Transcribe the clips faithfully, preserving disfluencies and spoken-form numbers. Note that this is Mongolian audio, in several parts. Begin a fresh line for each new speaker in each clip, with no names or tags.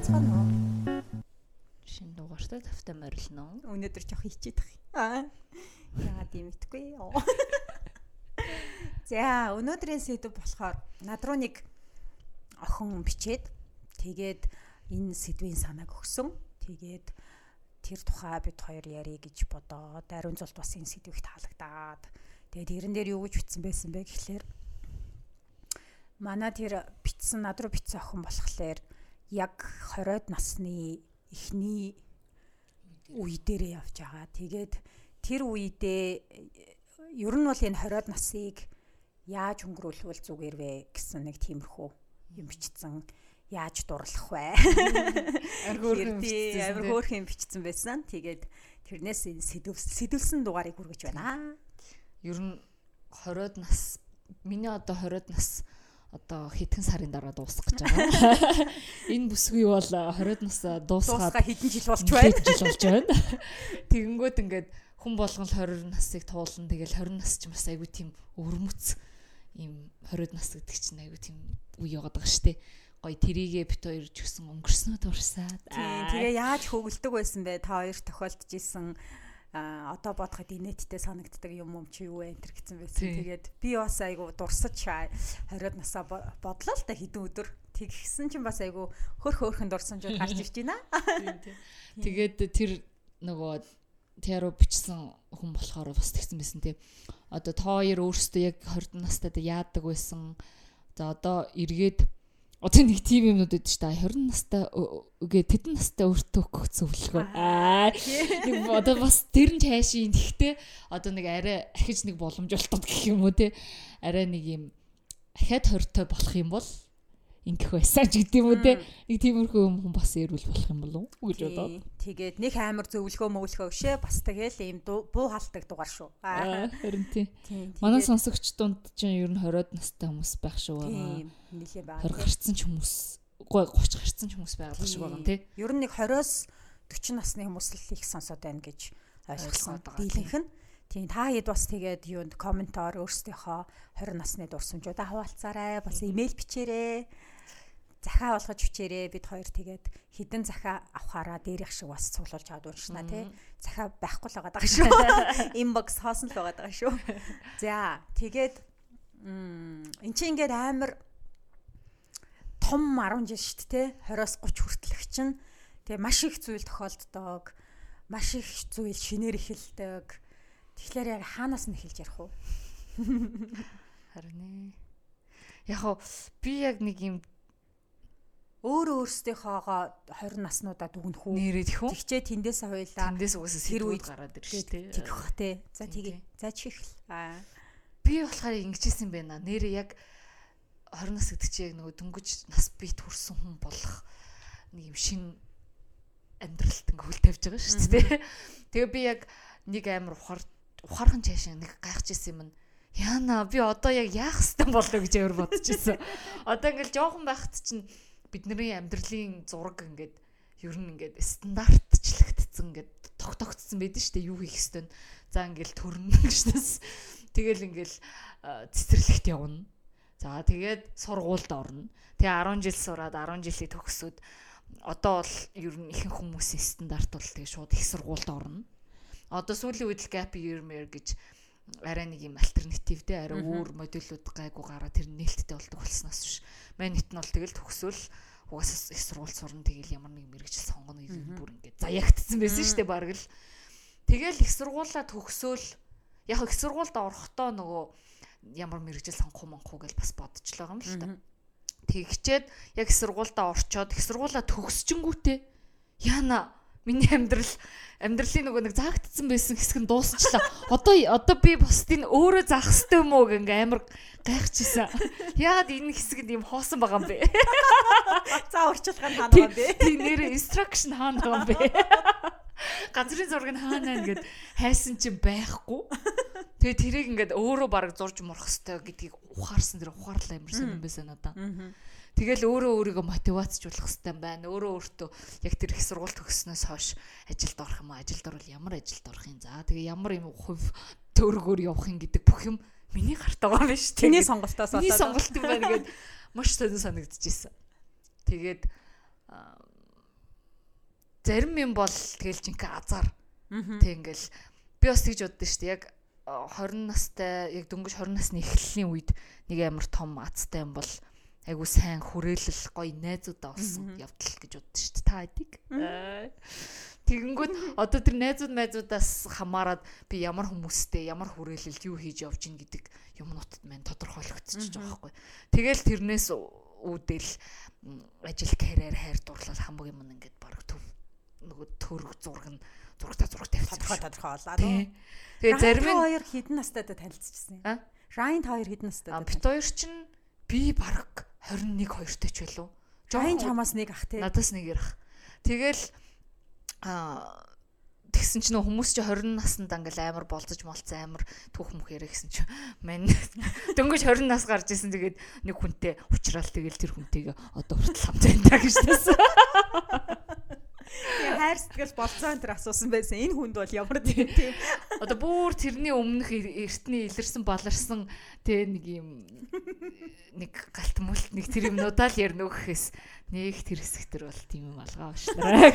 Уулзгаана уу?
Шинэ дугаартай тавтай морилно.
Өнөөдөр жоох хичээд их. Аа. Яагаад юм итгэхгүй. За, өнөөдрийн сэдв болохоор над руу нэг охин бичээд тэгээд энэ сэдвийн санааг өгсөн. Тэгээд тэр тухай бид хоёр ярих гэж бодоод ариун зулд бас энэ сэдвийг таалагдаад тэгээд тэрэн дээр юу гэж бичсэн байсан бэ гэхлээр манай тэр бичсэн над руу бичсэн охин болохоор яг хоройд насны эхний үе дээрээ явж байгаа. Тэгээд тэр үедээ ер нь бол энэ хоройд насыг яаж өнгөрүүлвэл зүгээр вэ гэсэн нэг тиймэрхүү юм бичсэн. Яаж дурлах вэ? Амар хөөрхөн бичсэн байсан. Тэгээд тэрнээс энэ сэдвэлсэн дугаарыг хүргэж байна.
Ер нь хоройд нас миний одоо хоройд нас одоо хэдхэн сарын дараа дуусах гэж байгаа. Энэ бүсгүй бол хоройд нас дуусгаад
хэдэн жил болж байна.
Хэдэн жил болж байна. Тэгэнгүүт ингээд хүн болгон хоройд насыг туулна. Тэгэл хоройд нас ч бас айгүй тийм өвөрмөц ийм хоройд нас гэдэг чинь айгүй тийм үе яваад байгаа шүү дээ. Гой тэрийгээ бит хоёр ч гэсэн өнгөрснөө дурсаад.
Тийм тэгээ яаж хөглөдөг байсан бэ? Та хоёр тохиолдож исэн одоо бодоход инээдтэй санагддаг юм юм чи юу вэ энэ гэсэн байсан. Тэгээд би бас айгу дурсаж хоройд насаа бодлоо л та хэдэн өдөр. Тэгсэн чинь бас айгу хөрх хөөрхөн дурсамжууд гарч ирж байна.
Тэгээд тэр нөгөө тэрөө бичсэн хүн болохоор бас тэгсэн байсан тий. Одоо та хоёр өөрсдөө яг хоройд настайд яадаг байсан. За одоо эргээд одоо нэг тийм юмнууд өгдөө шүү дээ. хорин настай үгээ тэдэн настай өөртөө өгөх зөвлөгөө. Аа. Нэг одоо бас тэр нь цаашийн тэгтээ одоо нэг арай ахиж нэг боломжуултад гэх юм уу те. Арай нэг юм ахаад хортой болох юм бол ингэх байсан ч гэдэм үү те. Нэг тиймэрхүү юм хүн бас ярил болох юм болов уу гэж бодоод.
Тэгээд нэг амар зөвлөгөө мөвлөгөө шээ бас тэгэл ийм буу халдаг дугаар шүү.
Аа. Харин тий. Манай сонсогч дунд чинь ер нь хоройд настай хүмүүс байх шүү байгаа.
Нилээ байгаа.
хорих гарцсан ч хүмүүс гуйж гарцсан ч хүмүүс байгаад шиг байгаа юм тий.
Ер нь нэг хориос дөрвөн насны хүмүүс л их сонсоод байна гэж ойлгосон. Дийлэнх нь. Тийм та хэд бас тэгээд юунд комментоор өөрсдийнхөө хорин насны дурсамжуудаа хаваалцаарай. Бас имэйл бичээрэй. Захаа болгож бичээрэй. Бид хоёр тэгээд хідэн захаа авахаараа дээрх шиг бас цуглуулж аваад уншина тий. Захаа байхгүй л байгаа шүү. Inbox хоосон л байгаа шүү. За тэгээд эн чинь ингээд амар том арван жил шүү дээ. двадцать тридцать хүртэлх чинь. Тэгээ маш их зүйл тохиолддог. Маш их зүйл шинээр эхэлдэг. Тэгэхээр яг хаанаас нь эхэлж ярих вэ?
Харин ээ. Яг би яг нэг юм
өөрөө өөрсдийнхоогоо хорин наснуудаа дүгнэх үү?
Нэрээд их үү?
Тэгчээ тэндээс хоёлаа.
Тэндээс угаасаа тэр үед гараад ирж штэ.
Тэгэх бах те. За тэгээ. За чихэл. Аа.
Би болохоор ингэжсэн байна. Нэрээ яг хорин нас гэдэг чинь яг нөгөө дөнгөж нас бит хүрсэн хүн болох нэг юм шин амьдралт ингээд тавьж байгаа шүү дээ. Тэгээ би яг нэг амар ухаар ухаархан цаашаа нэг гайхажсэн юм. Яна би одоо яг яах хэвтан болоо гэж өөр бодчихсон. Одоо ингээд жоохон байхад чинь бидний амьдралын зураг ингээд ер нь ингээд стандартчлагдсан ингээд тогтогдсон байдаг шүү дээ. Юу хийх хэвтэн. За ингээд төрнө гэжнээс тэгэл ингээд цэцэрлэгт явна. За тэгээд сургуульд орно. Тэгээ арван жил сураад арван жилийн төгсөөд одоо бол ер нь ихэнх хүмүүсийн стандарт бол тэгээ шууд их сургуульд орно. Одоо сүүлийн үед л gap year mer гэж арай нэг юм альтернатив дээ арай өөр модулууд гайгүй гараад тэр нээлттэй болдог болсноос биш. Манайт нь бол тэгэл төгсөөл угаасаа их сургууль сурна тэгэл ямар нэг мэрэгжил сонгоно гэдэг бүр ингээд заягдсан байсан шүү дээ баг л. Тэгэл их сургуулаа төгсөөл яг их сургуульд орохдоо нөгөө ямар мэрэгжил сонгох монхоо гэж бас бодчихлоо юм л та. Тэгчээд яг сургуультай орчоод их сургуулаа төгсчингүүтээ яана миний амьдрал амьдралын нөгөө нэг заагдсан байсан хэсэг нь дуусчлаа. Одоо одоо би бусдын өөрөө заах хэрэгтэй юм уу гэнгээ амар гайхчихсан. Яагаад энэ хэсэгт юм хоосон байгаа юм бэ?
За урьдчилгаа нь хаана байгаа бэ?
Тийм нэр instruction хаана байгаа юм бэ? Газрын зураг нь хаана байна гэд хайсан чинь байхгүй. Тэгээ тэрийг ингээд өөрөө баг зурж мурах хэрэгтэй гэдгийг ухаарсан тэр ухаарлаа ямарсан юм байсан надаа. Тэгэл өөрөө өөрийгөө мотивацжуулах хэрэгтэй байна. Өөрөө өөртөө яг тэр их сургууль төгснөөс хойш ажилд орох юм аа. Ажилд орвол ямар ажилд орох юм. За тэгээ ямар юм хувь төгрөгөөр явах юм гэдэг бүх юм миний гарт байгаа юм биш.
Тэний сонголтоос болоод.
Миний сонголт юм байна гэд маш сонир санагдчихсэн. Тэгээд зарим юм бол тэгэл жинхэнэ азар. Тэг ингээл би бас тэгж боддоо шүү дээ. Яг twenty настай яг дөнгөж twenty насны эхлэлийн үед нэг амар том азтай юм бол айгу сайн хүрээлэл гоё найзуудаа олсон явдал гэж боддоо шүү дээ. Та хэдийг? Тэгэнгүүт одоо тэр найзууд найзуудаас хамаарад би ямар хүмүүстэй ямар хүрээлэлд юу хийж явж гин гэдэг юмнуудад маань тодорхойлогдчихж байгаа байхгүй. Тэгэл тэрнээс үүдэл ажил карьер хайр дурлал хамгийн юм ингээд баг төв нөгөө төрөг зураг нь зурагтаа зураг тавьчихсан.
Тодорхой тодорхой болоо.
Тэгээ зарим нь
хоёр хэдэн настайдаа танилцчихсан юм. Ryan хоёр хэдэн настайдаа.
Бит хоёр чинь би баг twenty-one хоёртой ч байлуу.
Ryan чамаас нэг ах тий.
Надаас нэг ярих. Тэгэл аа тэгсэн чинь хүмүүс чи twenty наснд ингээл амар болцож молцсон амар түүх мөх яриа гэсэн чи мань дөнгөж twenty нас гарч исэн. Тэгээд нэг хүнтэй уучраал тэгэл тэр хүнтэйгээ одоо хүртэл хамт байна гэж хэлсэн.
Тэгээ хайр сэтгэл болцоо энэ асуусан байсан. Энэ хүнд бол ямар тийм тийм.
Одоо бүр тэрний өмнөх эртний илэрсэн баларсан тэ нэг юм нэг галт мөлт нэг тэр юмнуудаа л ярина гэхээс нэг тэр хэсэгтэр бол тийм юм алгаа уушлаа.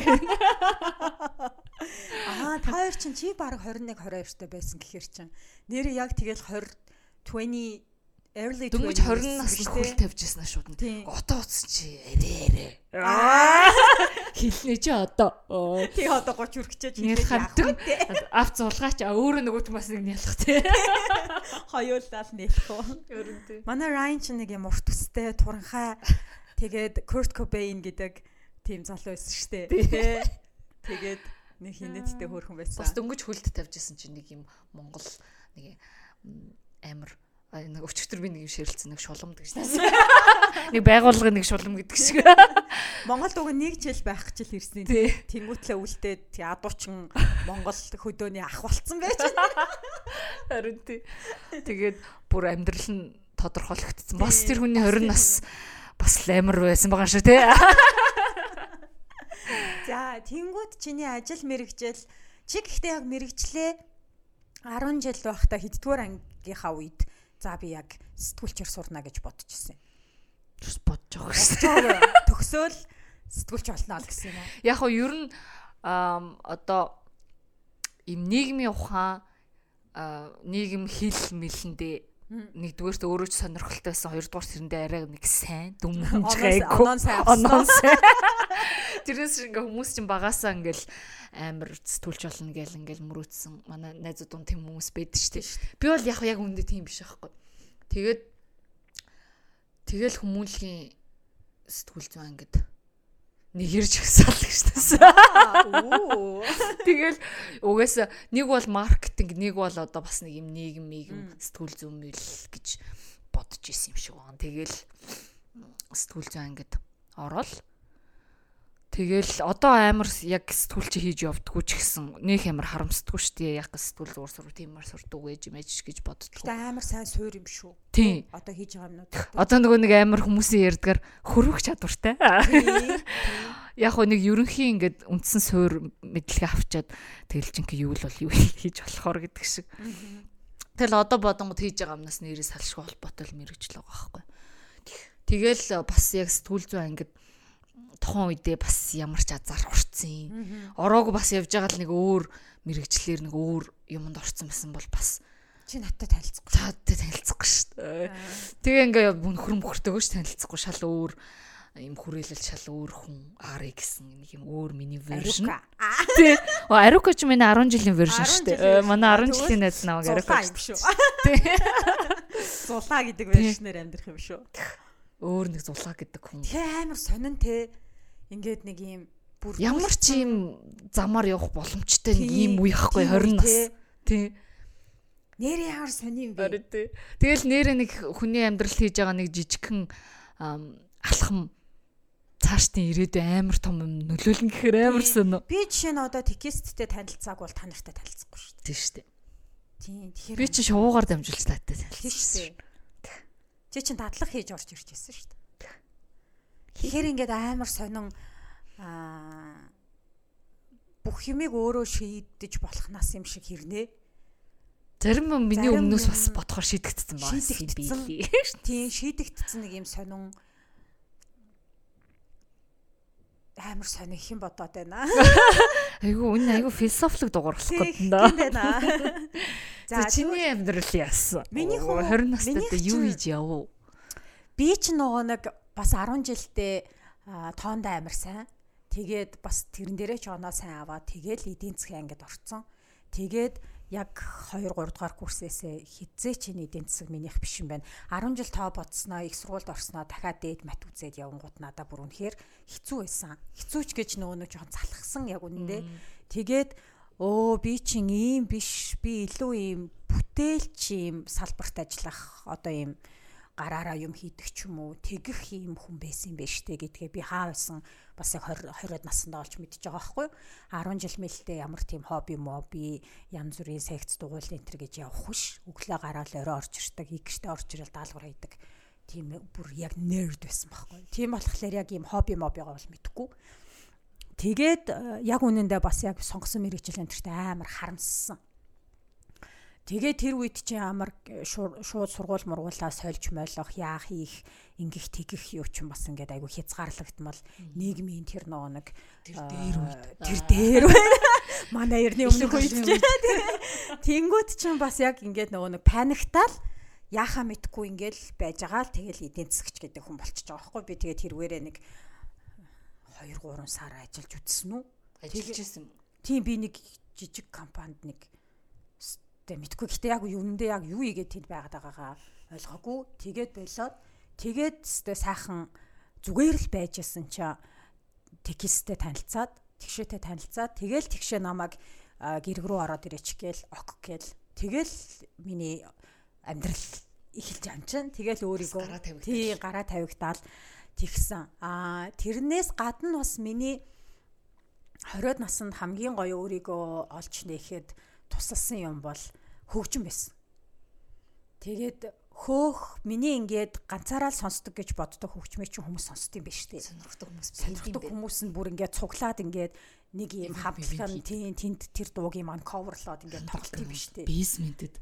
Аа та хоёр чинь чи баг twenty-one twenty-two та байсан гэхэр чинь нэр яг тэгэл twenty early
дөнгөж twenty насны хөл тавьжсэн шууд. Отоо утсан чи арэ арэ. Хилнэ чи одоо.
Тий одоо thirty хүрчээж
хэлээ. Авц зулгаач өөрөө нөгөө хүмүүс нэг нялах тий.
Хоёулаа л нэлэх үү. Манай Ryan ч нэг юм урт үстэй туранхай тэгээд Kurt Cobain гэдэг тийм залуу байсан шүү дээ. Тэгээд нэг хинэттэй хөөрхөн байсан.
Бас дөнгөж хөлд тавьжсэн чи нэг юм Монгол нэг амар нэг өчтөр би нэг юм ширэлцэн нэг шулам гэж таасан. Нэг байгууллагын нэг шулам гэдэг шиг.
Монголд уг нэг жил байх гэж л ирсэн. Тэнгүүтлээ үлдээд ядуучин Монгол хөдөөний ах болцсон байж байна.
Харин тий. Тэгээд бүр амьдрал нь тодорхойлогдсон. Бас тэр хүний twenty нас бас амар байсан байгаа шүү тий.
За тэнгүүд чиний ажил мэрэгжил чи гэхдээ яг мэрэгчлээ ten жил байхдаа хэддүгээр ангийнхаа үед за би яг сэтгүүлчээр сурна гэж бодчихсон.
Тэс бодож байгаа гэсэн.
Төгсөөл сэтгүүлч болно л гэсэн юм аа.
Яг хоо ер нь одоо им нийгмийн ухаан нийгэм хил мэлэндээ нэгдүгээрт өөрөө ч сонирхолтой байсан, хоёрдугаар тэрэндээ арай нэг сайн дүм хэмжээгүй онон сайн. Тэрнээс ингээ хүмүүс чинь багасаа ингээл амар сэтгүүлч болно гэл ингээл мөрөөдсөн. Манай найзууд дунд тийм хүмүүс байдаг шүү дээ. Би бол яг яг үндэ тийм биш байхгүй. Тэгээд тэгэл хүмүүнлэгийн сэтгүүлч заа ингээд нэг ирж гсаал гэж таасан. Тэгэл угаасаа нэг бол маркетинг, нэг бол одоо бас нэг юм нийгэм нийгэм сэтгүүл зүйн гэж бодож исэн юм шиг байна. Тэгэл сэтгүүл зүйн ингээд ороод тэгэл одоо амар яг сэтгүүлч хийж явдггүй ч гэсэн нөх амар харамсдаггүй шүү дээ. Яг сэтгүүл зур сур тиймэр сурдаг ээж мэж гэж боддгоо.
Тэ амар сайн суур юм шүү.
Тийм.
Одоо хийж байгаа юмнууд.
Одоо нөгөө нэг амар хүмүүсийн ярьдгаар хөрвөх чадвартай. Яг нэг ерөнхийн ингээд үндсэн суур мэдлэгээ авчаад тэгэл чинь юу л бол юу хийж болохоор гэдэг шиг. Тэгэл одоо бодонгод хийж байгаа юмнаас нэрээ салшгүй холбоотой л мэрэгжил байгаа байхгүй. Тэгэл бас яг сэтгүүл зүйн ангид тухайн үедээ бас ямар ч азар урцсан. Ороогүй бас явж байгаа л нэг өөр мэрэгчлэр нэг өөр юмд орцсон байсан бол бас
чи надтай танилцахгүй.
Таадтай танилцахгүй шүү дээ. Тэгээ ингээ мөнхөр мөхөртэйгөө ч танилцахгүй шал өөр юм хүрээлэл шал өөр хүн Ари гэсэн нэг юм өөр миний вершн. Тий. Арука ч миний ten жилийн вершн шүү дээ. Манай ten жилийн найз намайг Арука
шүү. Тий. Зулаа гэдэг вершнээр амьдрах юм шүү.
Өөр нэг зулаа гэдэг хүн.
Тэ амар сонин те. Ингээд нэг юм
бүр ямар ч юм замаар явах боломжтой нэг юм үе ихгүй twenty нас. Тий.
Нэрээ ямар сонин юм бэ?
Тэгэл нэрээ нэг хүний амьдралд хийж байгаа нэг жижигхэн алхам цаашдын ирээдүйн амар том юм нөлөөлнө гэхээр амар сонио.
Би жишээ нь одоо тексттэй танилцааг бол та нартай танилцахгүй шүү дээ.
Тийм шүү дээ.
Тийм. Тэгэхээр
би чи шувуугаар дамжуулж таатай танилцсан
шүү дээ. Чи чинь дадлаг хийж орж ирж байсан шүү дээ. Тэгэхээр ингээд амар сонин аа бүх юмыг өөрөө шийдэж болохнаас юм шиг хэрнээ.
Зарим юм миний өмнөөс бас бодохоор шийдэгдсэн байна.
Шийдэгдсэн. Тийм шийдэгдсэн нэг юм сонин амар сони их юм бодоод байна.
Айгу энэ айгу философик дугуурлах гэдэг нэ.
Тийм байна.
За чиний амьдрал яасан?
Миний хүн
хорин настай юу хийж явв?
Би ч нөгөө нэг бас арван жилдээ тоонд амар сайн. Тэгээд бас тэрэн дээрээ ч оноо сайн аваад тэгээд эдийн засгийн ангид орцсон. Тэгээд яг хоёр гурав дахь курсээсээ хизээ ч эдийн засаг минийх биш юм байна. арван жил тоо бодсноо, их сургуульд орсноо дахиад дээд мат үзээд явангууд надаа бүр үнэхээр хэцүү байсан. Хэцүүч гэж нөгөө нэг жоохон залхсан яг үнэндээ. Тэгээд өө би чинь ийм биш, би илүү ийм бүтээлч ийм салбарт ажиллах одоо ийм гараараа юм хийдэг ч юм уу, тэгэх ийм хүн байсан юм байна штэ гэдгээ би хаа байсан бас яг двадцать наснаа олж мэдчихэж байгаа байхгүй юу. арван жил мэлтэй ямар тийм хобби моби янз бүрийн секц дугуйл энэ төр гэж явах биш. Өглөө гараад орой орж ирдэг, игштэй орж ирэл даалгавар хийдэг. Тийм бүр яг нерд байсан байхгүй юу. Тийм болохоор яг ийм хобби мобигаа бол мэдэхгүй. Тэгээд яг үнэндээ бас яг сонгосон мэргэжил энэ төртөө амар харамссан. Тэгээ тэр үед чи амар шууд сургууль мургуулаас сольж мойлох, яах хийх, ингэх тэгэх юу ч юм бас ингээд айгу хязгаарлагдмал нийгмийн тэр нөгөө нэг
тэр дээр үед
тэр дээр манай ерний өмнөх үед чи тэнгууд чинь бас яг ингээд нөгөө нэг паниктал яахаа мэдхгүй ингээд байж байгаа л тэгэл эдийн засагч гэдэг хүн болчихж байгаа байхгүй би тэгээ тэрвэрээ нэг хоёр гурван сар ажиллаж үтсэн үү?
Ажиллаж ирсэн.
Тийм би нэг жижиг компанид нэг Тэ мэдгүй гэхдээ яг юундээ яг юу игээд тэнд байгаад байгаагаа ойлгоогүй. Тэгээд болоод тэгээд өстө сайхан зүгээр л байжсэн чаа тексттэй танилцаад, тэгшээтэй танилцаад тэгэл тэгшээ намайг гэрэг рүү ороод ирээч гээл ок гээл тэгэл миний амьдрал эхэлж амчин. Тэгэл өөрийгөө тий гараа тавигдаал тэгсэн. Аа тэрнээс гадна бас миний двадцать наснд хамгийн гоё өөрийгөө олж нээхэд тусалсан юм бол хөгжим байсан. Тэгээд хөөх миний ингээд ганцаараа л сонсдог гэж боддог хөгжмөө чинь хүмүүс сонсдог юм биш үү?
Сонирхдаг хүмүүс
сонирхдаг хүмүүс нь бүр ингээд цуглаад ингээд нэг юм хамтлаган тийм тэнд тэр дуугийн маань coverлоод ингээд тоглолт юм биш үү?
Basemented.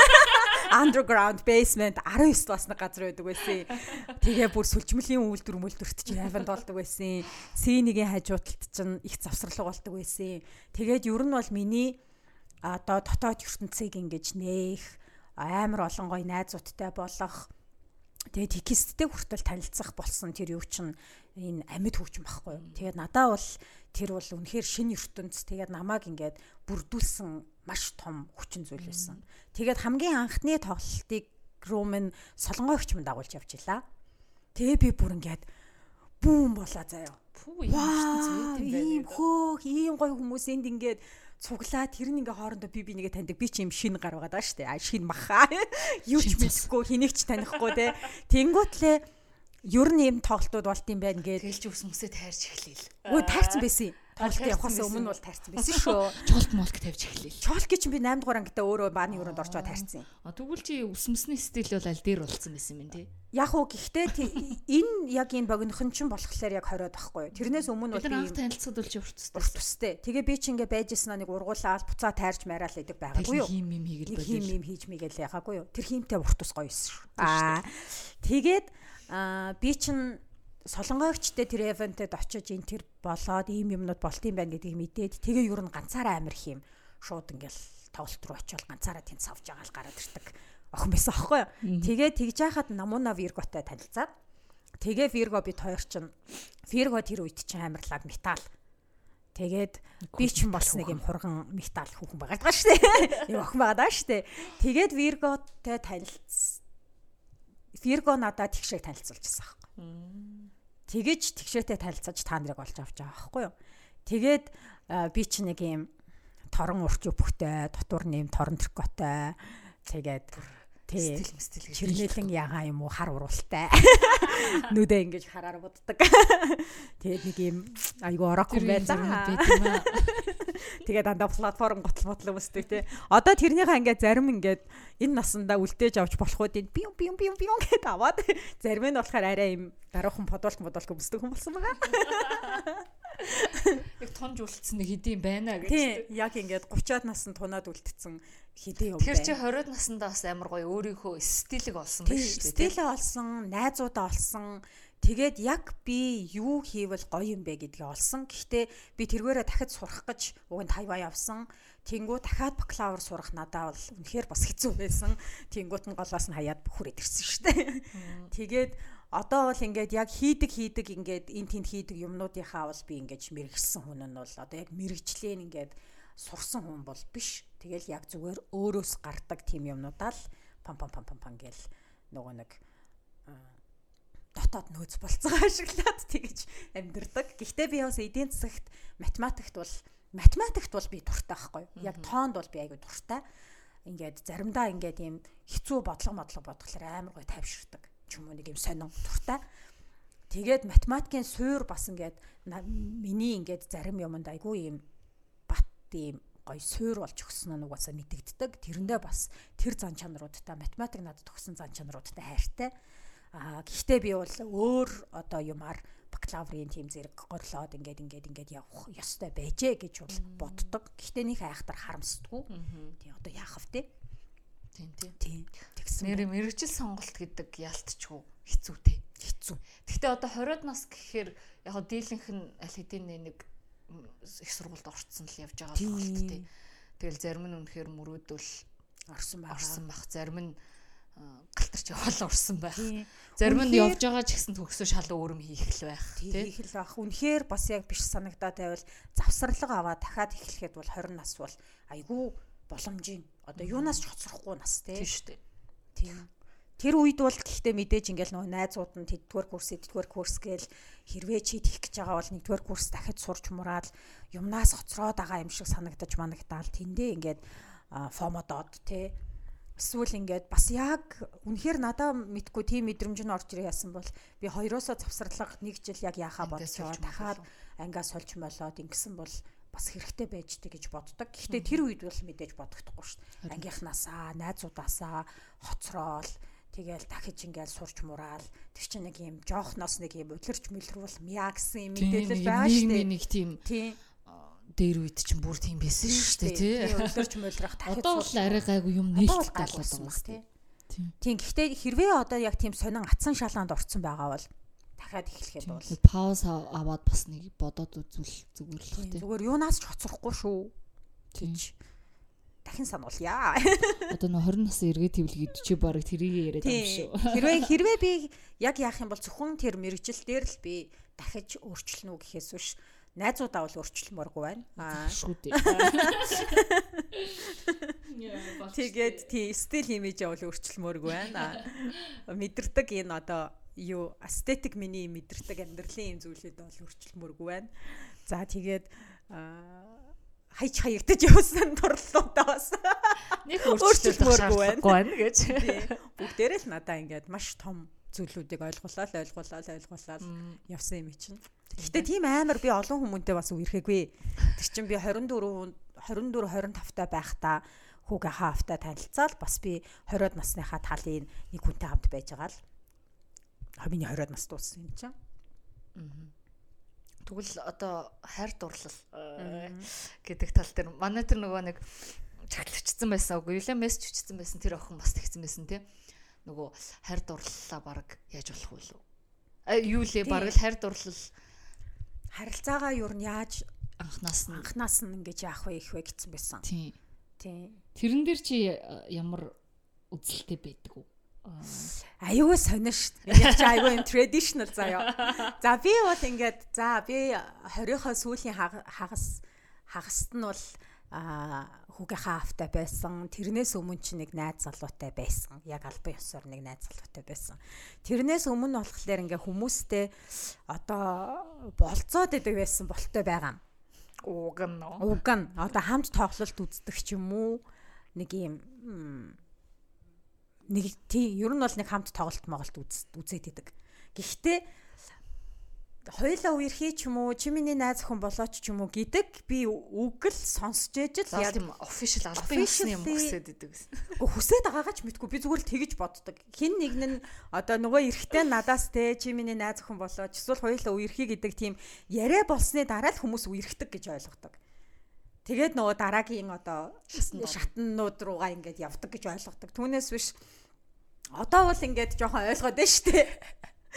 Underground basement десять бас нэг газар байдаг байсан. Тэгээ бүр сүлжмөлийн үйлдвэр мөлдөрт чинь аванд болдог байсан. Сценийн хажуудалд чинь их завсралга болдог байсан. Тэгээд ер нь бол миний одоо дотоод ертөнцийг ингэж нээх амар олон гоё найзуудтай болох тэгээд тексттэй хүртэл танилцах болсон тэр юу чинь энэ амьд хөгжим байхгүй юу. Тэгээд надаа бол тэр бол үнэхээр шинэ ертөнц тэгээд намайг ингээд бүрдүүлсэн маш том хүчин зүйл байсан. Тэгээд хамгийн анхны тоглолтыг руу минь солонгой хөгжмөнд дагуулж явж илаа. Тэгээ би бүр ингээд бүүм болоо заяа.
Пүү юм ертөнц
юм ийм хөөх ийм гоё хүмүүс энд ингээд цуглаа тэр нь ингээ хоорондоо би би нэгэ таньдаг би чи юм шин гар байгаа даа штэ а шин маха юу ч мэдхгүй хэнийг ч танихгүй те тэнгүүтлээ ер нь юм тоглолтууд болт юм байна гээд
тэгэл чи ус мөсөө тайрч эхлэв.
Өө тайрсан байсан. Тоглолт явахаас өмнө бол тайрсан байсан шүү.
Чолт молк тавьж эхлэв.
Чолт гэж би восемь дугаар ангитай өөрөө бааны өрөөнд орчоо тайрсан.
А тэгвэл чи ус мөсний стил бол аль дээр болсон байсан юм те.
Яг уу гэхдээ энэ яг энэ богинохон ч болохоор яг двадцать байхгүй юу. Тэрнээс өмнө бол
би анх танилцсад бол чи уртстай.
Уртстай. Тэгээ би чи ингээ байжсэн нэг ургуулаад буцаа тайрч мараал идэг байгаагүй юу.
Хим юм хийгээл
болов. Хим юм хийж мигээл яхаагүй юу. Тэр химтэй уртус гоё юмсэн шүү. Аа тэгээд би чин солонгойчтэй тэр эвентэд очиж энэ тэр болоод ийм юмнууд болт юм байна гэдгийг мэдээд тэгээ ер нь ганцаараа амир хим шууд ингээл тоглолт руу очиод ганцаараа тэнд савж байгаа л гараад ирдэг охин байсан аахгүй юу. Тэгээ тэгж яхад намуна Вирготой танилцаад тэгээ Вирго бид хоёр чинь Вирго тэр үед чинь амарлаг метал. Тэгээд би ч юм бас нэг юм хурган метал хүүхэн байгаад байгаа шүү дээ. Юм охин байгаад байгаа шүү дээ. Тэгээд Вирготой танилцсан. Вирго надад тэгшээ танилцуулчихсан аахгүй. Тэгэж тэгшээтэй танилцаж та нарыг олж авч байгаа байхгүй юу. Тэгээд би ч нэг юм торон урч өвхтэй, дотор нэм торон трикотой. Тэгээд тий
стил
чирнэлэн ягаа юм уу хар уралтай. Нүдэ ингэж хараар буддаг. Тэгээд нэг юм айгу ороогүй байсан. Тэгээд дандаа платформ готл ботлоо өсдөг тий. Одоо тэрнийхээ ингээд зарим ингээд энэ насандаа үлдээж авч болохуудын биу биу биу биу гэдээ аваад зарим нь болохоор арай юм дараахан подолк модолк өмсдөг хүн болсон байгаа.
Яг тонж үлдсэн нэг хэдийн байна гэж.
Тий, яг ингээд тридцать наснд тунаад үлдсэн хэдийн юм байна.
Тэгэхээр чи двадцать наснда бас амар гоё өөрийнхөө стилийг олсон байх шүү дээ.
Стилээ олсон, найзуудаа олсон. Тэгээд яг би юу хийвэл гоё юм бэ гэдгийг олсон. Гэхдээ би тэргээрээ дахиж сурах гэж уг нь Тайван явсан. Тэнгүү дахиад бакалавр сурах надад бол үнэхээр бас хэцүү байсан. Тэнгүүт нь голоос нь хаяад бүхрээд ирсэн шүү дээ. Тэгээд одоо бол ингээд яг хийдэг хийдэг ингээд эн тэнд хийдэг юмнуудынхаа бол би ингээд мэрэгсэн хүн нь бол одоо яг мэрэгчлэн ингээд сурсан хүн бол биш. Тэгэл яг зүгээр өөрөөс гардаг тийм юмнуудаа л пам пам пам пам пам гэл нөгөө нэг дотоод нөөц болцгоо ашиглаад тэгэж амьдэрдэг. Гэхдээ би бас эдийн засагт математикт бол математикт бол би дуртай байхгүй. Яг тоонд бол би айгүй дуртай. Ингээд заримдаа ингээд ийм хэцүү бодлого модлого бодглохоор амар гоё тайвширдаг. Ч юм уу нэг юм сонин дуртай. Тэгээд математикийн суур бас ингээд миний ингээд зарим юмд айгүй ийм бат ийм гоё суур болж өгсөн нь угаасаа мэдэгддэг. Тэрэндээ бас тэр зан чанаруудтай математик надад төгсөн зан чанаруудтай хайртай. Аа гэхдээ би бол өөр одоо юмар бакалаврын тим зэрэг горлоод ингээд ингээд ингээд явах ёстой байжээ гэж бол боддог. Гэхдээ нэг айхтар харамсдаггүй. Тий одоо яах вэ?
Тийм
тий.
тийм.
Тэгсэн.
Нэр мэрэгжил сонголт гэдэг ялтчгүй хэцүү тий.
Хэцүү.
Гэхдээ одоо хориод нас гэхээр яг хоо дийлэнх нь аль хэдийн нэг их сургуульд орцсон л явж байгаа л байна тий. Тэгэл зарим нь үнэхээр мөрөөдөл
орсон байгаа.
Орсон байх. Зарим нь галтарч яваал орсон байх. Зарим нь явж байгаа ч гэсэн төгсөө шал өөрөм хийх л байх
тий. Хийх л байх. Үнэхээр бас яг биш санагдаад байвал завсарлага аваад дахиад эхлэхэд бол хорин нас бол айгүй боломжийн. Одоо юунаас ч хоцрохгүй нас тий.
Тийм шүү дээ.
Тийм. Тэр үед бол гэхдээ мэдээж ингээл нөгөө найзууд нь тэдгээр курс, тэдгээр курс гээл хэрвээ чи хийх гэж байгаа бол нэгдүгээр курс дахиж сурч мураад юмнаас хоцроод байгаа юм шиг санагдаж манагдаал тэндээ ингээд фомодоод тий. Эсвэл ингээд бас яг үнэхээр надад мэдгүй тийм мэдрэмж нь орж ирээ яасан бол би хоёроосоо завсарлага нэг жил яг яхаа бодож байгаа дахиад ангиас сольж болоод ингэсэн бол бас хэрэгтэй байжтэй гэж боддог. Гэхдээ тэр үед бол мэдээж бодохдохгүй шүү дээ. Ангийнхнаасаа, найзуудаасаа хоцроол тэгээл дахиж ингээл сурч мураал тэр чинь нэг юм жоохноос нэг юм өдлөрч мэлрүүл мя гэсэн юм мэдээлэл байгаа шүү дээ.
Нэг тийм
тийм
дээр үед чинь бүр тийм байсан шүү дээ тий.
Өдлөрч мөлрөх дахиж
одоо бол арай гайгүй юм нээлттэй болоод байгаа
тий. Тийм гэхдээ хэрвээ одоо яг тийм сонин атсан шалгаанд орсон байгаа бол дахиад эхлэхэд бол
пауз аваад бас нэг бодоод үзвэл зүгээр л тий.
Зүгээр юунаас ч хоцрохгүй шүү. Тийч дахин сануулъя.
Одоо нөө хорин насны эргээд хэвлэгээд чи барыг тэрийг яриад байгаа юм шүү.
Хэрвээ хэрвээ би яг яах юм бол зөвхөн тэр мэрэгжил дээр л би дахиж өөрчлөнө үү гэхээс биш найзуудаа бол өөрчлөмөргүй байна. Аа
шүү дээ.
Тэгээд тий стил имижээ бол өөрчлөмөргүй байна. Мэдэрдэг энэ одоо юу эстетик миний мэдэрдэг амьдралын юм зүйлүүд бол өөрчлөмөргүй байна. За тэгээд хайч хаягдаж явсан турлуудаа бас
нэг өөрчлөлтөөргүй байна гэж.
Бүгдээрээ л надаа ингээд маш том зүйлүүдийг ойлгуулаад ойлгуулаад ойлгуулаад явсан юм чинь. Гэхдээ тийм амар би олон хүмүүнтэй бас үерхээгүй. Тэр чинь би двадцать четыре двадцать четыре двадцать пять таа байхдаа хүүгээ хаавтаа танилцаал бас би двадцать насныхаа талын нэг хүнтэй хамт байж байгаа л. Миний двадцать нас дууссан юм чинь.
Тэгвэл одоо хайр дурлал гэдэг тал дээр манай тэр нөгөө нэг чаглавчсан байсан үгүй юу? Мессеж хүчсэн байсан тэр охин бас тэгсэн байсан тий. Нөгөө хайр дурлалаа баг яаж болох вэ лүү? А юу лээ баг л хайр дурлал
харилцаагаа юу нь яаж
анхнаас нь
анхнаас нь ингэж яах вэ их вэ гэсэн байсан.
Тий.
Тий.
Тэрэн дээр чи ямар үзэлтэй байдаг вэ?
Аюу сонир шүү дээ. Яг чи аюу юм traditional заяа. За би бол ингээд за би двадцатынхаа сүүлийн хагас хагаст нь бол хүүгийнхаа автаа байсан. Тэрнээс өмнө ч нэг найз залуутай байсан. Яг албан ёсоор нэг найз залуутай байсан. Тэрнээс өмнө болохоор ингээ хүмүүстэй одоо болцоод идэг байсан болтой байгаа.
Уг нь
уг нь одоо хамт тоглолт үздэг ч юм уу нэг юм нэг тий ер нь бол нэг хамт тоглолт моголт үзээд идэг. Гэхдээ хоёлаа үерхий ч юм уу чи миний найз хүн болооч ч юм уу гэдэг би үг л сонсч ээж л
яг тийм official албан ёсны юм хүсээд идэг гэсэн.
Гэхдээ хүсээд байгаагаа ч мэдгүй би зүгээр л тэгэж боддог. Хин нэг нь одоо нөгөө эрэгтэй надаас те чи миний найз хүн болооч эсвэл хоёлаа үерхий гэдэг тийм яриа болсны дараа л хүмүүс үерхдэг гэж ойлгодог. Тэгээд нөгөө дараагийн одоо шатнууд руугаа ингээд явдаг гэж ойлгодог. Түүнээс биш одоо бол ингээд жоохон ойлгоод байна шүү дээ.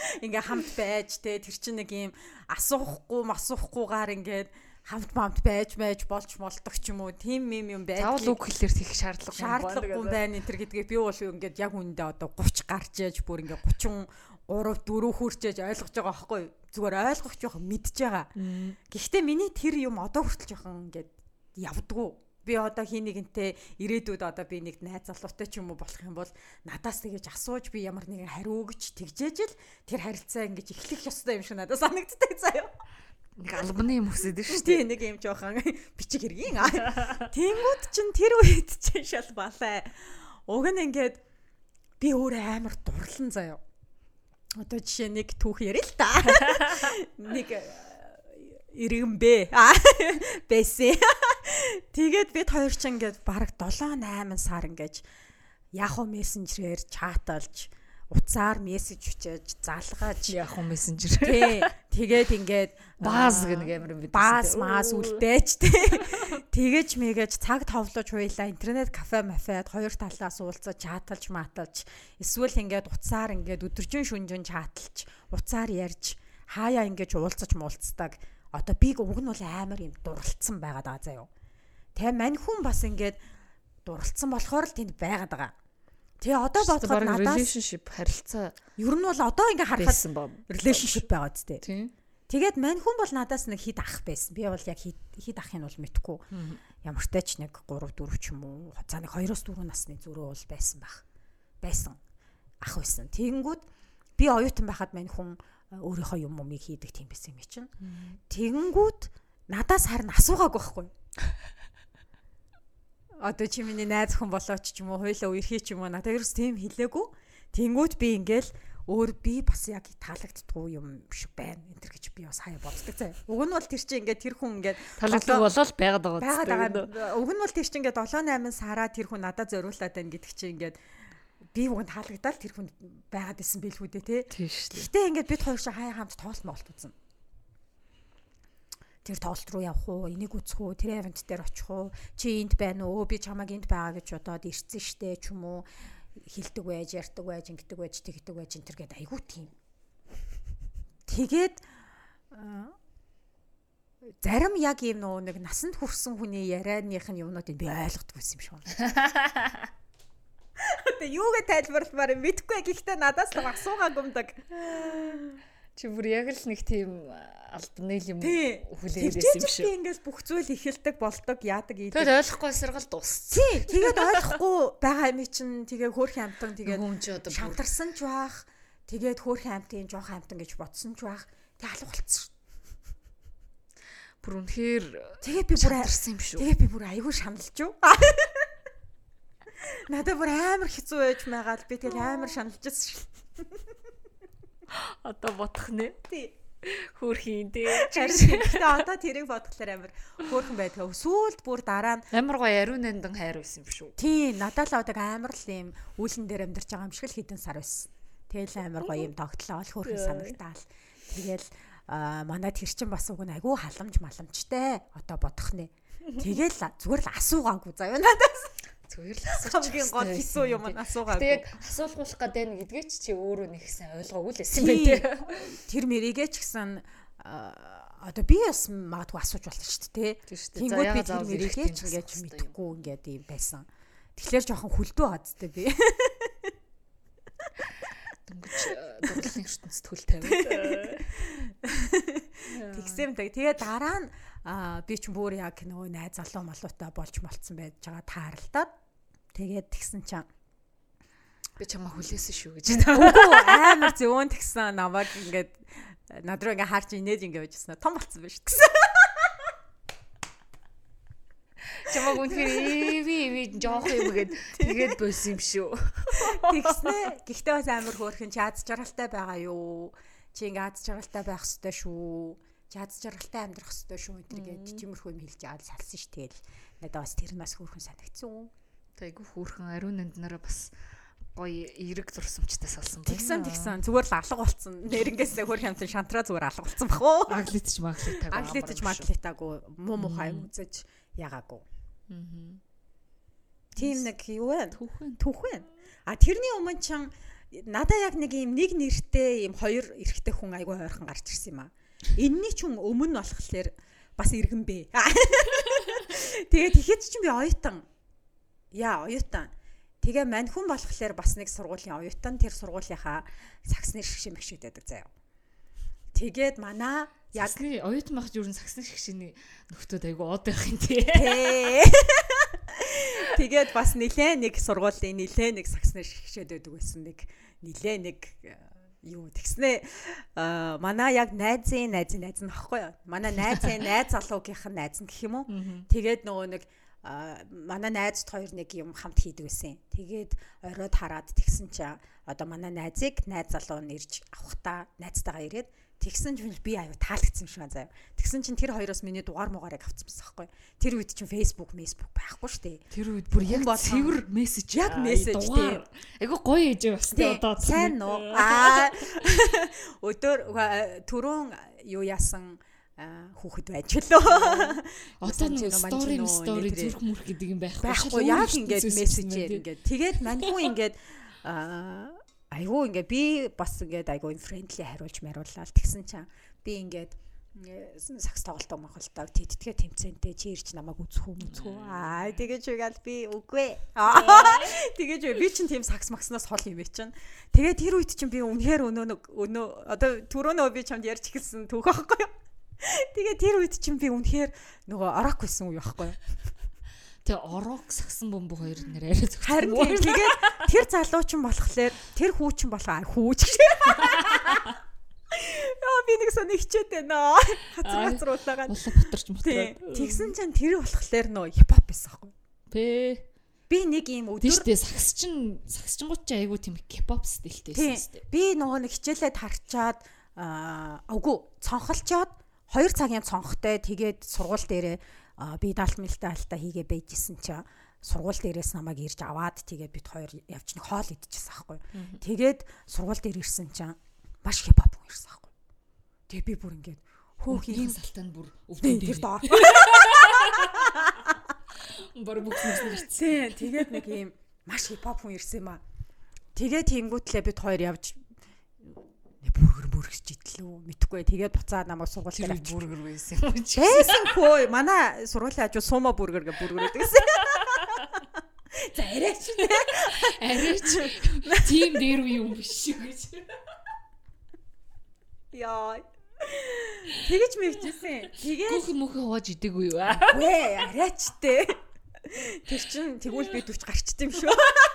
ингээ хамт байж те тэр чинь нэг юм асуухгүй масуухгүйгээр ингээд хамт бамт байж байж болж молдог ч юм уу тийм юм юм байж.
Заавал үг хэлээр хийх шаардлага
шаардлагагүй байна энэ төр гэдгийг би бол ингээд яг үндэ одоо гурван гарч яж бүр ингээ гучин гурав дөрөв хүрчээж ойлгож байгаа байхгүй зүгээр ойлгох жоохон мэдж байгаа. Гэхдээ миний тэр юм одоо хүртэл жоохон ингээд явдггүй. Би одоо хий нэгэнтэй ирээдүйд одоо би нэг найз залуутай ч юм уу болох юм бол надаас тэгэж асууж би ямар нэгэн хариу өгч тэгжээж л тэр харилцаа ингэж эхлэх ёстой юм шиг надад санагддаг заяа.
Нэг албаны юм хүсэж шүү
дээ. Нэг юм жоохон бичиг хэргийн. Тэнгүүд чин тэр үед чинь шал балай. Уг нь ингээд би өөр амар дурлан заяа. Одоо жишээ нэг түүх ярил л та. Нэг иргэн бэ. Бэсэ. Тэгээд бид хоёр ч ингээд бараг долоо найман сар ингээд Yahoo Messenger-ээр чаталж, утсаар мессеж бичиж, залгаж
Yahoo Messenger.
Тий. Тэгээд ингээд
бааз гэх нэг амар юм бид.
Бааз маас үлдээч тий. Тэгэж мэгэж цаг товлож хуйлаа интернет кафе мафед хоёр талаас уулзаж чаталж маталж эсвэл ингээд утсаар ингээд өдөржин шүнжин чаталж, утсаар ярьж, хаяа ингээд уулзаж муулцдаг. Одоо би уг нь бол амар юм дурлцсан байгаад байгаа заяа. Тэ мань хүн бас ингээд дурлцсан болохоор л тэнд байгаад байгаа. Тэ одоо бодоход надаас
relationship харилцаа
ер нь бол одоо ингээд харахад relationship байгаа зү.
Тийм.
Тэгээд мань хүн бол надаас нэг хит ах байсан. Би бол яг хит хит ахыг бол мэдхгүй. Ямар ч тач нэг гурав дөрөв ч юм уу. За нэг хоёроос дөрөв насны зүрөө бол байсан баг. Байсан. Ах байсан. Тэгэнгүүт би оюутан байхад мань хүн өөрийнхөө юм юмыг хийдэг тийм байсан юм чинь. Тэгэнгүүт надаас харин асуугаагүй байхгүй. Одоо чи миний найз хүн болооч ч юм уу, хоёлаа үерхий ч юм уу надад ерөөс тийм хэлээгүй. Тэнгүүт би ингээл өөр би бас яг таалагддгүй юм шиг байна. Энтэр гэж би бас хаяа боддог заа. Уг нь бол тэр чинь ингээд тэр хүн ингээд
таалагддаг болол байгаад
байгаа. Уг нь бол тэр чинь ингээд долоо найман сараа тэр хүн надад зориулаад байна гэдэг чинь ингээд би уг нь таалагдаад тэр хүнд байгаад исэн билгүү дээ тий.
Тийм шүү дээ.
Гэтэ ингээд бид хоёр шиг хаяа хамт тоолт моолт үзэн. Тэр тоолт руу явах уу, энийг үзэх үү, тэр event дээр очих уу, чи энд байна уу, би чамаг энд байгаа гэж бодоод ирсэн штэ ч юм уу, хилдэг байж, ярьдаг байж, ингэдэг байж, тэгдэг байж энэ төр гээд айгуу тийм. Тэгээд зарим яг юм нөө нэг насанд хүрсэн хүний ярианых нь юмнуудыг би ойлгодгүйсэн юм шиг байна. Тэ юугээ тайлбарлахаар мэдхгүй гэхдээ надаас л асуугаагүй юмдаг.
Чи бүр яг л нэг тийм албаны юм
хүлээгээд байсан юм шиг. Тийм ингээс бүх зүйл эхэлдэг, болдог, яадаг ийдэг.
Тэгээд ойлгохгүй сэргэл дууссан.
Тийм, тэгээд ойлгохгүй байгаа юм чинь тэгээ хөөрхөн амтан тэгээд шантарсан ч байх. Тэгээд хөөрхөн амтын жоох амтан гэж бодсон ч байх. Тэг алга болцсон.
Бүр үнэхээр
тэгээд би бүр
шантарсан юм шүү.
Тэгээд би бүр айгүй шаналж юу. Надад бүр амар хэцүү байж байгаад би тэгэл амар шаналжсэн шүү.
Одоо бодох нэ.
Тий.
Хөөрхийн тий.
Гэхдээ одоо тэрийг бодглохоор амар хөөрхөн байдаг. Сүүлд бүр дараа нь
амар гоё ариун нандан хайр байсан юм шүү.
Тий, надад л одоо амар л юм үүлэн дээр амьдарч байгаа юм шиг л хэдэн сар байсан. Тэгэл амар гоё юм тогтлоо ол хөөрхөн санагдаал. Тэгэл манай тэр чин бас уг нь айгүй халамж маламжтай. Одоо бодох нэ. Тэгэл зүгээр л асуугаагүй заяа надаас.
Зүгээр л асууж
хамгийн гол хэцүү юм асуугаагүй.
Тэг асуулгуулах гэдэг нь гэдгийг чи өөрөө нэг сайн ойлгоогүй л байсан байх тий.
Тэр мэрийгээ ч гэсэн одоо би бас магадгүй асууж болно шүү дээ тий. Тэнгүүд би тэр мэрийгээ ч ингэж мэдэхгүй ингээд юм байсан. Тэгэхээр жоохон хүлдүү хацтай би.
Дөнгөж дурлалын ертөнцид хөл тавиад.
Тэгсэн тэг. Тэгээ дараа нь би ч бүр яг нөгөө найз залуу малуутай болж молцсон байж байгаа тааралдаад тэгээд тэгсэн чинь
би чамаа хүлээсэн шүү гэж.
Үгүй амар зөөн тэгсэн намайг ингээд над руу ингээд харж инээд ингээд байжсэн том болцсон байж гэсэн.
Чамаг үнэхээр эви эви жоох юм гээд тэгээд болсон юм шүү.
Тэгснэ. Гэхдээ бас амар хөөрхөн чад жаргалтай байгаа юу? Чи ингээд аз жаргалтай байх ёстой шүү. Чад жаргалтай амьдрах ёстой шүү. Энтергээд тиймэрхүү юм хэлж аваад салсан ш. Тэгэл надад бас тэр нас хөөрхөн санагдсан.
Айгу хөөрхөн ариун нанднараа бас гоё эрэг зурсамжтай салсан байна.
Тэгсэн тэгсэн зүгээр л алга болцсон. Нэрнгээсээ хөөрхөн амтан шантраа зүгээр алга болцсон бах уу?
Аглитч маглитаагүй.
Аглитч маглитаагүй. Муу мухай үзэж ягаагүй. Аа. Тийм нэг юу вэ?
Түүхэн.
Түүхэн. А тэрний өмнө чин надаа яг нэг юм нэг нэртэй юм хоёр эрэгтэй хүн айгүй ойрхон гарч ирсэн юм аа. Энэний ч хүн өмнө болохоор бас иргэн бэ. Тэгээд тэгэхэд ч би оюутан. Яа, оюутан. Тэгээ мань хүн болохоор бас нэг сургуулийн оюутан тэр сургуулийнхаа саксны шгшин мэгшүүд байдаг заяа. Тэгээд манай
яг оюутан багч юу н саксны шгшиний нөхдүүд айгу од байх юм тий.
Тэгээд бас нилээ нэг сургуулийн нилээ нэг саксны шгшээд байдаг байсан нэг нилээ нэг юу тэгснэ манай яг найзын найзын найз нь аахгүй юу? Манай найзын найз залуугийнх нь найз нь гэх юм уу? Тэгээд нөгөө нэг манай найзд хоёр нэг юм хамт хийдэг байсан. Тэгээд оройд хараад тэгсэн чи одоо манай найзыг найз залуу нь ирж авахтаа найзтайгаа ирээд тэгсэн чинь би аюу таалагдсан юм шиг байна заяа. Тэгсэн чинь тэр хоёроос миний дугаар муугаарыг авчихсан байхгүй. Тэр үед чинь Facebook, Facebook байхгүй шүү дээ.
Тэр үед бүр яг цэвэр мессеж
яг мессеж дээ.
Айгу гоё ээж бас тий одоо
сайн уу? Аа өдөр түрүүн юу яасан хүүхэд байж лөө.
Одоо нэг стори стори зүрх мүрх гэдэг юм байхгүй.
Байхгүй яг ингээд мессежээр ингээд. Тэгээд маньгүй ингээд айгуу ингээ би бас ингээд айгуу фрэндли хариулж мариуллаа тэгсэн чинь би ингээд сакс тоглолтоо мохолтоо тэтдгээ тэмцэнтэй чи ирж намайг үзэх үү үзэх үү аа тэгэж үгээл би үгүй тэгэж би чинь тийм сакс макснаас хол юм чинь тэгээд тэр үед чинь би үнэхээр өнөө өнөө одоо түрүүнөө би чамд ярьж эхэлсэн түүх байхгүй юу тэгээд тэр үед чинь би үнэхээр нөгөө орок байсан үе байхгүй юу
Тэ орог сагсан бөмбөг хоёр нэр арай зөв.
Харин тэгээд тэр залуу ч болохоор тэр хүү ч болохоо хүүч. Яа би нэг сони хичээд байна. Хацар хацар улаагаад.
Улаа батарч мутгаад.
Тэгсэн чинь тэр болохоор нөө хипхоп байсан байхгүй.
Бэ.
Би нэг юм өдөр
тийштэй сагс чин сагс чингууд чи айгу тийм хипхоп стилтэй байсан шүү дээ.
Би нөгөө нэг хичээлээд харчаад аа үгүй цонхолчоод хоёр цагийн цонхтой тэгээд сургууль дээрээ би даалт мэлтэй алтаа хийгээ байжсэн чи сургууль дээрээс намайг ирж аваад тэгээд бид хоёр явж нэг хоол идчихсэн аахгүй. Тэгээд сургууль дээр ирсэн чинь маш хипхоп хүн ирсэн аахгүй. Тэгээд би бүр ингээд хөөхийн
салтанд бүр өвдөн
дээр доо.
Бар бүхнээс ирсэн.
Тэгээд нэг юм маш хипхоп хүн ирсэн юм аа. Тэгээд тиймгүүтлээ бид хоёр явж бүргэр бүргэж идлээ мэдхгүй тэгээд буцаад намайг сургууль дээр авч
бүргэр байсан юм чи
байсан хөө манай сургуулийн хажуу сумо бүргэр гэ бүргэрээд байсан за арайч
арайч тийм дээр үе юм биш шүү гэж
яа тэгэж мэгжсэн тэгээд
гүх мөх хувааж идэг үү
вэ арайчтэй тэр чин тэгвэл би дүрч гарчт юм шүү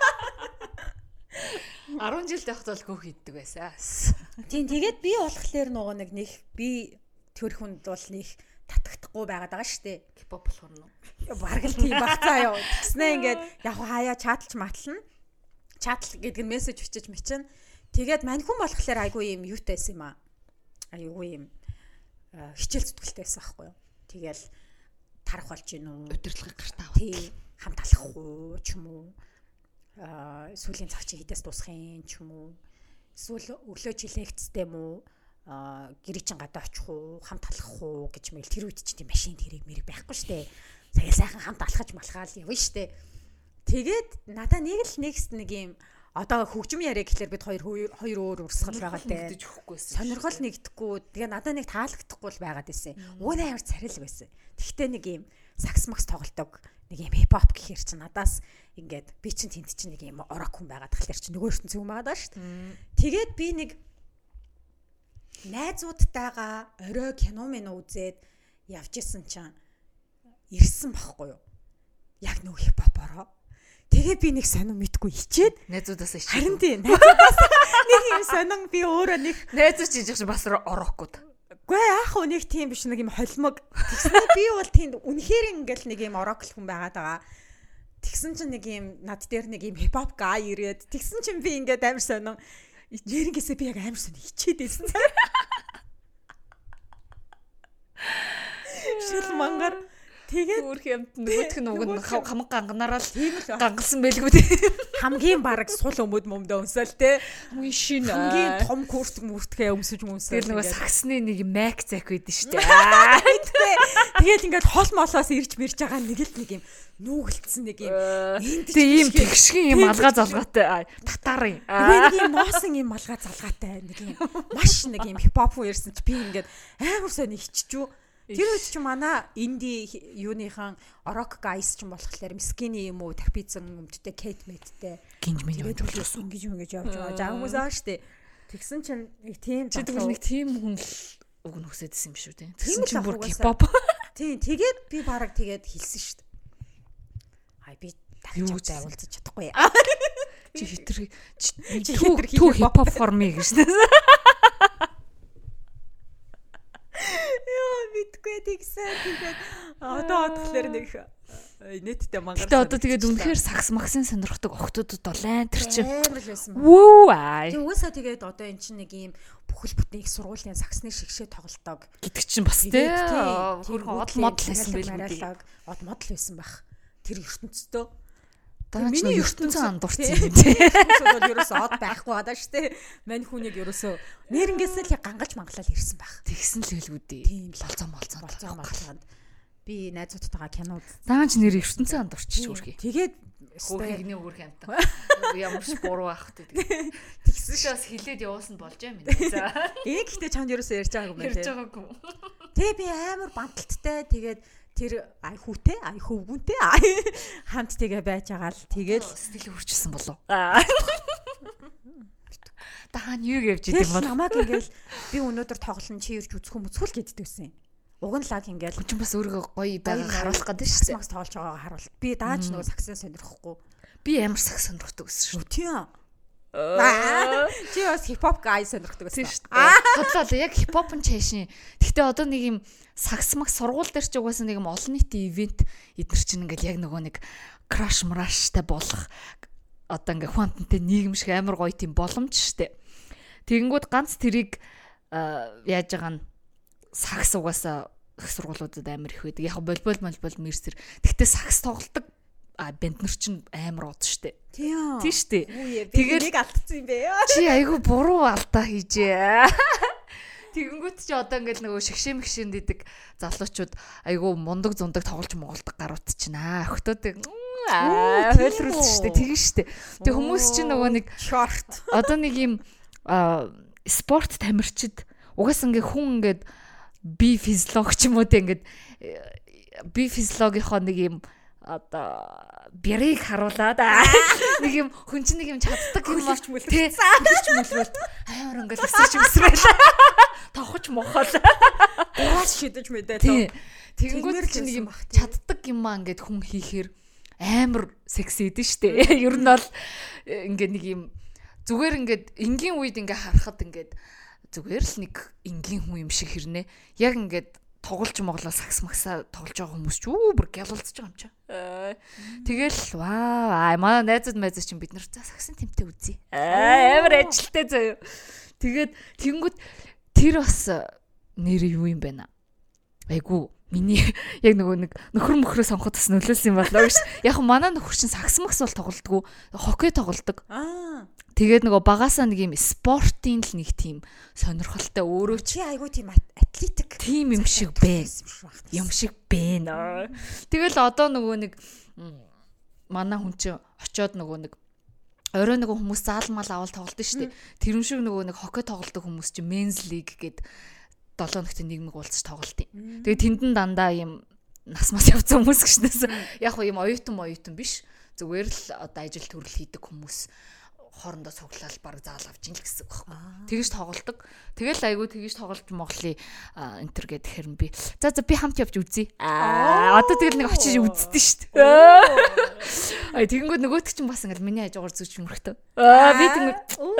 арван жил тахт бол гүх иддэг байсан.
Тийм тэгээд би болохоор нөгөө нэг нэг би тэр хүнд бол нэг татагдахгүй байгаад байгаа шүү дээ.
Хипхоп болохоор нь.
Бараг л тийм багцаа юу. Тэгснэ ингээд яг хаяа чаталж матлна. Чатал гэдэг нь мессеж бичиж мчин. Тэгээд мань хүн болохоор айгүй юм юутай байсан юм аа. Айгүй юм хичээл зүтгэлтэй байсан байхгүй юу. Тэгэл тарах болж гин үү.
Удирдлагыг гартаа авах.
Тийм хамт алах уу ч юм уу. Аа сүүлийн цаг чи хідээс дуусах юм ч юм уу эсвэл өглөө чи лекцтэй юм уу аа гэрээ чин гадаа очих уу хамт алах уу гэж мэл тэр үед чи тийм машин хэрэг мэрэг байхгүй штэ сая сайхан хамт алхаж малхаал явна штэ тэгээд надаа нэг л нэгс нэг юм одоо хөгжим яриа гэхэлэр бид хоёр хоёр өөр урсгал байгаа дээ сонирхол нэгдэхгүй тэгээ надаа нэг таалагдахгүй л байгаад байсан өөний амар царил байсан тэгтээ нэг юм сакс макс тоглодог нэг юм хипхоп гэхэр чи надаас ингээд би чин тэнд чинь нэг юм орок хүн байгаад тахлаар чи нөгөө ертөнцийн хүн байгаад шүү дээ. Тэгээд би нэг найзуудтайгаа орой кино мэн үзээд явж исэн чинь ирсэн байхгүй юу? Яг нөгөө хипхопороо. Тэгээ би нэг сонин мэдгүй хичээд
найзуудаасаа хичээд.
Харин тийм найзуудаас нэг юм сонин би өөрөө нэг
найзууч хийж бас орокууд.
Гүй яах вэ нэг тийм биш нэг юм холимог. Тэгснэ би бол тийм үнэхээр ингээл нэг юм орокл хүн байгаад байгаа. Тэгсэн чинь нэг юм над дээр нэг юм хипхоп гай ирээд тэгсэн чинь би ингээд амар сонин нэрнгээсээ би яг амар сонин хичээд байсан. Шил мангар Тэгээд
өөрх юмд нөгөөх нь уг нь хамаг ганганараа л гангалсан байлгүй дээ.
Хамгийн бараг сул өмөд мөмдөө өнсөөл те.
Хамгийн шин
хамгийн том күрт мүртгээ өмсөж мүнсэл.
Тэр нөгөө саксны нэг мак зак байдаг шүү дээ.
Тэгээд ингээд хол молоос ирж мэрж байгаа нэг л нэг юм нүүгэлцсэн нэг юм.
Тэг ийм тэгшгийн юм алгаа залгаатай татарын.
Нэг юм ноосон юм алгаа залгаатай нэг юм маш нэг юм хипхоп ярьсан чи би ингээд амар сайн иччихв. Тэр үед чи манай инди юуныхан Rock Guys ч юм болохоор Mskini юм уу тарпицсан өмдтэй Kate Mate-тэй
гинж минь
ингэж ингэж ингэж явж байгаа. За хүмүүс аа штэ. Тэгсэн чинь нэг тийм
тэгвэл нэг тийм хүн л уг нь хүсэдсэн юм шүү дээ. Тэгсэн чинь бүр хипхоп.
Тийм тэгээд би бараг тэгээд хэлсэн штэ. Хай би дахиж уулзаж чадахгүй.
Чи хитэр түү хипхоп формыг гэж.
Мэдгүй тэгсэн тэгээд одоо болохоор нэг нэттэй мангар.
Тэгээд одоо тэгээд үнэхээр сакс максын сонирхдаг охтуудад болоо тэр чинь
амар л байсан.
Вүү аа.
Тэг уусаа тэгээд одоо эн чинь нэг юм бүхэл бүтэн их сургуулийн саксны шигшээ тоглолтог
гэдэг чинь бас тий. Хөрхөн од модл байсан байлгүй.
Од модл байсан байх. Тэр ертөнцөө
миний ертөнцөө андуурсан юм тий.
Ертөнцөө бол ерөөсөө од байхгүй badаа штэ. Мань хүнийг ерөөсөө нэрнгээсээ л гангалж мангалал ирсэн байх.
Тэгсэн л хэлгүй дээ.
Тийм
болцоо молцоо
болцоо молцоонд би найзуудтайгаа кинод
даанч нэр ертөнцөө андуурчих үргээ.
Тэгээд
хөөрхний хөөрх амтаа. Ямар ч буруу байх гэдэг. Тэгсэн шээс хилээд явуулсан болж юм байна. За.
Ээ гэхдээ чанд ерөөсөө ярьж байгаагүй юм
байна. Ярьж байгаагүй.
Тэгээ би амар банталттай тэгээд тэр ай хүүтэй ай хөвгүнтэй хамт тэгээ байж байгаа л тэгээд
сэтгэл хурчсан болов. Даан юу гэвч идэм бол
намайг ингээл би өнөөдөр тоглоно чи ирж үзэх юм үзхүүл гэдэгсэн. Уг нь лаг ингээл
чи бас өөрийгөө гоё байгааг харуулах гэдэг шүү дээ.
Макс тоглож байгаагаа харуул. Би дааж нөгөө саксаа сонирхгүй.
Би ямар сакс сонирхдаг гэсэн шүү.
Тийм. Чи бас хипхоп гай сонирхдаг гэсэн
шүү дээ. Бодлоо яг хипхопын чашин. Гэхдээ одоо нэг юм сакс макс сургууль дээр ч угаасаа нэг юм олон нийтийн ивент эдгээр чинь ингээл яг нөгөө нэг краш мраштай болох одоо ингээ хвантантай нийгэм шиг амар гоё тийм боломж штэ. Тэгэнгүүт ганц тэрийг яаж байгаа нь сакс угаасаа их сургуулиудад амар их байдаг. Яг болбол молбол мэрсэр. Гэхдээ сакс тоглолдог а бэнд нар чинь амар од штэ.
Тийм.
Тийм штэ.
Тэгээд нэг алдсан юм бэ.
Чи айгүй буруу алдаа хийжээ. Тэгэнгүүт чи одоо ингээд нөгөө шигшээ мэгшээнд идэг залуучууд айгүй мундаг зундаг тоглож моголдог гарууд чинь аа охтууд аа хойлруулж штэ тэгэн штэ. Тэг хүмүүс чинь нөгөө нэг
шорт.
Одоо нэг юм спорт тамирчид угаасаа ингээд хүн ингээд би физиолог ч юм уу те ингээд би физиологийнхоо нэг юм одоо бэрийг харуулад нэг юм хүн чинь нэг юм чаддаг юм
аа ч мөлөж
тий ч мөлөж амар ингээд өсөж өсрөл тохож мохол
гураас шидэж мэдээ тоо
тэгэнгүүт чинь нэг юм чаддаг юм аа ингээд хүн хийхээр амар секси идэв штэ ер нь бол ингээд нэг юм зүгээр ингээд энгийн үед ингээд харахад ингээд зүгээр л нэг энгийн хүн юм шиг хэрнэ яг ингээд тоглож моглоо сакс максаа тоглож байгаа хүмүүс ч үү бүр гялалцж байгаа юм чаа. Тэгэл ваа манай найзууд найзууд чинь бид нар за саксын тэмтэй үзье. Амар ажилтай заяа. Тэгээд тэнгүүд тэр бас нэр юу юм бэ наа. Айгу миний яг нөгөө нэг нөхөр мөхрөө сонгоход бас нөлөөлсөн юм болоо гэж. Яг манай нөхөр чинь сакс макс бол тоглодгоо хоккей тоглодог. Аа. Тэгээд нөгөө багасаа нэг юм спортын л нэг тийм сонирхолтой өөрөө
чи айгу тийм атлетик
тийм юм шиг байна. Юм шиг байна. Тэгэл одоо нөгөө нэг манай хүн чинь очиод нөгөө нэг орой нөгөө хүмүүс заалмал авал тоглолт шүү дээ. Тэр юм шиг нөгөө нэг хоккей тоглодог хүмүүс чинь men's league гээд долоо нөхдөд нийгмиг уулзаж тоглолт юм. Тэгээд тэнд нь дандаа юм нас мас явцсан хүмүүс гэшнээс яг юм оюутан оюутан биш. Зүгээр л одоо ажил төрөл хийдэг хүмүүс хоорондоо цуглаал баг заал авч ийн л гэсэн үг байхгүй. Тэгэж тоглолдог. Тэгэл айгүй тэгэж тоглож Монголын энтер гэдэг хэрэн би. За за би хамт явж үзье. Аа одоо тэгэл нэг очиж үзтэн шүү дээ. Ай тэгэнгүүт нөгөөт чинь бас ингээл миний хажуугаар зүж мөрхтөө. Аа би тэгвэл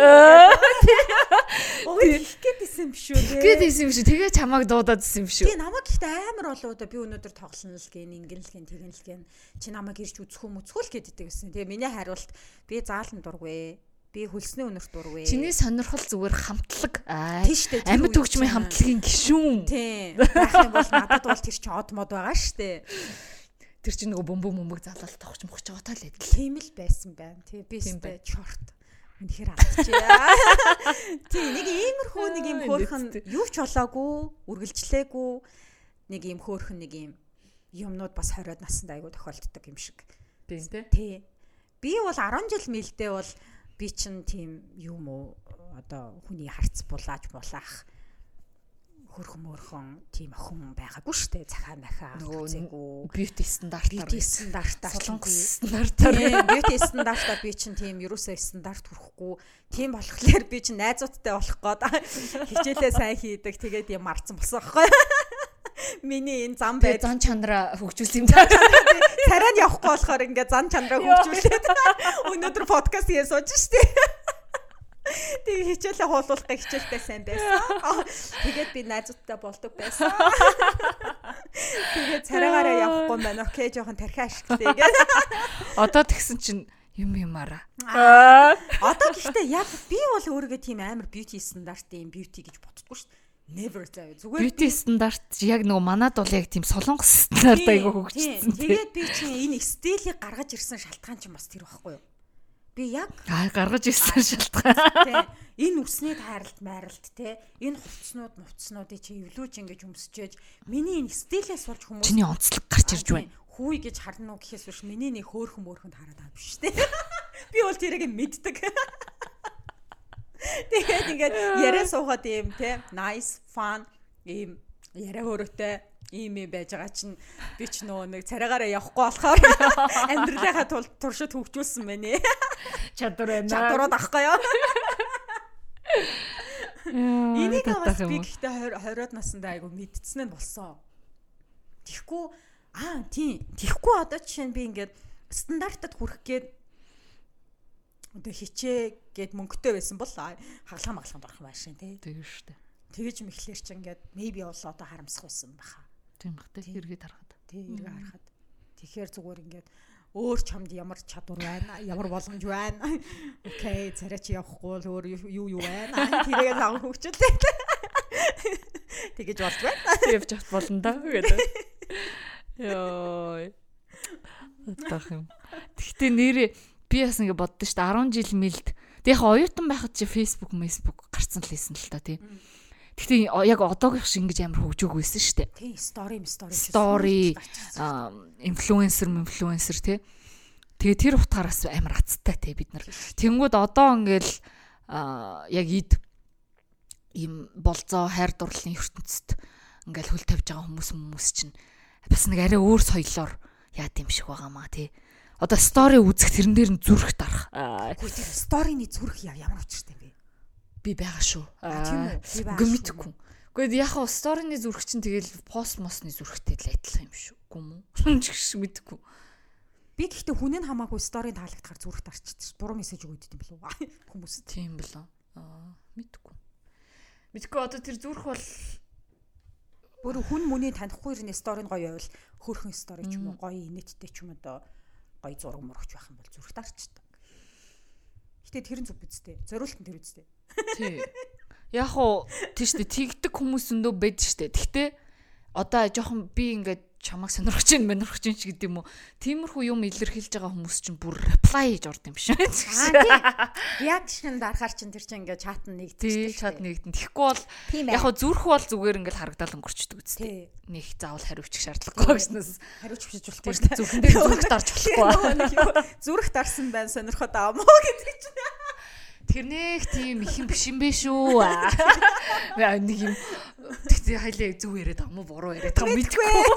Ой хэлгээд исэн биш үү?
Хэлгээд исэн биш үү? Тэгээ чамааг дуудаад исэн биш үү?
Тий намайг ихтэй амар болоо да би өнөөдөр тоглоно л гэн ингэн л гэн тэгэн л гэн. Чи намайг ирж үзэх юм үзхүүл гэдэг гэсэн. Тэгээ миний хариулт би заалан дургүй. Би хөлсний өнөрт дурвэ.
Чиний сонирхол зүгээр хамтлаг.
Тийштэй
амьд хөгжмийн хамтлагийн гишүүн.
Тийм. Байх юм бол надад бол тэр чинь од мод байгаа штэ.
Тэр чинь нөгөө бөмбөг бөмбөг залалт тогч мохч байгаа тал эдэл.
Тийм л байсан байна. Тийм би өстэй чорт. Үнэхээр алдчихъя. Тийм нэг иймэрхүү нэг юм хөөрхөн юу ч болоогүй, үргэлжлээгүй нэг юм хөөрхөн нэг юм юмнууд бас хориод насанд айгу тохиолддог юм шиг.
Тийм
тий. Би бол арван жил мэлдээ бол би чинь тийм юм уу одоо хүний харц булааж булаах хөрхөн мөрхөн тийм охин байгаагүй штэ цахаа махаа
нөгөө бьюти стандартаар
бьюти стандартаар
солонгос стандартаар
бьюти стандартаар би чинь тийм ерөөсөө стандарт хүрэхгүй тийм болохоор би чинь найзуудтай болох гээд хичээлээ сайн хийдэг тэгээд юм марцсан болсон байхгүй миний энэ зам бай
зан чанараа хөгжүүлсэн юм даа.
Царайд явахгүй болохоор ингээ зан чанараа хөгжүүлээд өнөөдөр подкаст хийж сууж штэ. Тэгээ хичээлээ хуулуулах гэх хичээлтэй сайн байсан. Тэгээд би найзуудтай болдог байсан. Тэгээд царайгаараа явахгүй байна. Окей, жоохон тархи ашигтай гэдэг.
Одоо тэгсэн чинь юм юмараа.
Одоо гэхдээ яг би бол өөрийгөө тийм амар бьюти стандартын бьюти гэж боддоггүй шүү дээ. Never заяа. Зүгээр
бьюти стандарт яг нөгөө манад бол яг тийм солонгос стандарт айгу хөгжсөн.
Тэгээд би чинь энэ стилийг гаргаж ирсэн шалтгаан чинь бас тэр байхгүй юу? Би яг
аа гаргаж ирсэн шалтгаан.
Энэ үсний тайралт майралт те энэ хувцснууд мувцснуудыг чи эвлүүж ингэж өмсчээж миний энэ стилээс болж хүмүүс
чиний онцлог гарч ирж байна.
Хүй гэж харна уу гэхээс биш миний нэг хөөхөн мөөрхөнд хараад байгаа биш те. Би бол тэрийг мэддэг. Тэгээд ингээд яриа суугаад ийм те nice fun ийм яриа хөрөтэй ийм юм байж байгаа чинь би ч нөө нэг царайгаараа явахгүй болохоор амьдралынхаа тулд туршид хөгжүүлсэн байна.
Чадвар байна.
Чадварууд ахгүй юу? Энийг бас би гэхдээ хориод насандаа айгу мэдцэн нь болсон. Тэгэхгүй аа тийм тэгэхгүй одоо жишээ нь би ингээд стандартад хүрэх гээд одоо хичээ гээд мөнгөтэй байсан бол хаглаа маглаханд орох байшин тий.
Тийм шүү дээ.
Тэгэж мэхлэр чи ингээд maybe бол одоо харамсах байсан баха.
Тийм бах тий эргээд харахад.
Тий эргээ харахад. Тэгэхээр зүгээр ингээд өөр чамд ямар чадвар байна, ямар боломж байна. Окей, царай чи явахгүй л өөр юу юу байна. Тэрийг авах хөвчлээ. Тэгэж болж байна.
Явж авах болно да гэдэг. Йой. Утах юм. Гэхдээ нэрээ би бас ингэ боддоо шүү дээ арван жил мэлд. Тэг яг оюутан байхад чи Facebook, Facebook гарцсан л хийсэн л та тий. Гэхдээ яг одоогийнх шиг ингэж амар хөгжөөгүйсэн шүү дээ.
Тий, story, story.
Story, influencer, influencer тий. Тэгээ тэр утгаараас амар азтай тий бид нар. Тэнгүүд одоо ингээл яг ид им болзоо хайр дурлалын ертөнцид ингээл хөл тавьж байгаа хүмүүс хүмүүс чинь бас нэг арай өөр соёлоор яа гэм шиг байгаамаа тий. Одоо стори үзэх тэрэн дээр нь зүрх дарах.
Үгүй тэр сторины зүрх ямар учиртай бэ?
Би байгаа шүү.
Тийм үү? Би байгаа.
Үгүй мэдгүй. Үгүй яг хаа сторины зүрх чинь тэгэл пост мосны зүрхтэй л адилхан юм шүү. Үгүй мүү? Ч мэдгүй.
Би гэхдээ хүнийг хамаагүй сторийн таалагдахаар зүрх дарчихдээ буруу мессеж өгөөд юм болов уу? Хүмүүс
тийм болоо. Аа мэдгүй. Мэдгүй одоо тэр зүрх бол
бүр хүн мөний танихгүй ирнэ сторийн гоё байвал хөөрхөн стори ч юм уу гоё инэттэй ч юм одоо гоё зураг мөрөгч байх юм бол зүрх дарчдаг. Гэтэ тэр нь зүг бидтэй. Зориулт нь тэр үстэй.
Тий. Яг уу тийш үү тэгдэг хүмүүс өндөө байд штэ. Гэхдээ одоо жоохон би ингээд чамайг сонирхож чинь сонирхож чинь ч гэдэг юм уу. Тиймэрхүү юм илэрхийлж байгаа хүмүүс чинь бүр reply хийж орд юм биш үү?
Аа тий. Реакшн дарахаар чинь тэр чинь ингээд чат нь нэгдэж
тий. Чат нэгдэн. Тэгэхгүй бол яг уу зүрх бол зүгээр ингээд харагдал өнгөрчдөг үстэй. Нэг заавал хариучих шаардлагагүй гэснээс
хариуч бишиж болохгүй шүү дээ.
Зүрхэн дээр зүрх дарж болохгүй.
Зүрх дарсан байна сонирхоод аа мó гэдэг чинь.
Тэрнийх тийм их юм биш юм бэ шүү. Нэг юм тэгтээ хайлаа зүв яриад байгаа мó буруу яриад байгаа мэдгүй.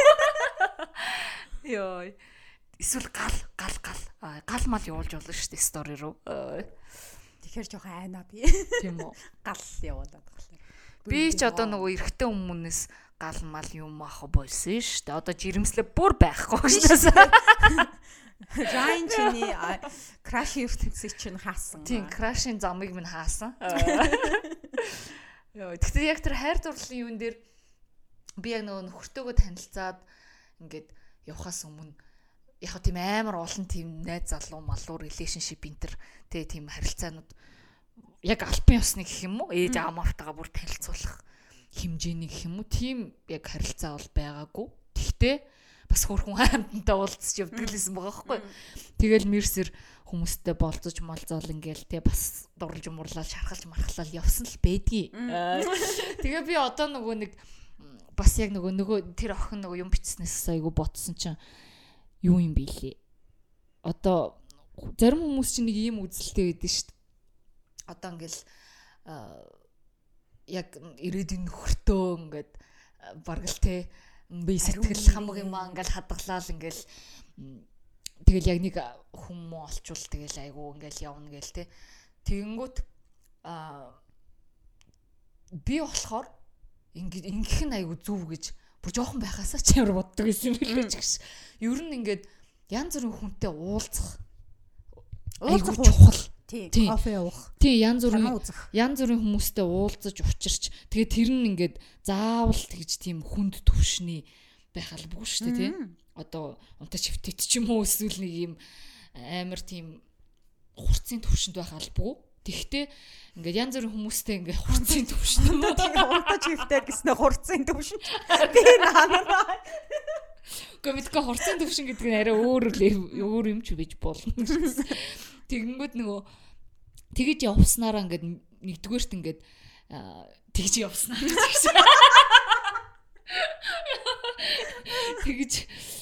Йой. Эсвэл гал гал гал гал мал явуулж болно шүү дээ стори руу.
Тэгэхээр жоохон айна би.
Тийм үү.
Гал явуулаад болохоор.
Би ч одоо нөгөө эрэгтэй хүмүүнээс гал мал юм ах болсон шүү дээ. Одоо жирэмслээ бүр байхгүй шнээс.
Райн чиний краши ертөнцийг чинь хаасан.
Тийм, крашийн замыг минь хаасан. Йоо, тэгэхээр яг тэр хайр дурлалын юун дээр би яг нөгөө нөхөртөөгөө танилцаад ингээд явхаас өмнө яг тийм амар олон тийм найз залуу малуу relationship интер тэ тийм харилцаанууд яг альпын ёсны гэх юм уу ээж аамаавтайгаа бүр танилцуулах хэмжээний гэх юм уу тийм яг харилцаа бол байгаагүй. Тэгтээ бас хөрхөн хаамтантай уулзч явдаг лсэн байгаа байхгүй. Тэгэл мэрсэр хүмүүстэй болцож малзаал ингээл те бас дурлж мурлал шархалж мархлал явсан л байдгийг. Тэгээ би одоо нөгөө нэг бас яг нөгөө нөгөө тэр охин нөгөө юм бичснээс айгу ботсон чинь юу юм бэ лээ. Одоо зарим хүмүүс чинь нэг ийм үзэлтэй байдаг шүү дээ. Одоо ингээл яг ирээдүйн нөхөртөө ингээд бараг л те би сэтгэл хамаг юм аа ингээл хадгалаад ингээл тэгэл яг нэг хүн муу олчвол тэгэл айгу ингээл явна гээл те. Тэгэнгүүт а би болохоор ингээд ингэх нь айгу зүв гэж бүр жоохон байхасаа ч ямар боддог гэсэн юм билээ ч гэж. Ер нь ингээд янз бүрийн хүнтэй уулзах айгу чухал.
Тийм, кофе уух.
Тийм, янз бүрийн янз бүрийн хүмүүстэй уулзаж учирч тэгээ тэр нь ингээд заавал тэгж тийм хүнд төвшний байх албагүй шүү дээ, тийм. Одоо унтаа чивтэт ч юм уу эсвэл нэг юм амар тийм хурцын төвшөнд байх албагүй. Тэгтээ ингээд янз бүрийн хүмүүстэй ингээд хурцын төвшөнд
унтаа чивтэт гэснээр хурцын төвшөнд. Би наанаа.
Гэхдээ хурцын төвшин гэдэг нь арай өөр өөр юм ч бийж болно. Тэгэнгүүт нөгөө тэгэж явснараа ингээд нэгдүгээрт ингээд тэгж явснараа гэж. Тэгэж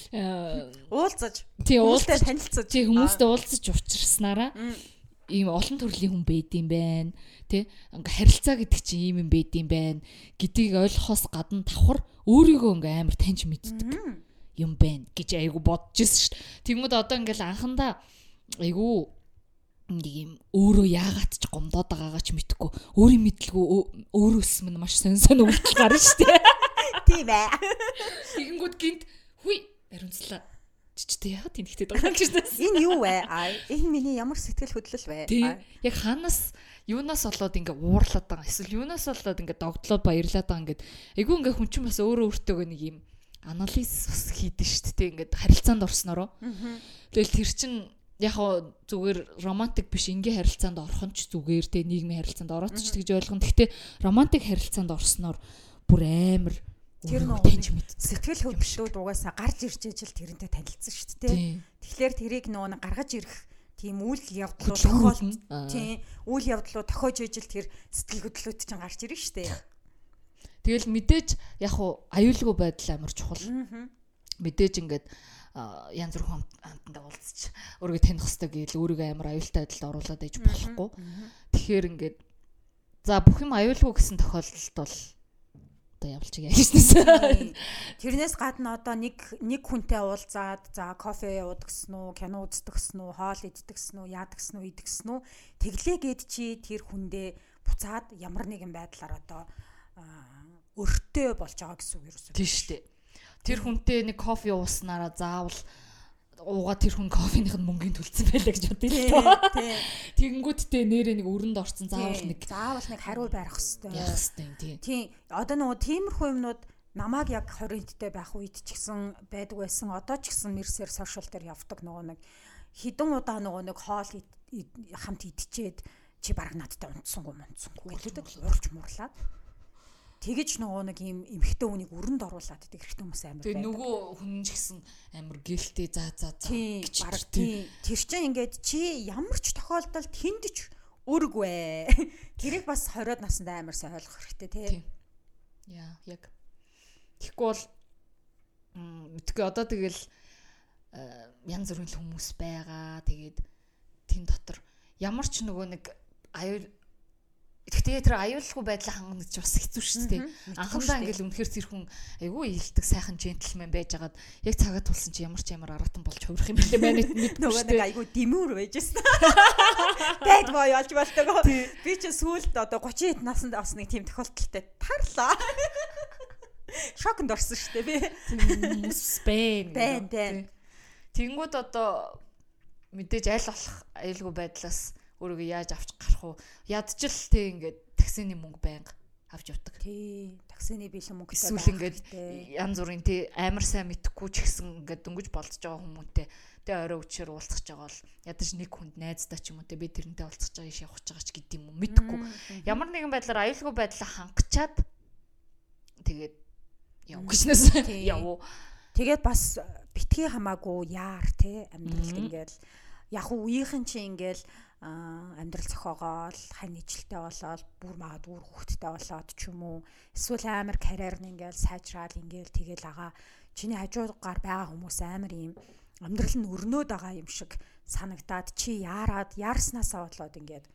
уулзаж
тий уулзаж
танилцаж
тий хүмүүстэй уулзаж учирснараа ийм олон төрлийн хүн байд юм байна. Тэ ингээ харилцаа гэдэг чинь ийм юм байд юм байна гэдгийг ойлгохоос гадна давхар өөрийгөө ингээ амар таньж мэддэг юм байна гэж айгу бодож ирсэн шүү дээ. Тэгмэд одоо ингээл анхандаа айгу нэг юм өөрөө яагаад ч гомдоод байгаагаа ч мэдэхгүй өөрийн мэдлгүй өөрөөс минь маш сонь сонь өвдөл гарна шүү дээ.
Тийм ээ.
Тэгэнгүүт гинт хүй баримтлаа чичтэй яагаад тийм ихтэй байгаа гэж байна.
Энэ юу вэ? Аа энэ миний ямар сэтгэл хөдлөл вэ?
Яг ханаас юунаас болоод ингээ уурлаад байгаа эсвэл юунаас болоод ингээ догдлоод баярлаад байгаа ингээд айгүй ингээ хүн чинь бас өөрөө өөртөө нэг юм анализ бас хийдэж шүү дээ. Ингээд харилцаанд орсноороо. Тэгэл тэр чинь яг зүгээр романтик биш ингийн харилцаанд орох нь ч зүгээр те нийгмийн харилцаанд ороод ч гэж ойлгоно. Гэхдээ романтик харилцаанд орсноор бүр амар
тэр нөгөө сэтгэл хөдлөлүүд угаасаа гарч ирж ижил тэрнтэй танилцсан шүү дээ. Тэгэхээр тэрийг нөгөө гаргаж ирэх тийм үйл явдлууд тохиол тийм үйл явдлууд тохиож ижил тэр сэтгэл хөдлөлүүд чинь гарч ирнэ шүү дээ.
Тэгэл мэдээж яг аюулгүй байдал амар чухал. Мэдээж ингээд янз бүр хамтанда уулзч өөрийгөө таних хэрэгтэй гэвэл өөрийгөө амар аюултай байдалд оруулаад ээж болохгүй. Тэгэхээр ингээд за бүх юм аюулгүй гэсэн тохиолдолд бол одоо явуулчих яа гэжнээс.
Тэрнээс гадна одоо нэг нэг хүнтэй уулзаад за кофе уудаг гэсэн үү, кино үздэг гэсэн үү, хоол иддэг гэсэн үү, яадаг гэсэн үү, иддэг гэсэн үү тэглээгээд чи тэр хүндээ буцаад ямар нэгэн байдлаар одоо өртөө болж байгаа гэсэн үг юусэн.
Тийм шүү дээ. Тэр хүнтэй нэг кофе ууснараа заавал уугаа тэр хүн кофеных нь мөнгөний төлсөн байлаа гэж бодъё. Тэгэнгүүтээ нэрээ нэг өрөнд орсон заавал нэг
заавал нэг хариу барих хэвээр.
Яах хэвээр тийм.
Тийм. Одоо нөгөө тиймэрхүү юмнууд намайг яг хоригдтэй байх үед ч гэсэн байдаг байсан. Одоо ч гэсэн мэрсээр сошиал дээр явдаг нөгөө нэг хідэн удаа нөгөө нэг хоол хамт идчихэд чи бараг надтай унтсангүй мунцсангүй гэдэг урж мурлаад. Тэгэж нөгөө нэг юм эмхтэй хүнийг өрөнд оруулаад идэг хэрэгтэй хүмүүс амар байдаг.
Тэгээ нөгөө хүн ч гэсэн амар гэлтэй заа заа заа
гэж бараг тийм. Тэр чинь ингээд чи ямар ч тохиолдолд тэндч өргвэ. Тэрийг бас хориод насанд амар сайн ойлгох хэрэгтэй тий.
Яа, яг. Тэгэхгүй бол мэдгүй одоо тэгэл янз бүрийн хүмүүс байгаа. Тэгээд тэн дотор ямар ч нөгөө нэг аюул Гэхдээ тэр аюулгүй байдлаа хангах гэж бас хэцүү шүү дээ. Анхандаа ингээл үнэхээр тэр хүн айгүй илдэг сайхан джентльмен байжгаад яг цагаад тулсан чи ямар ч ямар аратан болж хувирах юм бэлээ байна мэд
нөгөө нэг айгүй дэмүүр байжсэн. Bad boy болж болтойгоо. Би чи сүүлд одоо гучин хэд наснд бас нэг тийм тохиолдолтой тарлаа. Шокнд орсон шүү дээ би.
Спэн.
Бэн бэн.
Тэнгүүд одоо мэдээж аль болох аюулгүй байдлаас өөрийгөө яаж авч гарах уу? Ядчил тэг ингээд таксины мөнгө байнга авч явдаг.
Тий. Таксины бэлэн мөнгөтэй.
Эсвэл ингээд янз бүрийн тий амар сайн мэдхгүй ч гэсэн ингээд дөнгөж болцож байгаа хүмүүстээ тий орой өчөр уулзах жагаал ядаж нэг хүнд найздаа ч юм уу тий би тэрнтэй уулзах жагаа иш явах гэж гэдэг юм уу мэдхгүй. Ямар нэгэн байдлаар аюулгүй байдлаа хангачаад тэгээд яв гиснээс яв.
Тэгээд бас битгий хамаагүй яар тий амьдралд ингээд яг үеийнхэн чи ингээд амьдрал зохиогоол хань ижлэлтэй болоод бүр магадгүй хүүхдтэй болоод ч юм уу эсвэл амар карьер нь ингээл сайжраад ингээл тэгэл агаа чиний хажуугаар байгаа хүмүүс амар юм амьдрал нь өрнөд байгаа юм шиг санагдаад чи яарад яарснасаа болоод ингээд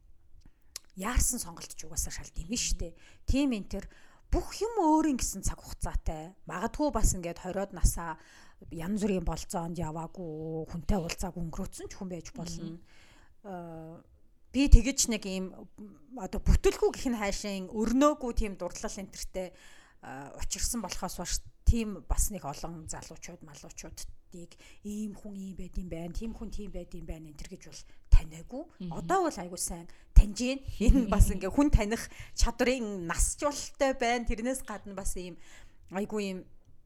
яарсан сонголт ч угаасаа шалт юм шүү дээ. Тийм энэ төр бүх юм өөрийн гэсэн цаг хугацаатай магадгүй бас ингээд хориод насаа янз бүрийн болцоонд яваагүй хүнтэй уулзаагүй өнгөрөөцсөн ч хүн байж болно. Би тэгэж нэг юм одоо бүтэлгүй гэх нь хайшин өрнөөгүй тийм дурдлал энтертэй учирсан болохоос баш тийм бас нэг олон залуучууд малуучуудыг ийм хүн ийм байд юм байна, тийм хүн тийм байд юм байна энтер гэж бол таниагүй. Одоо бол айгуу сайн таньж гин. Энэ бас ингээ хүн таних чадрын насжуулалтай байна. Тэрнээс гадна бас ийм айгуу ийм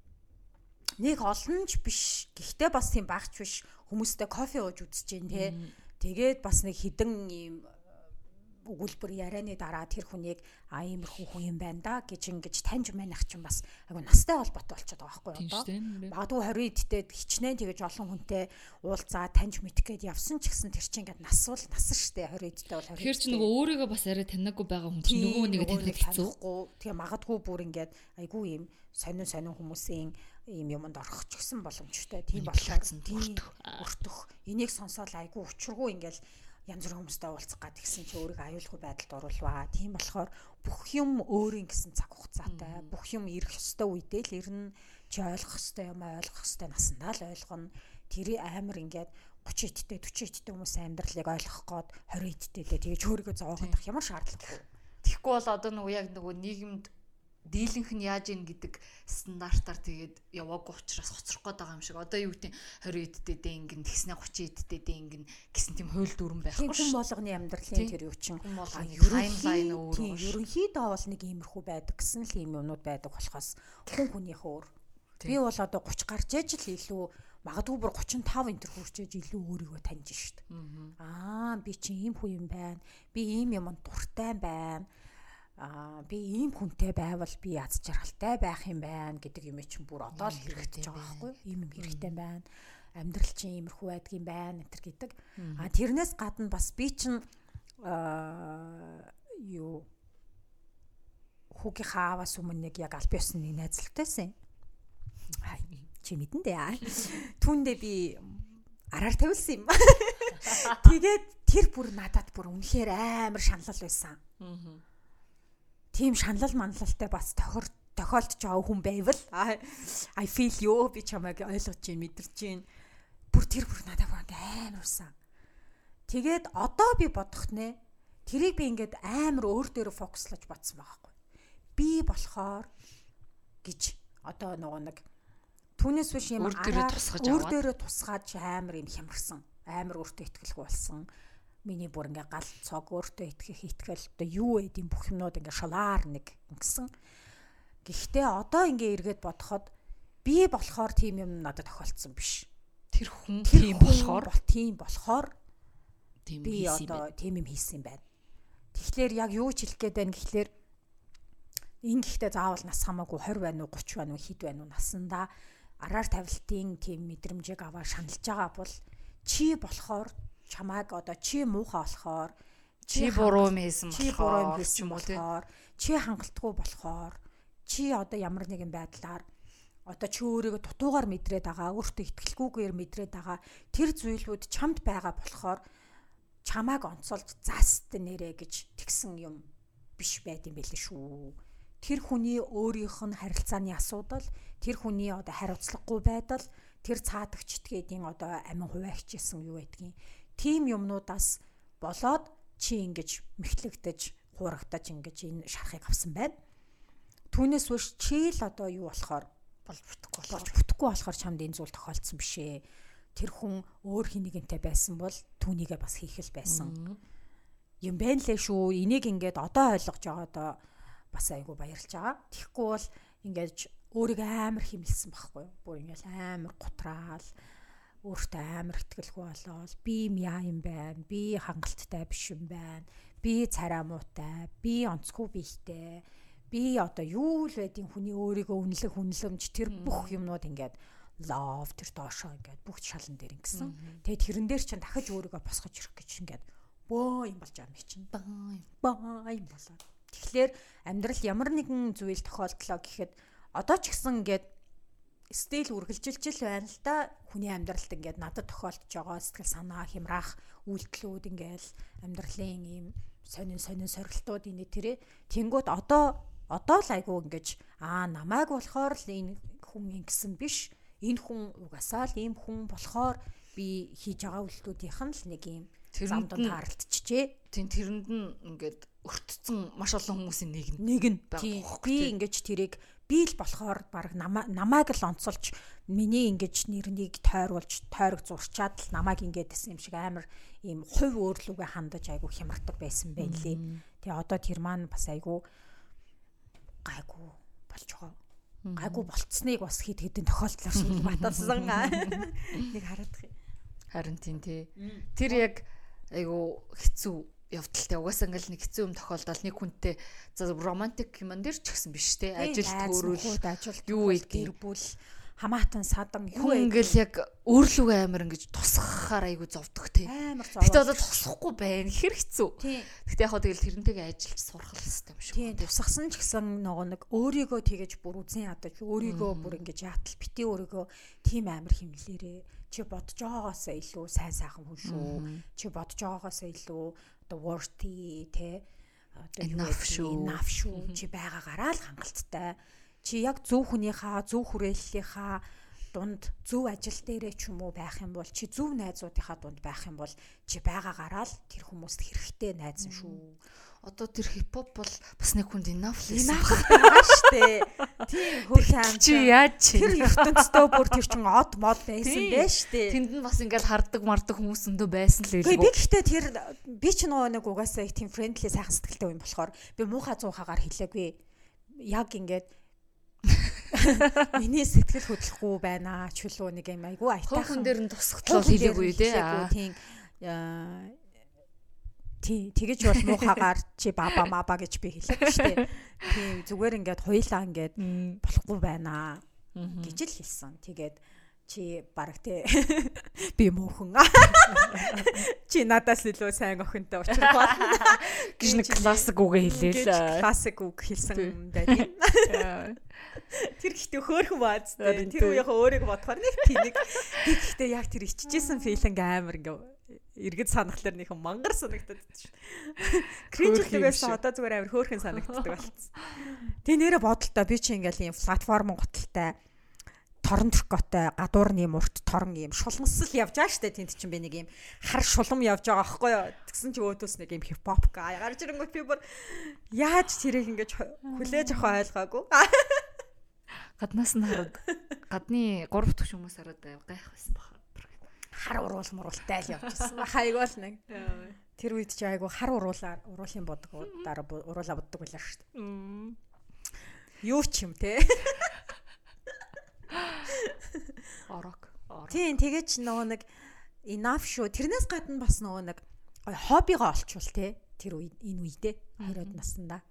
нэг олонч биш. Гэхдээ бас тийм багч биш. Хүмүүстэй кофе ууж үзэж гин те. Тэгээд бас нэг хідэн ийм өгүүлбэр ярианы дараа тэр хүнийг а иймэрхүү хүн юм байна да гэж ингэж таньж манах чинь бас айгу настай холбоотой болчиход байгаа байхгүй одоо. Магадгүй хорийн эдтэй хичнээн тэгэж олон хүнтэй уулзаа таньж мэдэх гээд явсан ч гэсэн тэр чинь ингээд нас бол нас штэ хорийн эдтэй бол хорийн.
Тэр чинь нөгөө өөрийгөө бас арай таньаагүй байгаа хүн чинь нөгөө нэг таних хэцүү.
Тэгээ магадгүй бүр ингээд айгу ийм сонин сонин хүмүүсийн ийм юмд орох ч гэсэн боломжтой. Тийм болохоор өртөх. Энийг сонсоод айгу учиргүй ингээд янз бүрийн хүмүүстэй уулзах гад гэсэн чи өөрийгөө аюулгүй байдалд оруулваа. Тийм болохоор бүх юм өөрийн гэсэн цаг хугацаатай. Бүх юм ирэх ёстой үедээ л ирнэ. Чи ойлгох ёстой юм ойлгох ёстой насандаа л ойлгоно. Тэр амар ингээд гучин эдтэй дөрвөн эдтэй хүмүүсийн амьдралыг ойлгох гээд хорин эдтэй лээ тэгэж өөрийгөө зоогох ямар шаардлагагүй.
Тэгэхгүй бол одоо нөгөө яг нөгөө нийгэмд дийлэнх нь яаж ийн гэдэг стандартаар тэгээд яваагүй учраас хоцрох гээд байгаа юм шиг. Одоо юу гэдэг хорин эдтэй дэ ингэн тэгснэ гучин эдтэй дэ ингэн гэсэн тийм хууль дүрэн байхгүй
шүү. Хүн болгоны амьдралын тэр юу чин
таймлайн өөр
шүү. Ерөнхийдөө бол нэг иймэрхүү байдаг гэсэн л юм юмнууд байдаг болохоос хүн хүнийх өөр. Би бол одоо гуч гарч ээж л илүү магадгүй бүр гучин тав энэ төр хүрч ээж илүү өөрийгөө таньж штт. Аа би чи ийм хүн юм байна. Би ийм юмд дуртай байна. Аа би ийм хүнтэй байвал би яз жаргалтай байх юм байна гэдэг юм чинь бүр одоо л хэрэгтэй байгаа байхгүй ийм юм хэрэгтэй байна амьдрал чинь иймэрхүү байдаг юм байна энэ гэдэг. Аа тэрнээс гадна бас би чинь аа юу хүүгийн хаавас өмнө нэг яг аль биесны нэг найзлалтайсэн. Аа чи мэдэн дээ аа. Түүндээ би араар тавилсан юм. Тэгээд тэр бүр надад бүр үнэхээр амар шаналл байсан. Аа тийм шаналл манлалтай бас тохир тохиолдож байгаа хүн байвал I feel you би чамайг ойлгож чинь мэдэрч чинь бүр тэр бүр надад амар усан. Тэгээд одоо би бодох нэ тэрийг би ингээд амар өөр дээр фокуслаж батсан байгаа хгүй. Би болохоор гэж одоо нөгөө нэг түүнээс биш юм өөр дээрээ тусгаж амар юм хямрсан. Амар өөртөө итгэлгүй болсон. Миний бүр ингээ гал цог өөртөө итгэх итгэл одоо юу вэ гэм бүх юмнууд ингээ шалаар нэг ингэсэн. Гэхдээ одоо ингээ эргээд бодоход би болохоор тийм юм надад тохиолдсон биш.
Тэр хүн тийм болохоор
тийм болохоор би одоо тийм юм хийсэн юм байна. Тэгэхээр яг юу ч хэлэх гээд байна гэхлээр энэ гэхдээ заавал нас хамаагүй двадцать байна уу тридцать байна уу хэд байна уу насандаа араар тавилтын тийм мэдрэмжийг аваа шаналж байгаа бол чи болохоор чамайг одоо чи муухай болохоор
чи буруу мэйсэн
чи буруу хийсэн болохоор чи хангалтгүй болохоор чи одоо ямар нэгэн байдлаар одоо чи өөрийгөө дутуугаар мэдрээд байгаа өөртөө итгэлгүйгээр мэдрээд байгаа тэр зүйлүүд чамд байгаа болохоор чамайг онцолж заастэ нэрэ гэж тэгсэн юм биш байд юм байлээ шүү. Тэр хүний өөрийнх нь харилцааны асуудал, тэр хүний одоо хариуцлагагүй байдал, тэр цаадагч итгээдийн одоо амин хуваагчсэн юу байдгийг тийм юмнуудаас болоод чи ингэж мэхлэгдэж, хуурагдаж ингэж энэ шарахыг авсан байна. Түүнээс биш чи л одоо юу болохоор болж бүтэхгүй болж бүтэхгүй болохоор чамд энэ зүйл тохиолдсон биш ээ. Тэр хүн өөр хинэгэнтэй байсан бол түүнийгээ бас хийх л байсан. Юм байна лээ шүү. Энийг ингээд одоо ойлгож байгаа доо бас айгүй баярлж байгаа. Тэгэхгүй бол ингээд өөрийгөө амар хэмэлсэн байхгүй юу? Бүр ингээд амар гутраал, өөртөө амар ихтгэлгүй болоод би яа юм байна? Би хангалттай биш юм байна. Би царай муутай, би онцгүй биетэй. Би одоо юу л байдیں۔ Хүний өөрийгөө үнэлэх үнэлэмж тэр бүх юмнууд ингээд love тэр доошоо ингээд бүгд шалан дээр ингэсэн. Тэгээд тэрэн дээр чинь дахиж өөрийгөө босгож ирэх гэж ингээд боо юм болж байгаа юм чинь. Баа юм болоод. Тэгэхээр амьдрал ямар нэгэн зүйл тохиолдлоо гэхэд одоо ч гэсэн ингээд стил үргэлжилж л байна л да. Хүний амьдралд ингээд надад тохиолдож байгаа сэтгэл санаа, хямрах үйлдэлүүд ингээд амьдралын ийм сонин сонин сорилтууд инээ тэрэ. Тэнгүүд одоо одоо л айгүй ингээд аа намайг болохоор л энэ хүн ингэсэн биш. Энэ хүн угаасаа л ийм хүн болохоор би хийж байгаа үйлдэлүүдийнх нь л нэг ийм зам донд харалтчихжээ.
Тийм тэрэнд нь ингээд өртцөн маш олон хүмүүсийн нэг
нэг нь би ингээд тэрийг би л болохоор баг намайг л онцолж миний ингээд нэрнийг тойруулж тойрог зурчаад л намайг ингээд гэсэн юм шиг амар ийм хувь өөрлөгөө хандаж айгу хямрдаг байсан байх лээ. Тэгээ одоо тэр маань бас айгу гайгүй болж байгаа. Гайгүй болцсныг бас хэд хэдэн тохиолдлоор шиг баталсан нэг харагдах юм.
Харин тийм тий. Тэр яг айгу хэцүү явдалтай угаасаа ингээл нэг хэцүү юм тохиолдол нэг хүнтэй за романтик юмн дээр ч гэсэн биш те ажил төрөл юу гэр бүл хамаатан садан юу ингээл яг өөрлөгөө амар ингэж тусгахаар айгу зовдөг те амар зовдог. Гэтэ одоо тусахгүй байна хэр хэцүү. Гэтэ яг хоо тэгэл тэрнтэйгээ ажиллаж сурах хэрэгтэй юм шиг.
Тийм тусгасан ч гэсэн нөгөө нэг өөрийгөө тэгэж бүр үзэн ядаж өөрийгөө бүр ингэж яатал бити өөрийгөө тийм амар хэмлээрээ чи бодож байгаагаасаа илүү сайн сайхан хүн шүү. Чи бодож байгаагаасаа илүү одоо worthy те одоо
enough шүү.
Enough шүү. Чи байгаагаараа л хангалттай. Чи яг зөв хүнийхээ зөв хүрээллийнхаа дунд зөв ажил дээрээ ч юм уу байх юм бол чи зөв найзуудынхаа дунд байх юм бол чи байгаагаараа л тэр хүмүүст хэрэгтэй найзан шүү.
Одоо тэр хипхоп бол бас нэг хүнд enough
байгаа штэ. Тийм хөрхөн
чи яаж
тэр ертөнцөө бүр тэр чин од мод байсан байж штэ.
Тэнд нь бас ингээл хардаг мардаг хүмүүс өндөө байсан л
байлгүй. Би гэхдээ тэр би ч нөгөө нэг угаасаа их тийм friendly сайхан сэтгэлтэй юм болохоор би муухай зуухагаар хэлээгүй. Яг ингээд миний сэтгэл хөдлөхгүй байна ч үлээ нэг юм айгүй айтайхан
хүн дээр нь тусахтлал хэлээгүй тий.
Тийм тий тэгэж бол муухагаар чи баба маба гэж би хэлээгүй шүү дээ. Тийм зүгээр ингээд хоёлаа ингээд болохгүй байна гэж л хэлсэн. Тэгээд чи баг тий би муухан чи надаас илүү сайн охинтой уулзах болно
гэж нэг классик үгээ хэлээл.
Классик үг хэлсэн юм даа тийм. Тэр ихтэй хөөрхөн баазтай. Тэр үеийнхээ өөрийгөө бодохоор нэг тэнэг. Тэгэхдээ яг тэр иччихсэн филинг амар ингээ эргэж санахлаар нэг мангар санагдаад шүү. Кринжлэгээс одоо зүгээр амар хөөрхөн санагддаг болцсон. Тэ нэрэ бодолтой би чи ингээл ийм платформ готалтай торон төркөтэй гадуурны мурт торон ийм шулмсл явж байгаа штэ тэнд чинь би нэг ийм хар шулам явж байгаа аахгүй юу. Тэгсэн чи өөдөөс нэг ийм хипхоп га гарч ирэнгүүт би бүр яаж тэрийг ингэж хүлээж авах ойлгоогүй.
Гаднаас нь хараад гадны гурав дахь хүмүүс хараад гайх байсан баха.
Хар уруул муруултай л явчихсан. Хайгуул нэг. Тэр үед чи айгу хар уруулаар уруулын бодгоо дараа уруулаа боддог байлаа шүү дээ. Юу ч юм те.
Орок.
Тийм тэгэж нөгөө нэг enough шүү. Тэрнээс гадна бас нөгөө нэг хоббигоо олчвал те. Тэр үед энэ үедээ хоёрод наснда.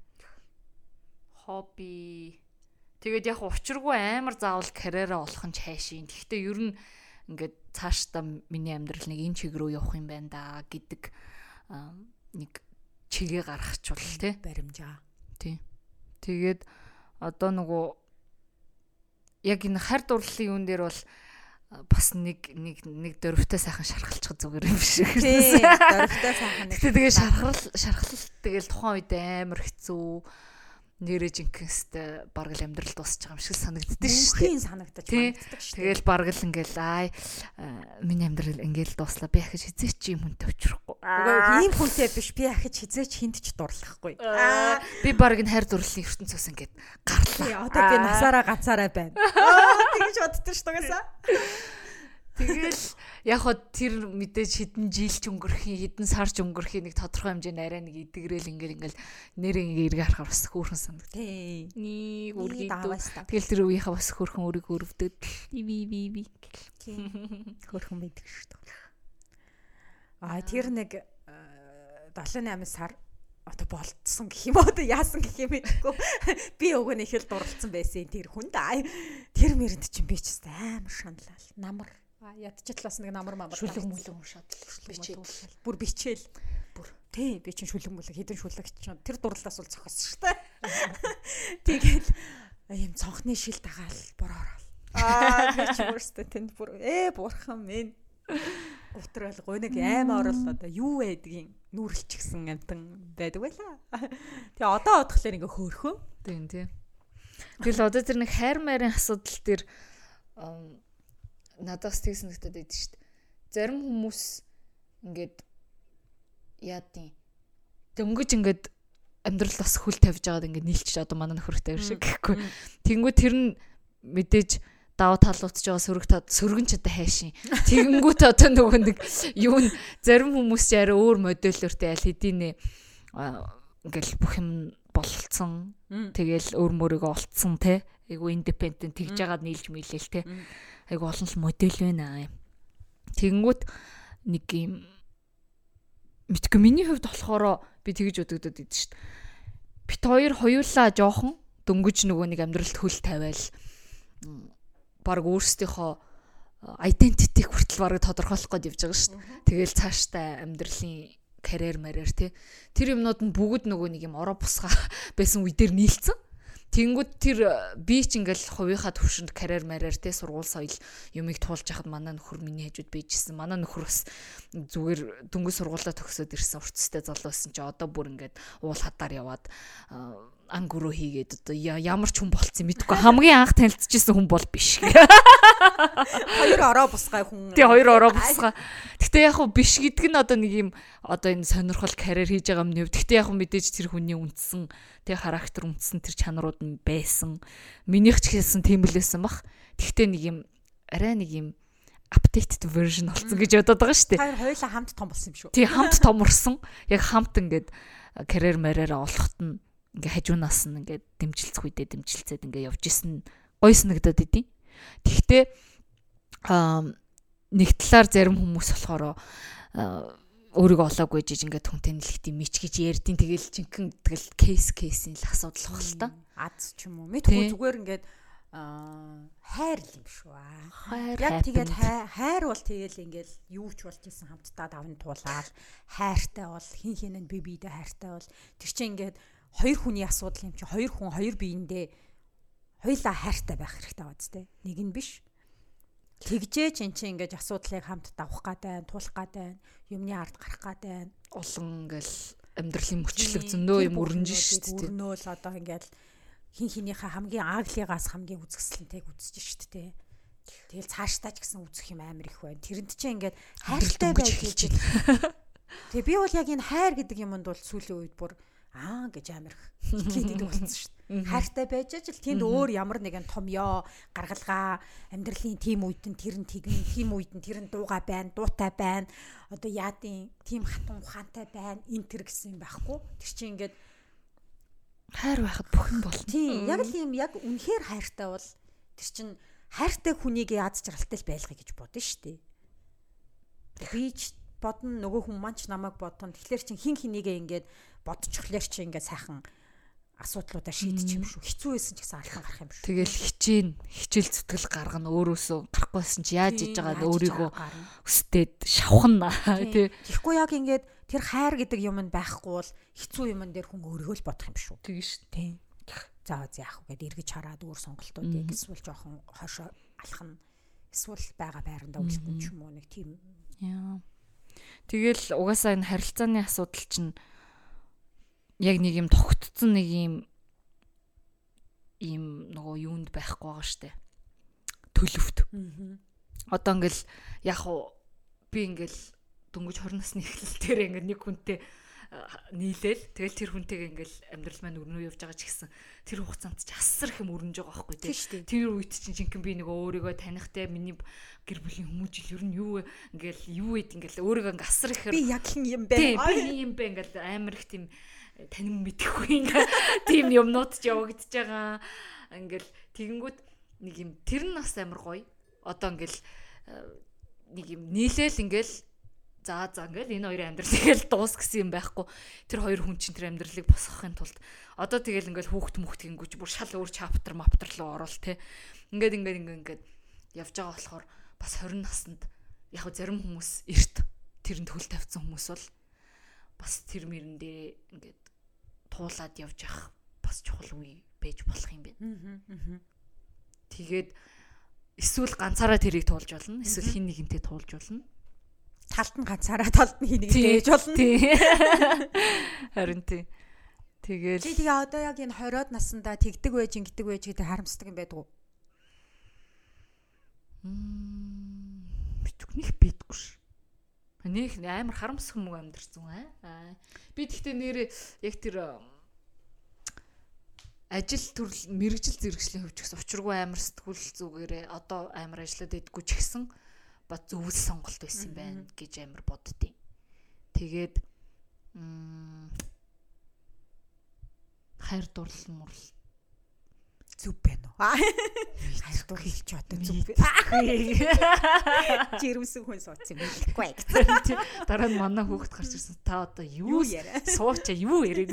Хобби. Тэгээд яг учиргүй амар заавал карьераа олох нь чайшин. Гэхдээ ер нь ингээд цаашдаа миний амьдрал нэг энэ чиг рүү явах юм байна да гэдэг нэг чигээ гаргахчвал тий
баримжаа.
Тий. Тэгээд одоо нөгөө яг энэ хар дурлалын юун дээр бол бас нэг нэг нэг дөрөвтэй сайхан шархалчих зүгээр юм шиг.
Тий. Дөрөвтэй сайхан.
Тэгтээ тэгээ шархал шархал тэгэл тухайн үед амар хэцүү нэрэ жинкэнстэй бараг л амьдрал дуусч байгаа юм шиг санагддаг шүү дээ.
Мөнхийн санагдаж санагддаг шүү.
Тэгэл бараг л ингээл аа миний амьдрал ингээл дууслаа би ахиж хизээч юм хүнтэй учрахгүй.
Үгүй ийм хүнтэй биш би ахиж хизээч хинт ч дурлахгүй.
Аа би бараг энэ хайр дурлалын ертөнцөөс ингээд гарлаа.
Одоо би насаараа ганцаараа байна. Аа тэгж боддоо шүү дугасаа.
Тэгэл яг хоо тэр мэдээж хэдэн жилч өнгөрөх, хэдэн сарч өнгөрөх нэг тодорхой хэмжээний арай нэг идэгрээл ингээл ингээл нэр ингээ эргээ харахаар бас хөөрхөн санагд.
Тий.
Nii үргэлж
даваастаа.
тэгэл тэр үеийнхээ бас хөөрхөн өрийг өрөвдөд иви иви иви
хөөрхөн байдаг шүү дээ. Аа тэр нэг долоо найман сар одоо болцсон гэх юм уу одоо яасан гэх юм мэдэхгүй би өгөө нэг хэл дурлцсан байсан тэр хүн да тэр мэрэнд чинь би ч гэсэн амар шаналал намар ядчихл бас нэг намар мамар
шүлэг мүлэг уншаад
бичээл бүр бичээл бүр тий би чинь шүлэг мүлэг хэдэн шүлэг чинь тэр дурлалаас бол зохиос шүү дээ тэгэл юм цонхны шил дагаал бороор аа би ч өөртөө тэнд бүр ээ бурхан минь утрал гоног аймаа орол одоо юу байдгийг нүүрлчихсэн амтан байдаг байлаа. Тэгээ одоо бодхолоор ингээ хөөрхөө.
Тийм тийм. Тэгэл одоо тэр нэг хайр майрын асуудал тэр надаас тэгсэн нэгтэд байдаг шүү дээ. Зарим хүмүүс ингээд яадیں۔ Дөнгөж ингээд амьдрал бас хүл тавьж байгаад ингээд нийлчих одоо манай нөхөртэй шиг гэхгүй. Тэнгүү тэр нь мэдээж даваа талуудж байгаа сөрөг сөргөн ч одоо хайшин. Тэгэнгүүт одоо нөгөө нэг юу н зарим хүмүүс ч арай өөр модельөртэй аль хэдийнэ ингээл бүх юм болцсон. Тэгэл өөр мөрөөгөө олцсон те. Айгу индипендент тэгж жагаад нийлж мэлээл те. Айгу олон л модель байна. Тэгэнгүүт нэг юм мэдгүй миний хувьд болохоор би тэгж бодогдод идэв шүү дээ. Бит хоёр хоёулаа жоохон дөнгөж нөгөө нэг амьдралд хөл тавиал баг өөрсдийнхөө identity-г хүртэл баг тодорхойлох гээд явж байгаа шүү дээ. Тэгэл цааштай амьдралын карьер марьер тий. Тэр юмнууд нь бүгд нөгөө нэг юм ороо бусгаа байсан үе дээр нийлцсэн. Тэнгүүд тэр би ч ингээл хувийнхаа төвшөнд карьер марьер тий сургууль соёл юмыг туулж яхад манай нөхөр миний хажууд байжсэн. Манай нөхөр бас зүгээр дөнгөж сургуулаа төгсөөд ирсэн уртстай залуу байсан чи одоо бүр ингээд уул хадаар яваад ангөрөө хийгээд одоо ямар ч хүн болцсон мэдгүй хамгийн анх танилцчихсан хүн бол биш.
Хоёр ороо бусгай хүн.
Тий хоёр ороо бусгай. Гэтэ яг хөө биш гэдэг нь одоо нэг юм одоо энэ сонирхол карьер хийж байгаа юм нэв. Гэтэ яг хөө мэдээж тэр хүний үндсэн тий характер үндсэн тэр чанарууд нь байсан. Минийх ч гэсэн тийм л байсан бах. Тэгтээ нэг юм арай нэг юм updated version болсон гэж бодоод байгаа шүү дээ.
Хоёр хоёулаа хамт том болсон юм шүү.
Тий хамт томорсон. Яг хамт ингээд карьер марьераа олоход нь ингээ хажуунаас нь ингээ дэмжилцэх үедээ дэмжилцээд ингээ явж исэн гой санагдаад идэв. Тэгвэл аа нэг талаар зарим хүмүүс болохоор өөрийгөө олоогүй жиж ингээ түнтэй нэлхт юм ич гэж ярьдیں۔ Тэгэл жинхэнэ тэгэл кейс кейсийн л асуудал баг л та.
Аз ч юм уу. Мэдгүй зүгээр ингээд хайр юм шүү аа. Яг тэгээд хайр бол тэгэл ингээл юу ч болж исэн хамтдаа давн туулаад хайртай бол хин хинэн би биедээ хайртай бол тэр чинь ингээд хоёр хүний асуудал юм чи хоёр хүн хоёр биендээ хоёулаа хайртай байх хэрэгтэй байгаа зү. Нэг нь биш. Тэгжээ чин чи ингэж асуудлыг хамт давах гадай, туулах гадай, юмны ард гарах гадай,
улан ингээл амьдралын мөчлөг зөндөө юм өрнөж шүү дээ.
Өрнөөл одоо ингээл хин хинийхээ хамгийн ааглигаас хамгийн үзэсгэлэнтэйг үзэж шүү дээ. Тэгэл цаашдаа ч гэсэн үзэх юм амар их байна. Тэрэнд чи ингээд хайртай байж хэлж. Тэгээ би бол яг энэ хайр гэдэг юмд бол сүүлийн үед бүр аа гэж амар хэлээд болсон шүү дээ. Хайртай байж л тэнд өөр ямар нэгэн томьёо, гаргалгаа, амьдралын тим үед нь тэр нь тэгнэ, тим үед нь тэр нь дууга байна, дуутай байна. Одоо яадын тим хатан ухаантай байна, энэ тэр гэсэн юм байхгүй. Тэр чинь ингээд
хайр байхад бүх юм болно.
Тийм, яг л юм яг үнэхээр хайртай бол тэр чинь хайртай хүнийг яаж жаргалтай л байлгая гэж бодно шүү дээ. Би ч бодно нөгөө хүн маань ч намайг бодно. Тэгэхээр чин хин хинийгээ ингээд бодчихлоор чи ингээд сайхан асуудлуудаа шийдчих юм шүү. Хэцүү байсан ч гэсэн алхан гарах юм шүү.
Тэгэл хичээн, хичээл зүтгэл гаргана өөрөөсөө гарахгүйсэн чи яаж хийж байгааг өөрийгөө өстэд шавхна тий.
Тэгэхгүй яг ингээд тэр хайр гэдэг юм нь байхгүй бол хэцүү юм дээр хүн өөрийгөө л бодох юм шүү.
Тэг ш тий.
За яах вэ гэд эргэж хараад өөр сонголтуудыг эсвэл жоохон хошоо алхах нь эсвэл байгаа байранда үлдэн ч юм уу нэг тийм.
Яа. Тэгэл угаасаа энэ харилцааны асуудал чинь яг нэг юм тогтцсон нэг юм ийм нөгөө юунд байхгүй байгаа штэ. Төлөвт. Одоо ингээл яг уу би ингээл дөнгөж хорноосны эхлэл дээр ингээл нэг хүнтэй нийлээл тэгэл тэр хүнтэйгээ ингээл амьдрал маань өрнөө явж байгаа ч гэсэн тэр хугацаанд ч асар их юм өрнөж байгаа байхгүй тий. Тэр үед чинь жинхэнэ би нэг өөрийгөө танихтай миний гэр бүлийн хүмүүжил ер нь юу ингээл юу ийд ингээл өөрийгөө ингээл асар их
би яг хин юм бэ.
Би юм бэ ингээл амар их тийм танин мэдэхгүй ингээл тийм юмнууд ч явагдаж байгаа. Ингээл тэгэнгүүт нэг юм тэр нь бас амар гоё. Одоо ингээл нэг юм нийлээл ингээл за за ингээл энэ хоёрын амьдрал тэгэл дуус гэсэн юм байхгүй. Тэр хоёр хүн чинь тэр амьдралыг босгохын тулд одоо тэгэл ингээл хүүхд мөхт гингүүч бүр шал өөр чаптер маптер руу орол те. Ингээд ингээд ингээд ингээд явж байгаа болохоор бас хорин наснд яг зарим хүмүүс эрт тэрэнд хөл тавьсан хүмүүс бол бас тэр мэрэндээ ингээд туулаад явж явах бас чухал үе байж болох юм байна. Тэгээд эсвэл ганцаараа тэрийг туулж болно. Эсвэл хин нэгэнтэй туулж болно.
Талд нь ганцаараа талд нь хин нэгэнтэй ээж болно.
Харин тий. Тэгэл
чи тэгээ одоо яг энэ хороод наснда тэгдэг байж ингэдэг байж гэдэг харамсдаг юм байдаг уу?
Мм битгнэх битгүй ш. Нэг амар харамсах юм уу амьдэрсэн аа. Би тэгтээ нэр яг тэр ажил төрөл мэрэгжил зэрэгслийн хувьч гэсэн учиргүй амар сэтгүүл зүгээрээ одоо амар ажиллаад байдгүй ч гэсэн ба зөвл сонголт байсан юм байна гэж амар боддیں۔ Тэгээд хайр дурлал мурл
зүв байна уу? Хайр дурлал хэлж одоо зүв. Жирэмсэн хүн суудсан юм билгүй.
Дараа нь манай хүүхэд гарч ирсэн. Та одоо юу яриа? Суучаа юу яриад?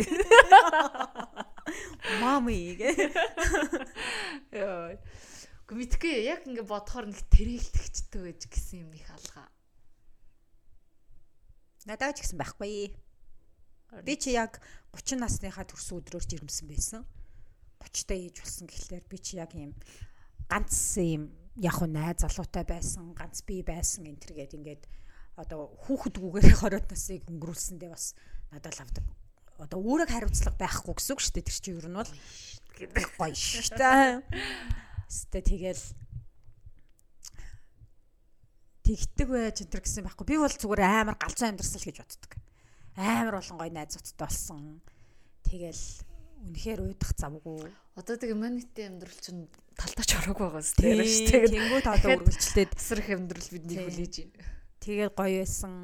Мами гээ.
Яа. Гүмитгүй яг ингэ бодохоор нэг тэрэлтэгчтэй байж гисэн юм их алгаа.
Надад ч гэсэн байхгүй. Би чи яг гучин насныхаа төрсөн өдрөөр жирэмсэн байсан. гуцтай ээж болсон гэхлээр би чи яг юм ганц юм яг уу найз залуутай байсан, ганц би байсан энэ төр гээд ингээд одоо хүүхэдгүүгээр хороод насыг өнгөрүүлсэндээ бас надад лавдаг. Одоо өөрөг хариуцлага байхгүй гэсэн үг шүү дээ. Тэр чинь ер нь бол гэдэг гоё шүү дээ. Сте тэгэл тэгдэг байж энэ төр гэсэн байхгүй. Би бол зүгээр амар галзуу амьдэрсэн л гэж боддог. Амар болон гоё найзуудтай болсон. Тэгэл үнэхээр уйдах завгүй.
Одоо тэгээ манитын амьдрал чинь талдаач орог байгаа шүү дээ. Тэгээд
тэнгуут одоо үргэлжлээд
асар их амьдрал бидний хүлээж байна.
Тэгээд гоё байсан.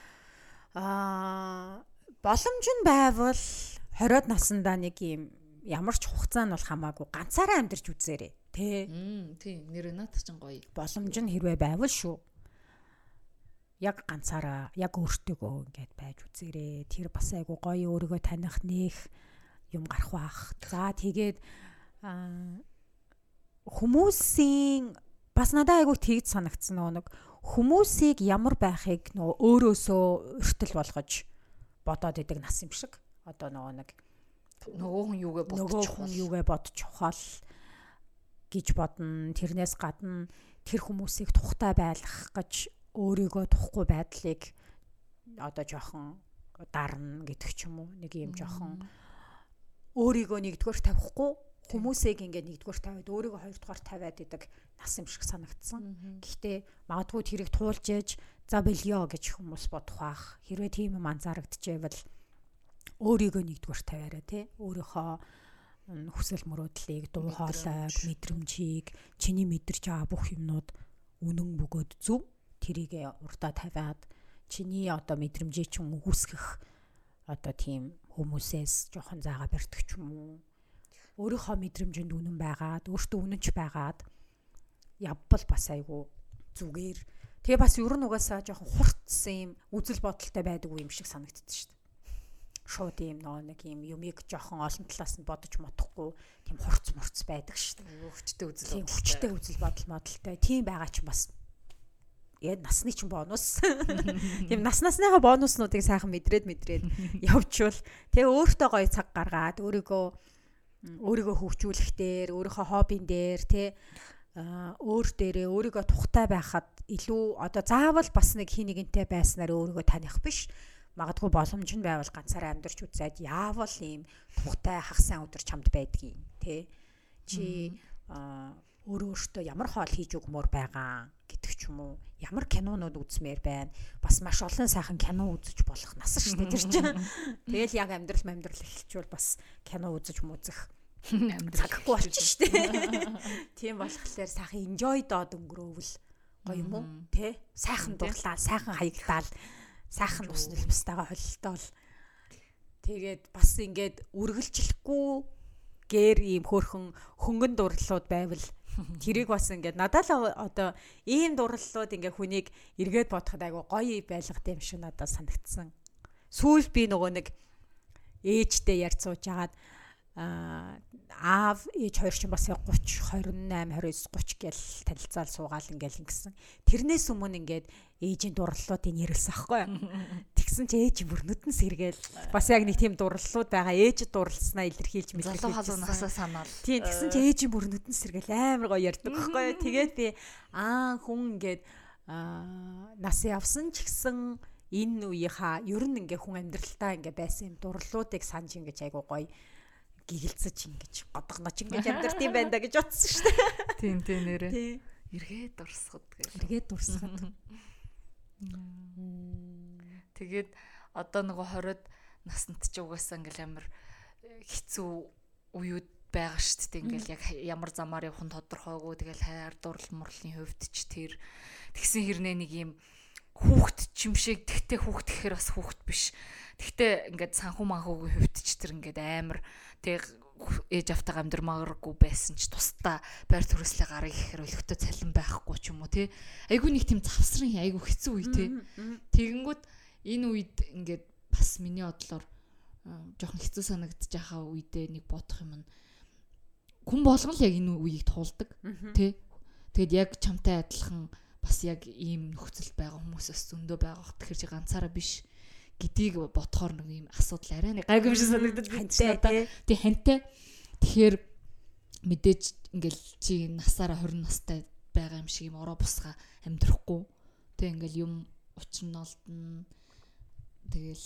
Аа боломж нь байвал хороод наснда нэг юм ямар ч хугацаа нь бол хамаагүй ганцаараа амьдарч үзээрэй. Тэ.
Мм тийм нэр надад ч гоё.
Боломж нь хэрвээ байвал шүү. Яг ганцаараа яг өөртөөгөө ингээд байж үзээрэй. Тэр бас айгу гоё өөрийгөө таних нэх юм гарах бах. За тэгээд хүмүүсийн бас надад айгу тэгж санагдсан нэг хүмүүсийг ямар байхыг нөө өөрөөсөө өртөл болгож бодоод идэг нас юм шиг. Одоо нөгөө нэг
нөгөө хүн юугээ бодож
чухал юугээ бодож чухал гэж бодно. Тэрнээс гадна тэр хүмүүсийг тухтай байлгах гэж өөрийгөө тухгүй байдлыг одоо жоохон дарна гэдэг ч юм уу. Нэг юм жоохон өөрийгөө нэгдүгээр тавихгүй хүмүүсийг ингээд нэгдүгээр тавиад өөрийгөө хоёрдугаар тавиад идэг нас юм шиг санагдсан. Гэхдээ магадгүй тэрийг туулж ээж за бэлё гэж хүмүүс бодох бах. Хэрвээ тийм юм анзаарагдчихвэл өөрийгөө нэгдүгээр тавиараа тий. Өөрийнхөө хүсэл мөрөөдлийг, дуу хоолойг, мэдрэмжийг, чиний мэдэрч байгаа бүх юмнууд үнэн бөгөөд зөв тэрийг урдаа тавиад чиний одоо мэдрэмжийг ч үгүйсгэх одоо тийм хүмүүсээс жоохон заагаа барьдаг ч юм уу. Өөрийнхөө мэдрэмжинд үнэн байгаад, өөртөө үнэнч байгаад явбал бас айгу зүгээр. Тэгээ бас ер нь угаасаа жоохон хурцсан юм үзэл бодолтой байдаг юм шиг санагддаг шүү дээ. Шууд юм нөө нэг юм юмыг жоохон олон талаас нь бодож модохгүй тийм хурц мурц байдаг шүү дээ.
Өвчтэй үзэл
бодол. Өвчтэй үзэл бодол модалтай. Тийм байгаа ч бас яа насны чинь бонус. Тийм нас насныхаа бонуснуудыг сайхан мэдрээд мэдрээд явчвал тэгээ өөртөө гоё цаг гаргаад өөрийгөө өөрийгөө хөгжүүлэх дээр, өөрийнхөө хоббин дээр тий өөр дээрээ өөрийгөө тухтай байхад илүү одоо заавал бас нэг хин нэгэнтэй байснаар өөрийгөө таних биш. Магадгүй боломж нь байвал ганцаараа амьдарч үзээд яавал ийм тухтай хах сайн өдөр чамд байдгийг тий чи өөрөө өөртөө ямар хоол хийж өгмөр байгаа гэдэг ч юм юм уу ямар кинонууд үзмээр байна. Бас маш олон сайхан кино үзэж болох нас шүү дээ тэр чинь. Тэгэл яг амьдрал амьдрал эхэлчихвэл бас кино үзэж музах цаггүй болчих шүү дээ. Тийм болохоор сайхан enjoy доод өнгөрөөвөл гоё юм уу те сайхан дурлаа сайхан хаягдаал сайхан ус нэлбэстайгаа холилтоол тэгээд бас ингээд үргэлжлэхгүй гэр ийм хөөрхөн хөнгөн дурлалууд байвал тэрийг бас ингээд надад л одоо ийм дурлалууд ингээд хүнийг эргээд бодоход айгу гоё байлгад юм шиг надад санагдсан. Сүүл би нөгөө нэг ээжтэй ярьж сууж агаад аа аав ээж хоёр ч бас гуйч двадцать восемь двадцать девять тридцать гэл танилцаал суугаал ингээл ингэсэн. Тэрнээс өмнө ингээд ээжийн дурлалуудыг ярилсан аахгүй. Тэгсэн чи ээж бүр нүдэн сэргээл бас яг нэг тийм дурлалууд байгаа. Ээж дурлалснаа илэрхийлж мэдээ.
Залуу халуун насаа санаал.
Тийм тэгсэн чи ээжийн бүр нүдэн сэргээл амар гоё ярьдаг аахгүй. Тэгээд би аа хүн ингээд аа нас явсан ч гэсэн энэ үеийнхаа ер нь ингээ хүн амьдралтаа ингээ байсан юм дурлалуудыг санаж ингээ айгу гоё гигэлцэж ингэж годгоноч ингэж амьдрт юм байна да гэж утсан шүү дээ.
Тийм тийм нэрээ. Эргээд дурсахад гэж.
Эргээд дурсахад.
Тэгээд одоо нөгөө хороод наснд ч угаасаа ингээл амар хэцүү үеуд байгаа шүү дээ. Ингээл яг ямар замаар явах нь тодорхойгүй. Тэгэл хайр дурлал мурлын хувьд ч тэр тэгсэн хэрнээ нэг юм хүүхэд ч юм шиг тэгтээ хүүхэд гэхээр бас хүүхэд биш. Тэгтээ ингээд санхүү манхуугийн хувьд ч тэр ингээд амар тэг ээж автаа амьдрмааргүй байсан ч тусдаа байр төрөслөө гарыг гэхээр өлегтөө цалин байхгүй ч юм уу тий. Айгу нэг тийм завсрын айгу хэцүү үе тий. Тэгэнгүүт энэ үед ингээд бас миний бодлоор жоохон хэцүү санагдаж байгаа үедээ нэг бодох юм нь хүн болгон л яг энэ үеийг туулдаг тий. Тэгэд яг чамтай адилхан бас яг ийм нөхцөл байгаа хүмүүсээс зөндөө байгаа. Тэгэхээр чи ганцаараа биш гэдгийг бодохоор нэг юм асуудал арай нэг гайгүй юм шиг санагдаж байна. Тий хантай. Тэгэхээр мэдээж ингээл чи насаараа двадцать настай байгаа юм шиг юм ороо бусгаа амьдрахгүй. Тэг ингээл юм учир нь олдно. Тэгэл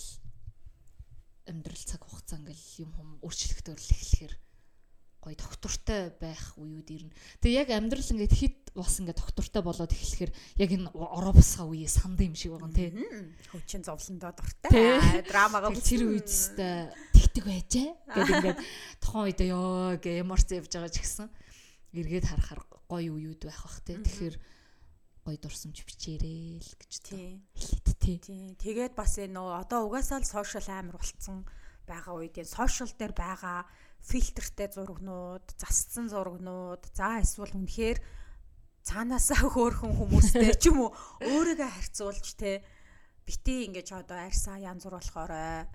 амьдрал цаг хугацаа ингээл юм хум өөрчлөлтөөр л эхлэхээр гоё доктортой байх үеуд ирнэ. Тэгээ яг амьдрал ингээд хит бас ингээд доктортой болоод эхлэхээр яг энэ ороо бусгаа үе санд юм шиг байгаа тий.
Хөвчин зовлондоо дуртай. Драмагаа
тэр үед өстэй тэгтэг байжээ. Гэт ингээд тухайн үед ёо гэ ямарч явж байгаа ч гэсэн эргээд харахаар гоё үеуд байх бах тий. Тэгэхээр гоё дурсамж бичээрэй л гэж тий.
Тий. Тэгээд бас энэ нөө одоо угаасаа л сошиал амар болцсон байгаа үед энэ сошиал дээр байгаа фильтртэй зурагнууд, засцсан зурагнууд, за эсвэл үнэхээр цаанаасаа хөөрхөн хүмүүстэй ч юм уу өөрийгөө харьцуулж те бити ингэж одоо арьсаа янз бүр болохоор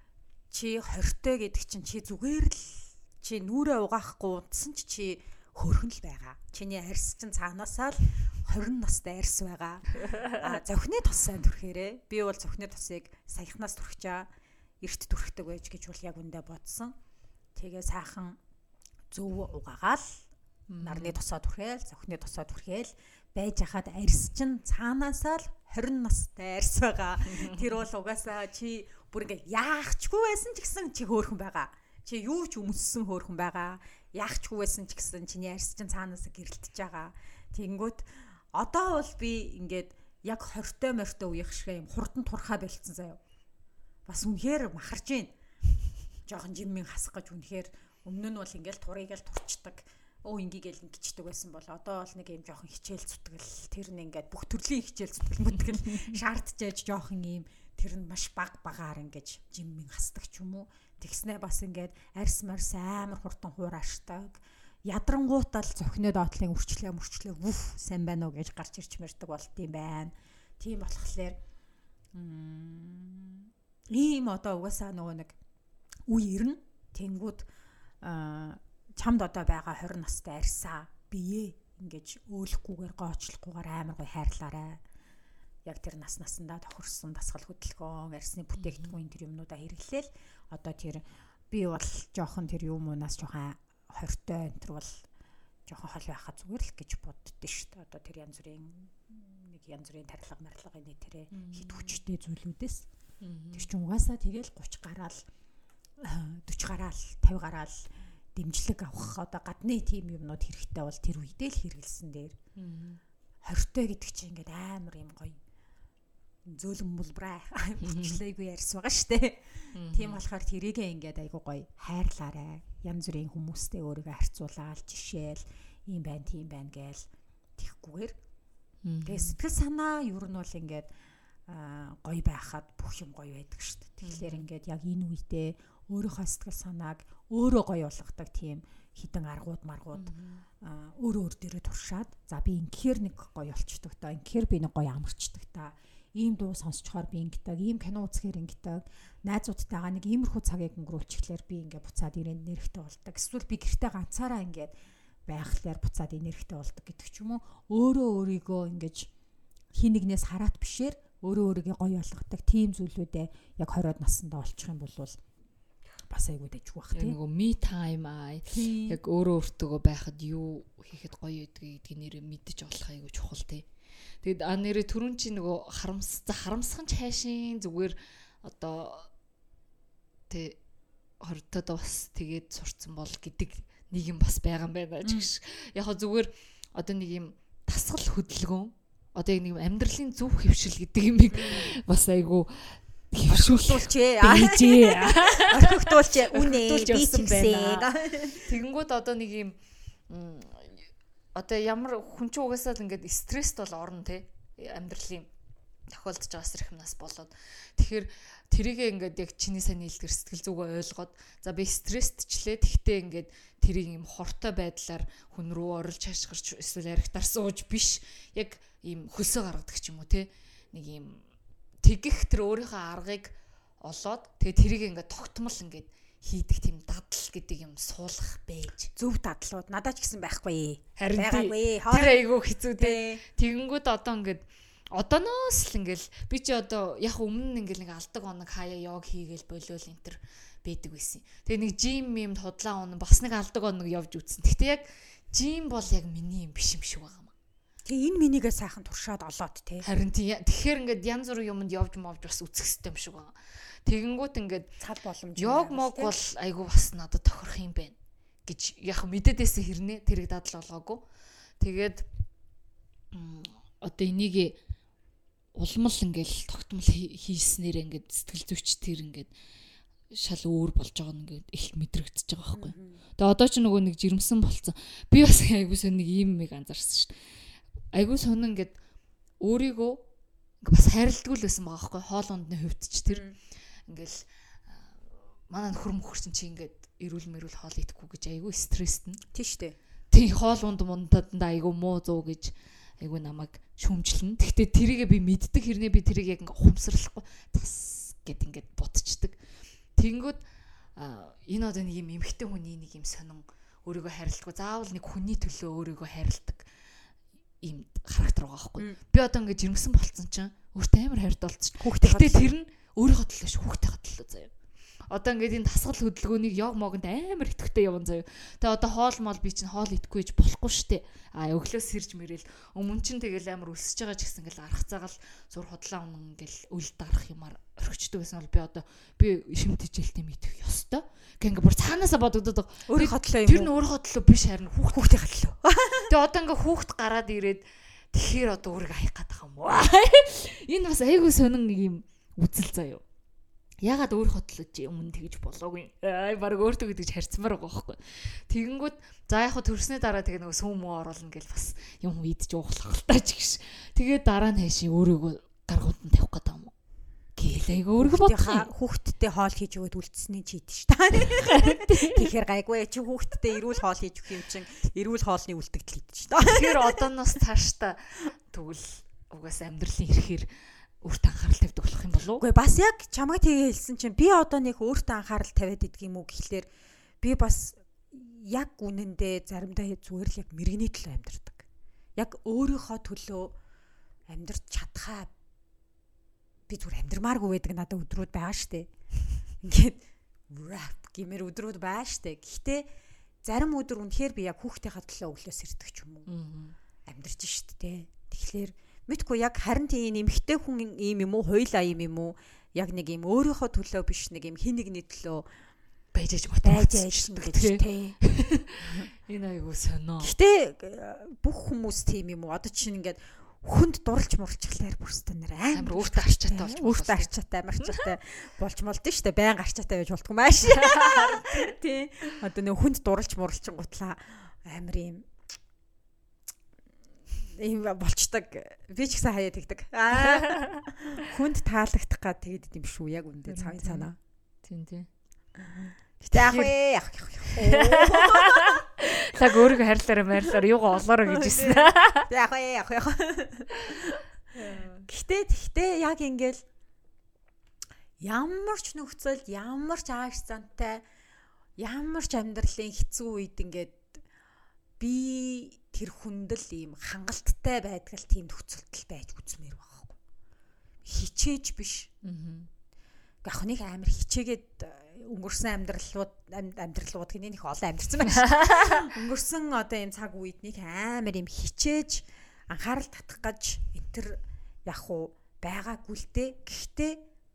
чи хортой гэдэг чинь чи зүгээр л чи нүрээ угаахгүй унтсан ч чи хөрхөн л байгаа. Чиний арьс чинь цаанаасаа л двадцать настай арьс байгаа. А зохины тос сайн түрхээрээ. Би бол зохины тосыг саяхнаас түрхчаа эрт түрхдэг байж гэж бол яг үндэ бодсон. Тэгээ сайхан зөв угаагаал нарны тосоо түрхээл, зохины тосоо түрхээл байж хахад арьс чинь цаанаасаа л двадцать настай арьс байгаа. Тэр бол угаасаа чи бүр ингээ яахчгүй байсан ч гэсэн чи хөөрхөн байгаа. Чи юу ч өмссөн хөөрхөн байгаа. Яахчгүй байсан ч гэсэн чиний арьс чинь цаанаасаа гэрэлтэж байгаа. Тэнгүүт одоо бол би ингээд яг хортой мортой үеих шиг юм хурдан турхаа болцсон заяа. Бас үнэхээр махарж байна. Жохон жиммийн хасах гэж үнэхээр өмнө нь бол ингээл турыг л турчдаг. Өө ингэгээл ингэчдэг байсан бол одоо бол нэг юм жохон хичээл зүтгэл тэр нь ингээд бүх төрлийн хичээл зүтгэл мүтгэл шаардчааж жохон юм тэр нь маш баг багаар ингэж жиммийн хасдаг ч юм уу. Тэгснэ бас ингээд арьс марс амар хурдан хураашдаг. Ядрангуутал зохины доотлын үрчлээ мөрчлээ вүф сайн байна уу гэж гарч ирч мэрдэг болт юм байна. Тийм болохоор ийм одоо угаасаа нөгөө нэг үе ирнэ. Тэнгүүд чамд одоо байгаа двадцать настай арьсаа бие ингэж өөлөхгүйгээр гоочлохгүйгээр амар гой хайрлаарай. Яг тэр нас насандаа тохирсон дасгал хөдөлгөөн, арьсны бүтээгдэхүүн тэр юмнуудаа хэрэглээл одоо тэр би бол жоохон тэр юм уунаас жоохон хортой энэ төр бол жоохон хол байхад зүгээр л гэж боддөө шүү дээ. Одоо тэр янз бүрийн нэг янз бүрийн тарилга марилгын нэг тэрэ хит хүчтэй зүйлүүдээс тэр чинь угаасаа тэгэл тридцать гараал forty гараал fifty гараал дэмжлэг авах одоо гадны тим юмнууд хэрэгтэй бол тэр үедээ л хэрэгэлсэн дээр хортой гэдэг чинь ингээд амар юм гоё зөөлөн мулбраа бичлээгүй ярьсан байгаа штэ. Тийм болохоор тэрийгээ ингээд айгу гоё хайрлаарай. Янз бүрийн хүмүүстэй өөрийгөө харьцуулаад жишээл ийм байна тийм байна гээл тэгхгүйгээр. Тэгээ сэтгэл санаа ер нь бол ингээд гоё байхад бүх юм гоё байдаг штэ. Тэгэхээр ингээд яг энэ үедээ өөрийнхөө сэтгэл санааг өөрөө гоё болгодог тийм хідэн аргууд маргууд өөр өөр дээрээ туршаад за би ингээр нэг гоё болчдөг та ингээр би нэг гоё амарчдаг та ийм дуу сонсчоор би ингэдэг, ийм кино үзэхээр ингэдэг, найзуудтайгаа нэг иймэрхүү цагийг өнгөрүүлчихлээр би ингээ буцаад ирэнд нэрхтээ болдог. Эсвэл би гэртээ ганцаараа ингээд байхлаар буцаад нэрхтээ болдог гэдэг ч юм уу. Өөрөө өөрийгөө ингэж хин нэгнээс хараат бишээр өөрөө өөрийгөө гоё болгодог тийм зүйлүүдээ яг хороод наснда олчих юм бол бас айгуу дэжгүй бах тийм.
Нөгөө me time аа. Яг өөрөө өөртөө байхад юу хийхэд гоё байдгийг гэдгийг нэрээ мэдэж олох айгуу чухал тийм. Тэгэд а нэрээ түрүүн чи нөгөө харамс харамсхан чайшин зүгээр одоо тэ хортод бас тэгээд сурцсан бол гэдэг нэг юм бас байгаа юм байна ч гэж. Яг зүгээр одоо нэг юм тасгал хөдөлгөөн одоо яг нэг амьдралын зөв хөвшил гэдэг юм бас айгу хөвшүүлчээ орхигдуулчээ үнэ би чигсээ. Тэгэнгүүт одоо нэг юм одоо ямар хүн ч угаасаа ингээд стресст бол орно те амьдралын тохиолдож байгаа сэрхэмнаас болоод тэгэхээр тэрийгээ ингээд яг чиний сайн нийлдгэр сэтгэл зүгөө ойлгоод за би стрессдчлээ тэгтээ ингээд тэрийг юм хортой байдлаар хүн рүү орилж хашгирч эсвэл архитар сууж биш яг ийм хөлсөө гаргадаг ч юм уу те нэг ийм тэгэх тэр өөрийнхөө аргыг олоод тэгээ тэрийг ингээд тогтмол ингээд хийдэг тийм дадал гэдэг юм суулгах байж.
Зөв дадлууд надад ч гэсэн байхгүй.
Харин тэр айгүй хэцүү те. Тэгэнгүүт одоо ингээд одооноос л ингээл би чи одоо яг өмнө ингээл нэг алдаг оног хаяа йог хийгээл болиул энтер байдаг байсан. Тэгээ нэг жим юмд худлаа оног бас нэг алдаг оног явж үтсэн. Гэхдээ яг жим бол яг миний юм биш юм шиг байгаа юм.
Тэгээ энэ минийгээ сайхан туршаад олоод те.
Харин тийм. Тэгэхээр ингээд янз бүрийн юмд явж мовж бас үсэх систем шиг байгаа. Тэгэнгүүт ингээд
цав боломж
йог мог бол айгүй бас надад тохирох юм байна гэж яг мэдээдээс хэрнээ тэрийг дадал болгоогүй. Тэгээд одоо энийг улмал ингээл тогтмол хийснээр ингээд сэтгэл зүйч тэр ингээд шал өөр болж байгаа нь ингээд их мэдрэгдэж байгаа байхгүй. Тэгээ одоо ч нөгөө нэг жирэмсэн болцсон. Би бас айгүй сон нэг ийм мэг анзаарсан шүү дээ. Айгүй сон ингээд өөрийгөө бас хайрладгүй л байсан байгаа байхгүй. Хоол ундны хувьд ч тэр ингээл манай нөхөр мөхөрчин чи ингээд эрүүл мэрүүл хоол идэхгүй гэж айгүй стресстэй.
Тийм шүү дээ.
Тэг хоол унд мундад айгүй муу зуу гэж айгүй намайг шүмжлэн. Гэхдээ тэрийгээ би мэддэг хэрнээ би тэрийг яг ингээ ухамсарлахгүй тас гэд ингээд бутчдаг. Тэнгүүд энэ одоо нэг юм эмхтэй хүний нэг юм сонин өөрийгөө хайрладаг. Заавал нэг хүний төлөө өөрийгөө хайрладаг ийм характер байгаа байхгүй. Би одоо ингээ жирэмсэн болцсон чинь өөртөө амар хайртай болчих. Гэхдээ тэр нь өөрийнхөө төлөө ш хүүхдийнхээ төлөө заяа. Одоо ингээд энэ тасгал хөдөлгөөнийг яг могонд амар итгэвтэй явна заяа. Тэгээ одоо хоол мол би чинь хоол идэхгүй гэж болохгүй штэ. А өглөөс сэрж мэрэл өмнө чинь тэгэл амар өсөж байгаа ч гэсэн ингээл арах цагаал зур худлаа өмнө ингээл үл дарах юмар орхичдаг гэсэн бол би одоо би шимт хичээлтэй мэдэх ёстой. Ингээ ингээ бүр цаанаасаа бодогдоод
өөрийнхөө төлөө юм.
Тэр нь өөрийнхөө төлөө биш харин хүүхдийнхээ төлөө. Тэгээ одоо ингээ хүүхд гараад ирээд тэгэхээр одоо өөрийгөө хаях гээд байгаа юм уу? Энэ бас айгүй сонин нэг юм үзэл заяа. Ягаад өөрийнхөө төлөө чи өмнө тэгж болоогүй. Аа баг өөртөө гэдэгч харьцмаар байгаа байхгүй. Тэгэнгүүт за яг хөө төрснөө дараа тэгээ нөгөө сүм муу оруулна гэл бас юм идэж ууглах л тааж гэж. Тэгээ дараа нь хайшин өөрийгөө гаргууд нь тавих гэдэг юм уу? Гэлэйг өөргөө бодох.
Хүүхдтэй хоол хийж өгөөд үлдсэний чи идэж та. Тэгэхээр гайгүй чи хүүхдтэй эрүүл хоол хийж өгөх юм чин эрүүл хоолны үлдэгдэл идэж та.
Тэгэхээр одооноос цаашдаа тэгвэл угаас амьдралын ирэхээр өөртөө анхаарал тавьдаг болох юм болов уу?
Үгүй бас яг чамайг тэгээ хэлсэн чинь би одоо нэг өөртөө анхаарал тавиад идэх юм уу гэхлээр би бас яг үнэндээ заримдаа зүгээр л яг мэрэгний төлөө амьдардаг. Яг өөрийнхөө төлөө амьдарч чадхаа би зүгээр амьдмааргүй байдаг надад өдрүүд байгаа штэ. Ингээд rap гэмээр өдрүүд байгаа штэ. Гэхдээ зарим өдөр үнэхээр би яг хүүхдийнхээ төлөө өглөөс ирдэг ч юм уу. Амьдарч штэ. Тэгэхээр мэдгүй яг харин тийм эмхтэй хүн ийм юм уу, хоёлаа ийм юм уу? Яг нэг ийм өөрийнхөө төлөө биш нэг ийм хин нэгний төлөө
байж аж
байж аж гэж тий.
Энэ айгуу сонио.
Гэтэ бүх хүмүүс тийм юм уу? Одоо чинь ингээд хүнд дурлж мурчглаар бүрстэн нэр
амар өөртөө арчаатай болж
өөртөө арчаатай марчаатай болж молдсон шүү дээ. Баян арчаатай байж болтгүй маш. Тий. Одоо нэг хүнд дурлж мурлчин гутлаа амар юм ийм болчдаг. Би ч гэсэн хаяа тэгдэг. Хүнд таалагдах гад тэгээд юм шүү яг үндэ цаавын цаанаа.
Тийм тийм.
Гэтэ яах вэ? Яах
яах. Лаг өөрийгөө харьлаараа марьлаар юугаа олоороо гэж ирсэн.
Яах вэ? Яах яах. Гэтэ тэгтээ яг ингээл ямар ч нөхцөлд ямар ч ааш зантай ямар ч амьдралын хэцүү үед ингээд би тэр хүндэл ийм хангалттай байдгал тийм нөхцөлтөл байж үзмээр байхгүй. Хичээж биш. Аа. Яг нэг амар хичээгээд өнгөрсөн амьдралууд амьдралууд гэх нэг олон амьдсан байна шүү. Өнгөрсөн одоо ийм цаг үед нэг амар ийм хичээж анхаарал татах гэж энэ төр яг уу байгаагүй л дээ. Гэхдээ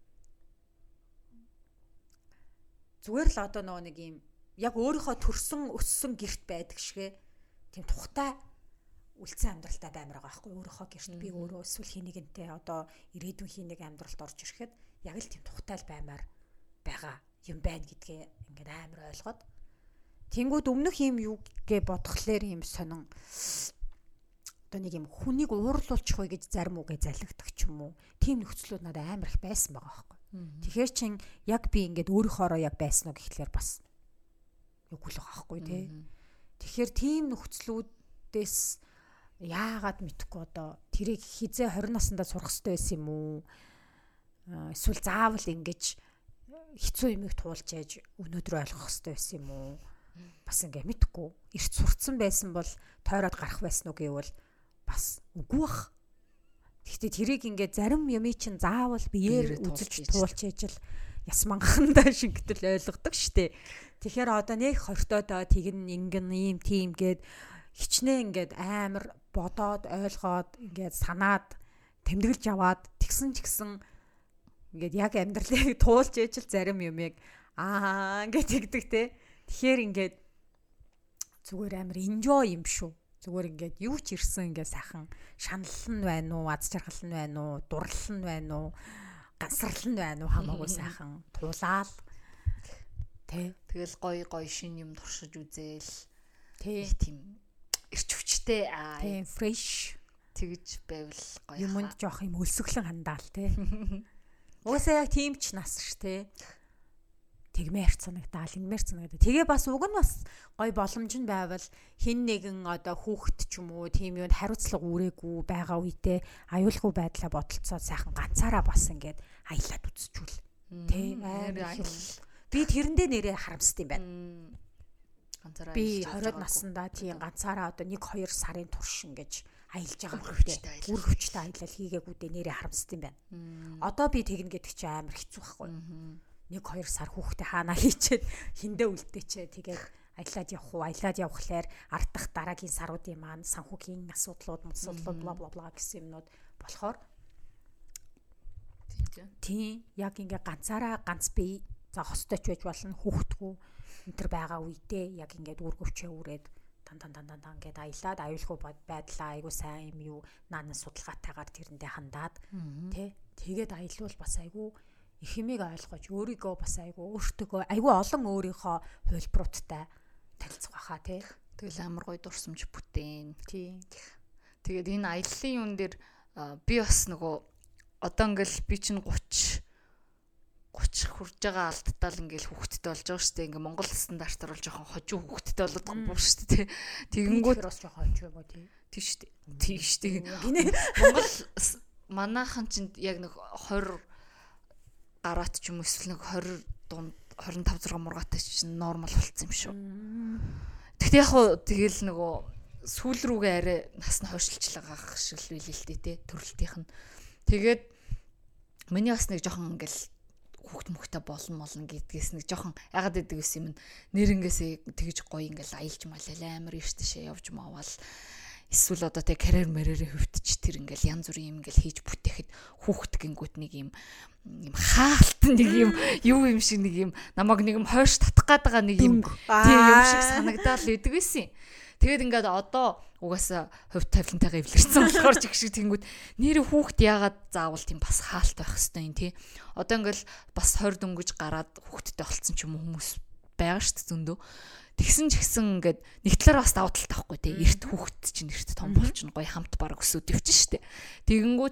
зүгээр л одоо нөгөө нэг ийм яг өөрийнхөө төрсөн өссөн гэрт байдаг шигэ тийм тухтай үлцэн амьдралтай баймар байгаа байхгүй өөрийнхөө гэрт би өөрөө эсвэл хий нэгэнтэй одоо ирээдүйн хий нэг амьдралд орж ирэхэд яг л тийм тухтай баймар байгаа юм байна гэдгээ ингээд амар ойлгоод тэнгууд өмнөх юм юу гэ бодхолоор юм сонин одоо нэг юм хүнийг уурлуулчих вэ гэж зарим үгээ залгидах ч юм уу тийм нөхцлүүд надад амар их байсан байгаа байхгүй. Тэгэхээр чин яг би ингээд өөрийнхоороо яг байсан уу гэхлээр бас үгүй л байгаа байхгүй тий. Тэгэхээр тийм нөхцлүүдээс яагаад мэдхгүй одоо тэрийг хизээ хорин наснда сурах хэрэгтэй байсан юм уу? Эсвэл заавал ингэж хэцүү юмыг туулж яаж өнөөдөр ойлгох хэрэгтэй байсан юм уу? Бас ингээ мэдхгүй. Эрт сурцсан байсан бол тойроод гарах байсан уу гэвэл бас үгүй бах. Гэхдээ тэрийг ингээ зарим юмыг чинь заавал биеэр үзэж туулж яаж л яс мангахандаа шингэтэл ойлгодог штэ. Тэгэхээр одоо нэг хортоодоо тэгн ингэн ийм тийм гээд хичнээн ингээд амар бодоод ойлгоод ингээд санаад тэмдэглэж аваад тэгсэн ч гэсэн ингээд яг амьдралыг туулж ээж л зарим юмыг аа ингээд тэгдэг те. Тэгэхээр ингээд зүгээр амар enjoy юм шүү. Зүгээр ингээд юу ч ирсэн ингээд сайхан шаналл нь байна уу, аз жаргал нь байна уу, дурлал нь байна уу, гансрал нь байна уу хамаагүй сайхан туулаад тэ.
Тэгэл гоё гоё шин юм туршиж үзээл.
Тэ.
Тийм эрч хүчтэй аа.
Тийм fresh
тэгж байвал гоё.
Юмд жоох юм өлсгөлэн хандаал тэ. Уусаа яг тийм ч нас ш тэ. Тэгмээр санагдаал, ингэмээр санагдаа. Тэгээ бас уг нь бас гоё боломж нь байвал хин нэгэн одоо хүүхэд ч юм уу тийм юунд хариуцлага үүрээгүй байгаа үедээ аюулгүй байдлаа бодолцоод сайхан ганцаараа бас ингээд аялаад үзчихвэл тэ. Би тэрэндээ нэрээ харамсд юм байна.
Ганцаараа
би хороод наснда тийм ганцаараа одоо нэг хоёр сарын турш ингэж аялж байгаа хэрэгтэй. Үр хөвчтэй аялал хийгээгүй дээ нэрээ харамсд юм байна. Одоо би тэгнэ гэдэг чи амар хэцүү байхгүй. Нэг хоёр сар хүүхдээ хаана хийчээд хиндэ үлдээчээ тэгээд аялаад явах уу аялаад явхлаар ардах дараагийн саруудын маань санхүүгийн асуудлууд асуудлууд бла бла бла гэсэн юмнууд болохоор тийм яг ингээ ганцаараа ганц бие за хостойч байж болно хүүхдгүү энэ төр байгаа үедээ яг ингээд үргөвчөө үрээд дан дан дан дан ингээд аялаад аюулгүй байдлаа айгуу сайн юм юу наан судалгаатайгаар тэрэндээ хандаад тий тэгээд аялуул бас айгуу их юмыг ойлгож өөрийгөө бас айгуу өөртөө айгуу олон өөрийнхөө хувилбаруудтай танилцах байхаа тий.
Тэгэл амар гоё дурсамж бүтээн. Тий. Тэгээд энэ аяллаа юун дээр би бас нөгөө одоо ингээл би чинь гуч гуч хурж байгаа алдтал ингээл хүүхэдтэй болж байгаа шүү дээ. Ингээ Монгол стандартаар бол жоохон хожуу хүүхэдтэй болоод байгаа юм шүү дээ. Тэгэнгүүт
бас жоохон хожуу юм уу тий.
Тий шүү дээ. Тий шүү дээ. Монгол манайхан чинь яг нэг тwenty гараат ч юм эсвэл нэг twenty дунд twenty-five сix мургаатай чинь нормал болцсон юм шүү. Тэгтээ яг хуу тэгэл нөгөө сүүл рүүгээ арай нас нь хойшлж байгаа шиг л байл л дээ тий төрөлтийнх нь. Тэгээд миний бас нэг жоохон ингээл хүүхд мөхтэй болон молно гэдгээс нэг жоохон ягаад гэдэг юм нэрнгээсээ тэгж гоё ингээл аялж малал амар ийш тийшээ явж маавал эсвэл одоо тэг карьер мэрэрээ хөвтч тэр ингээл янз бүрийн юм ингээл хийж бүтээхэд хүүхэд гингүүт нэг юм юм хаалт нэг юм юу юм шиг нэг юм намайг нэг юм хойш татах гээд байгаа нэг юм тийм юм шиг санагдаад л идэг байсан. Тэгээд ингээд одоо угаасаа хувь тавилантайгаа эвлэрсэн болохоор ч их шиг тэнгүүд нэр хүүхэд яагаад заавал тийм бас хаалт байх хэвээр юм тий. Одоо ингээл бас хойр дөнгөж гараад хүүхэдтэй болцсон ч юм уу хүмүүс байгаа шүү дээ зөндөө. Тэгсэн ч гэсэн ингээд нэг талаараа бас давуу талтай байхгүй тий. Эрт хүүхэд чинь эрт том болчихно гоё хамт бараг өсөд өвчин шүү дээ. Тэгэнгүүт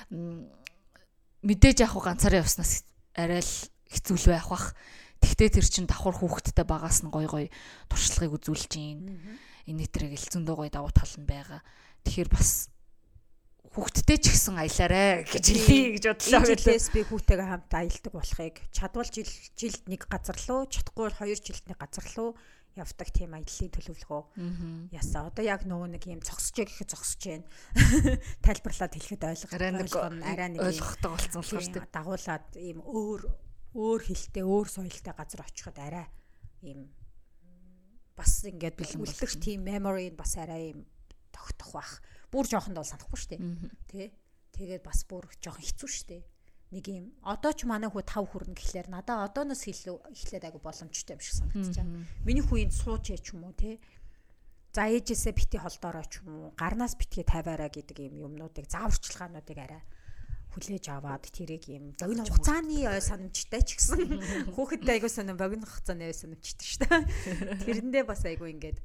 мэдээж яг ганцаараа явснаас арай л хэцүү л байх бах. Тэгтээ тэр чин давхар хүүхэдтэй багаас нь гоё гоё туршлагыг үзүүлж гин. Энэ нэтрэг л зөндөө гоё давуу тал нь байгаа. Тэгэхээр бас хүүхдтэй ч гэсэн аялаарэ гэж хэлье гэж бодлоо.
Жилээс би хүүтэйгээ хамт аялдаг болохыг чадвал жил жилд нэг газар руу, чадахгүй бол хоёр жилд нэг газар руу явдаг тийм аяллаа төлөвлөгөө ясаа. Одоо яг нөгөө нэг юм зогсож гэхэд зогсож байна. Тайлбарлаад хэлэхэд ойлгох нь арай нэг
ойлгохтой болсон болохоор тийм
дагуулад ийм өөр өөр хилтэй, өөр соёлтой газар очиход арай ийм бас ингээд үлдэх тийм memory бас арай ийм тогтох бах. Бүр жоохонд бол санахгүй шүү дээ. Тэ? Тэгээд бас бүр жоохон хэцүү шүү дээ. Нэг юм одоо ч манай хүү тав хүрнэ гэхлээр надаа одооноос хэлээ эхлээд айгу боломжтой юм шиг санагдаж байна. Миний хүүнд сууж яа ч юм уу те. За ээжээсээ бити холдоороо ч юм уу гарнаас битгий тавиараа гэдэг юм юмнуудыг зааварчилгаануудыг арай хүлээж аваад тэрийг юм богино хугацааны ой санамжтай ч гэсэн хүүхэдтэй айгу санам богино хугацааны ой санамжтай шүү дээ. Тэрэндээ бас айгу ингээд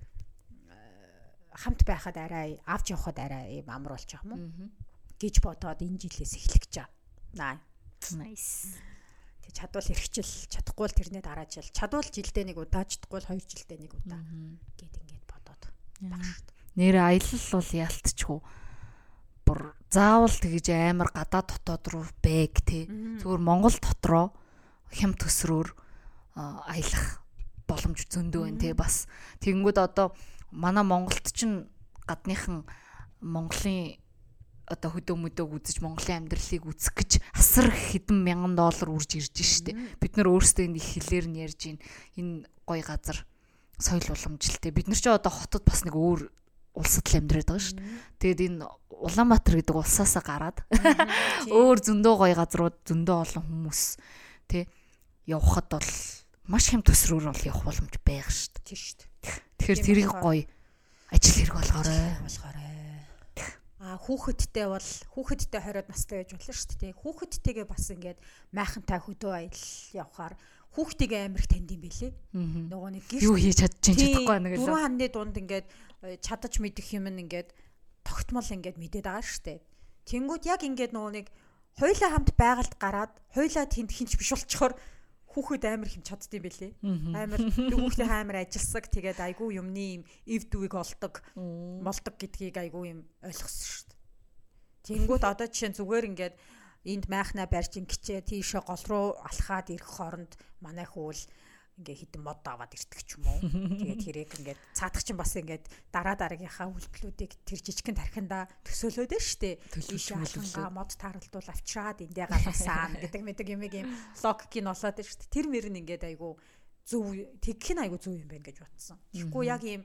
хамт байхад арай авч явхад арай юм амруулж байгаа юм уу гэж бодоод энэ жилээс эхлэх гэж байна.
Nice.
Тэг чадвал хэрэгжил чадахгүй л тэрнээ дараа жил чадвал жилдээ нэг удаа чадахгүй л хоёр жилдээ нэг удаа гэд ингээд бодоод баг шүү дээ.
Нэр аялал бол яалтчгүй бүр заавал тэгж амар гадаа дотоод руу бэг те зүгээр Монгол дотроо хям төсрөөр аялах боломж зөндөө байна те бас тэгэнгүүт одоо манай Монголд чинь гадныхан Монголын одоо хөдөө мөдөг үзэж Монголын амьдралыг үзэх гэж асар хэдэн мянган доллар үрж ирж штэ. Бид нар өөрсдөө энэ хэлээр нь ярьж байна. Энэ гоё газар соёл уламжлалтай. Бид нар ч одоо хотод бас нэг өөр улсад л амьдраад байгаа штэ. Тэгэд энэ Улаанбаатар гэдэг улсаасаа гараад өөр зөндөө гоё газрууд зөндөө олон хүмүүс тэ явхад бол маш хэм төсрөөр бол явах боломж байгаа штэ.
Тийм штэ.
Тэгэхээр тэрийг гоё ажил хэрэг болгоорой.
болгоорой. А хүүхэдтэй бол хүүхэдтэй хориод настай гэж болно шүү дээ. Хүүхэдтэйгээ бас ингээд майхантай хөдөө аялал явахаар хүүхдийг амар их танд юм бэлээ. Нөгөө нэг гэр
юу хийж чадчих чадахгүй нэг л.
Дөрвөн ханны дунд ингээд чадаж мэдэх юм ингээд тогтмол ингээд мэдээд байгаа шүү дээ. Тэнгүүд яг ингээд нөгөө нэг хоёулаа хамт байгальд гараад хоёулаа тэнд хинч биш болчихоор хүүхэд амар хэмж чаддсан бэлээ. Амар хүүхдээ амар ажилсаг тэгээд айгүй юмны юм эв дүүг олдог, молдог гэдгийг айгүй юм ойлгосон шүү дээ. Тэнгүүд одоо жишээ зүгээр ингээд энд майхнаа барьж ингэчээ тийшээ гол руу алхаад ирэх хооронд манай хүүл ингээ хитэн мод аваад ирдэг ч юм уу. Тэгээд тэрийг ингээд цаадах чинь бас ингээд дараа дараагийнхаа үйлдэлүүдийг тэр жижигхэн тархинда төсөөлөөд нь штэ. Ийш алхангаа мод тааралдуул авчираад эндээ галасаа гэдэг мэдэг юм ийм логикийг олоод нь штэ. Тэр мөр нь ингээд айгу зөв тэгэх нь айгу зөв юм байна гэж бодсон. Тэгэхгүй яг ийм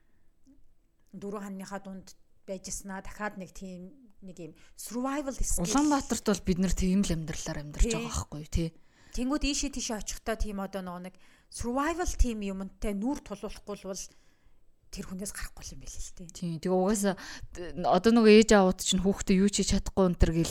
дөрөв ханныхаа дунд байжснаа дахиад нэг тийм нэг ийм survival skill.
Улаанбаатарт бол бид нар тийм л амьдралаар амьдарч байгаа байхгүй тий.
Тэнгүүд ийшээ тийшээ очихдоо тийм одоо нөгөө нэг survival team юмтай нүур тулуулахгүй бол тэр хүнээс гарахгүй юм байл л тий.
Тийм. Тэгээ угаасаа одоо нөгөө ээж аавууд чинь хүүхдээ юу ч хийж чадахгүй өнтер гэл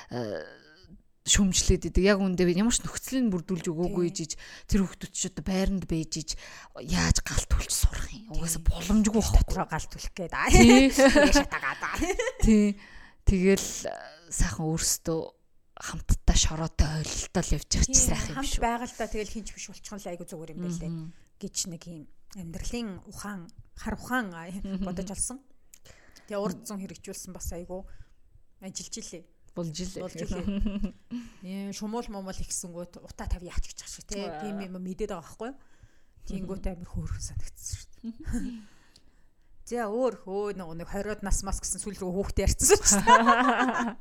шүмжлээд идэг. Яг үндэ ямар ч нөхцөлийг бүрдүүлж өгөөгүй жиж тэр хүүхдүүд ч одоо байранд бэж иж яаж галт түлж сурах юм. Угаасаа боломжгүй байхгүй.
Дотроо галт түлэх гээд аа. Тий. Шатагаад.
Тий. Тэгэл сайхан өөрсдөө хамтдаа шороотой ойлголтол явж байгаа чи сайхан юм шүү.
Хамт байгальдаа тэгэл хинч биш болчихсон л айгу зүгээр юм байлээ гэж нэг юм амьдралын ухаан хар ухаан бодож олсон. Тэгээ урд зам хэрэгжүүлсэн бас айгу ажиллаж илээ.
Болж илээ.
Болж илээ. Ээ шумуул момол ихсэнгүүт утаа тавь яач гэж байгаа шүү тий. Тийм юм мэдээд байгаа байхгүй юу? Тингүүт амир хөөрхөн санагдсан шүү дээ. За өөр хөө нэг хориод нас мас гэсэн сүл рүү хүүхдээ ярьсан шүү дээ.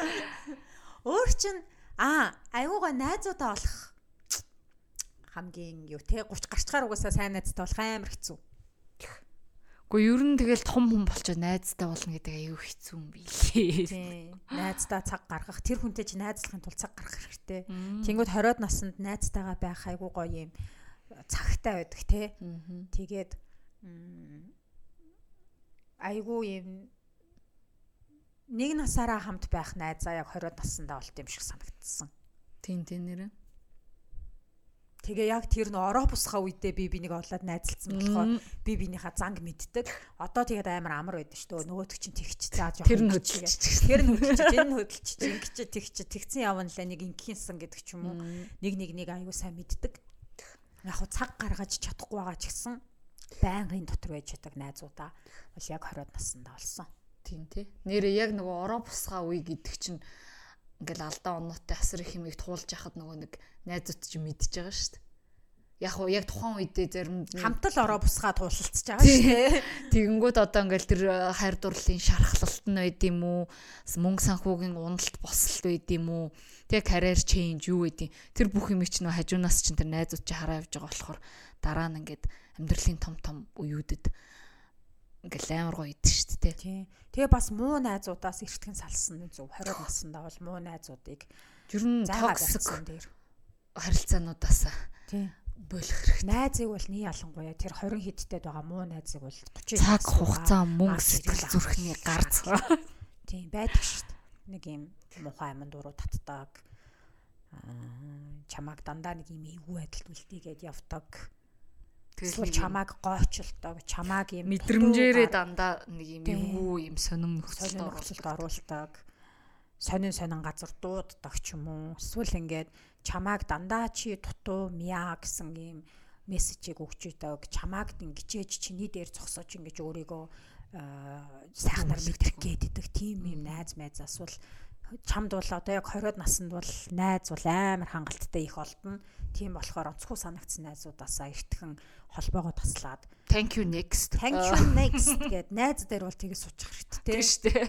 Өөр чин аа аюугаа найзуудаа олох хамгийн юу те гурч гарчгаар угаасаа сайн найзтай болох амар хэцүү.
Гэхдээ ер нь тэгэл том хүн болчоод найзтай болно гэдэг аюу хэцүү юм билээ.
Тийм. Найзтай цаг гаргах, тэр хүнтэй чи найзлахын тулд цаг гаргах хэрэгтэй. Тэнгүүд хориод наснд найзтайгаа байх айгуу гоё юм цагтай байдаг те. Тэгээд айгуу юм нэг насаараа хамт байх найзаа яг хориод наснда болт юм шиг санагдсан.
Тийм тийм нэрэ.
Тэгээ яг тэр н ороо бусхаа үедээ би бинийг олоод найзалцсан болохоор би биенийхээ занг мэддэг. Одоо тэгээд амар амар байдаг шүү дээ. Нөгөөдөг чинь тэгч зааж явах.
Тэр нь хөдөлчих.
Тэр нь хөдөлчих. Энэ хөдөлчих. Ингэч тэгч тэгсэн явна лээ нэг инкийнсэн гэдэг ч юм уу. Нэг нэг нэг аюу сайн мэддэг. Яг хуу цаг гаргаж чадахгүй байгаа ч гэсэн байнгын дотор байж чаддаг найзуудаа бол яг хориод наснда олсон.
Тийм тий. Нэрээ яг нөгөө ороо бусхаа үе гэдэг чинь ингээл алдаа оноотой асар их хэмийг туулж яхад нөгөө нэг найзууд ч мэдчихэж байгаа шүү дээ. Яг уу яг тухайн үедээ зарим
хамтал ороо бусгаа туулалцж байгаа шүү дээ.
Тэгэнгүүт одоо ингээл тэр хайр дурлалын шархлалт нь байд юм уу? Мөнгө санхүүгийн уналт босолт байд юм уу? Тэг карьер чейнж юу байд юм? Тэр бүх юм чинь нөгөө хажуунаас чинь тэр найзууд чи хараа явж байгаа болохоор дараа нь ингээд амьдралын том том үеүүдэд ингээл амар гоё идэв шүү дээ.
Тийм. Тэгээ бас муу найзуудаас эртгэн салсан зөв хориод наснда бол муу найзуудыг
ер нь токсик харилцаануудаас
тийм
болох хэрэгтэй.
Найзыг бол нэг ялангуяа тэр хорин хэдтэд байгаа муу найзыг бол
гучин цаг хугацаа мөнгө сэтгэл зүрхний гарц.
Тийм байдаг шүү дээ. Нэг юм муухай аман дуруу татдаг. Аа чамааг дандаа нэг юм эвгүй байдалд үлдээгээд явдаг. Эсвэл чамааг гоочилдог, чамааг юм
мэдрэмжээрээ дандаа нэг юм эвгүй юм сонин нөхцөлд
оруулдаг. Сонин сонин газар дууддаг ч юм уу. Эсвэл ингээд чамааг дандаа чи дутуу мяа гэсэн юм мессежийг өгч идэг. Чамааг ингэжээж чиний дээр зогсоож ингэж өөрийгөө сайхнаар мэдрэх гээд идэг. Тим юм найз майзаас бол чамд бол одоо яг хориод наснд бол найз бол амар хангалттай их олдно. Тийм болохоор онцгой санагдсан найзуудаасаа эртхэн холбоогоо таслаад
thank you next
thank you next гэд найз дээр бол тгийж суучих хэрэгтэй
тийм шүү дээ.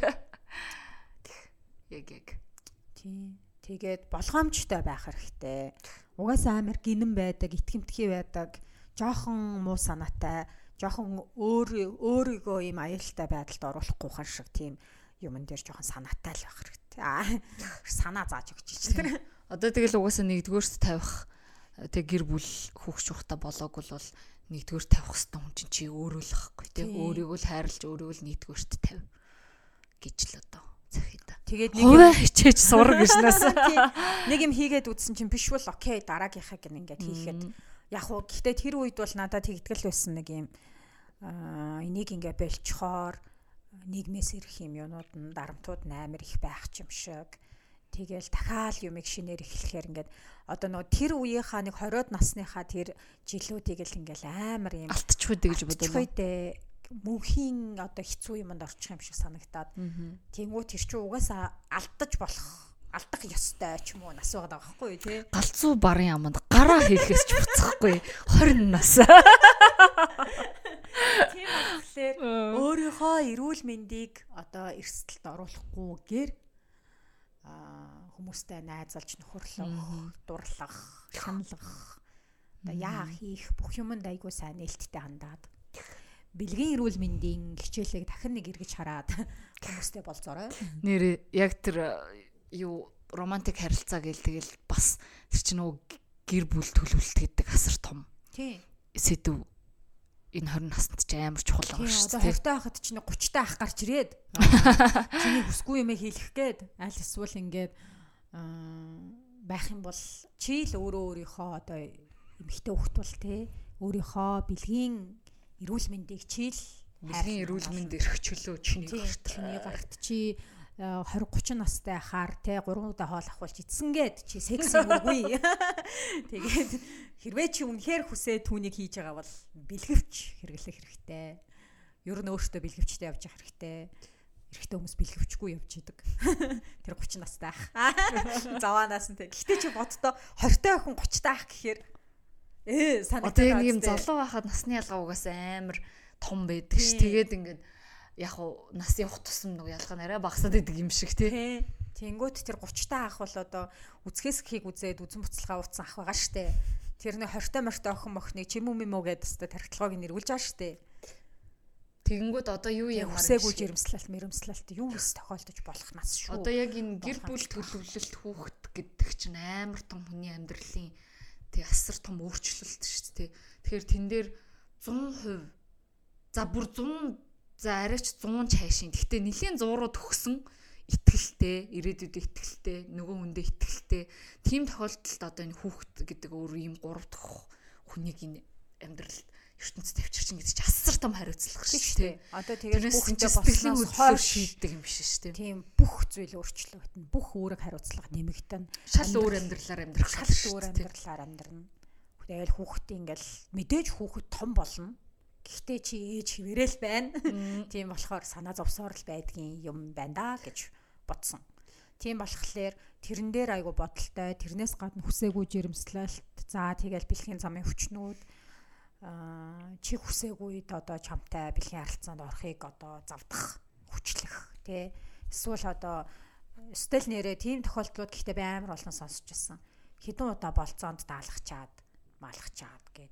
Яг яг.
Тийм. Тэгээд болгоомжтой байх хэрэгтэй. Угаасаа амар гинэн байдаг, итгэмтгий байдаг, жоохон муу санаатай, жоохон өөр өөрийгөө ийм аюултай байдалд оруулахгүй хан шиг тийм юмн дээр жоохон санаатай л байх хэрэгтэй. Аа санаа зааж өгч чинь.
Одоо тэгэл угаасаа нэгдүгээрт тавих тэг гэр бүл хүүхч ухта болоогүй бол нэгдүгээр тавих хэвээр хүн чинь чи өөрөө л байхгүй тий өөрийгөө л хайрлж өөрийгөө л нэгдүгээрт тавь гэж л одоо захида.
Тэгээд
нэг юм хичээж сурах гэснээс
нэг юм хийгээд үзсэн чинь биш бол окей дараагийнхаа гэн ингээд хийхэд яг уу гэхдээ тэр үед бол надад тэгтгэл байсан нэг юм аа энийг ингээд бэлчхоор нийгмээс ирэх юм юунууд нь дарамтууд амар их байх юм шиг. Тэгэл дахиад юмыг шинээр эхлэхээр ингээд одоо нөгөө тэр үеийнхаа нэг хориод насныхаа тэр жилүүдийг л ингээл амар юм
алтчгүй гэж бодлоо.
Алтчгүй мөнхийн одоо хэцүү юмд орчих юм шиг санагдаад. Тэнгүү тэр чинь угаасаа алдаж болох алдах ёстой ч юм уу нас байгаа байхгүй тий.
Галзуу барын аманд гараа хийхээс ч буцахгүй хорин нас.
Тийм болохоор өөрийнхөө эрүүл мэндийг одоо эрсдэлд оруулахгүйгээр а хүмүүстэй найзалж нөхөрлөх, дурлах, шаналгах, одоо яа хийх бүх юмд айгуу сайн нээлттэй хандаад бэлгийн эрүүл мэндийн хичээлийг дахин нэг эргэж хараад хүмүүстэй болцоорой.
Нэр яг тэр юу романтик харилцаа гэл тэгэл бас тэр чинь нөгөө гэр бүл төлөвлөлт гэдэг асар том.
Тийм.
Сэдв энэ хорин наснд ч амар чухал байгаа шүү дээ.
Одоо хортой байхад чинь гуравтай ах гарч ирээд чиний хүсгүй юмээ хийлэх гээд аль эсвэл ингээд байх юм бол чи л өөрөө өөрийнхөө одоо эмэгтэй хөлт бол те өөрийнхөө бэлгийн эрүүл мэндийг чи л
бэлгийн эрүүл мэнд эрхчлөө чиний гарт
чиний гарт чи двадцать тридцать настай ахаар те гурван удаа хоол авахулж эцсэнгээд чи секс үгүй. Тэгээд хэрвээ чи үнэхээр хүсээ түүнийг хийж байгаа бол бэлгэвч хэрэглэх хэрэгтэй. Ер нь өөртөө бэлгэвчтэй явж явах хэрэгтэй. Эрэгтэй хүмүүс бэлгэвчгүй явж идэг. Тэр тридцать настай ах. Заваанаас нь те. Гэхдээ чи боддоо двадцать охин тридцать ах гэхээр ээ санагдаад.
Одоо нэг юм залуу байхад насны ялгаа угаас амар том байдаг ш. Тэгээд ингээд яг уу нас явах тусам нэг ялгаа нарай багасаад идэг юм шиг тий. Тэнгүүт
тэр тридцать ах бол одоо үцгээс хийг үзээд үзэн буцалгаа ууцсан ах байгаа штэ. Тэр нэг двадцать морьтой охин мохныг чим юм уу гэдээ өстө тархитлагыг нэрвүүлж байгаа штэ.
Тэгэнгүүт одоо юу ямар
хүсээгүй жирэмслэлт мэрэмслэлт юу эс тохиолдож болох нас шүү.
Одоо яг энэ гэр бүл төлөвлөлт хүүхэд гэдэг чинь амар том хүний амьдралын тэг асар том өөрчлөлт шүү дээ. Тэгэхээр тэн дээр зуун хувь за бүр зуун за арайч зуун чайшин. Гэхдээ нэлийн зуурууд төгсөн итгэлтэй, ирээдүйд итгэлтэй, нөгөө хүндээ итгэлтэй. Тийм тохиолдолд одоо энэ хүүхэд гэдэг өөр ийм гурав дахь хүнийг энэ амьдралд ертөнцид тавьчихсан гэдэг чинь асар том хариуцлага шүү дээ.
Одоо тэгээд хүүхэдтэй болсноос хойш
шийддэг юм биш шүү дээ.
Тийм бүх зүйл өөрчлөгдөн. Бүх үүрэг хариуцлага нэмэгдэн.
Шал өөр амьдралаар амьдрах
шал өөр амьдралаар амьдрна. Тэгэл хүүхдээ ингээл мэдээж хүүхэд том болно. Гэхдээ чи ээж хിവэрэл байна. Тийм болохоор санаа зовсоор л байдгийн юм байна да гэж бодсон. Тийм болохоор тэрэн дээр айгу бодолтой, тэрнээс гадна хүсээгүй жирэмслэлт, за тэгэл бэлгийн замын хүчнүүд аа чи хүсээгүй одоо чамтай бэлгийн харилцаанд орохыг одоо завдах, хүчлэх тий. Эсвэл одоо стил нэрээ тийм тохиолдлууд гэхдээ би амар олон сонсч байсан. Хэдэн удаа болцоонд даалгачаад, малгачаад гэд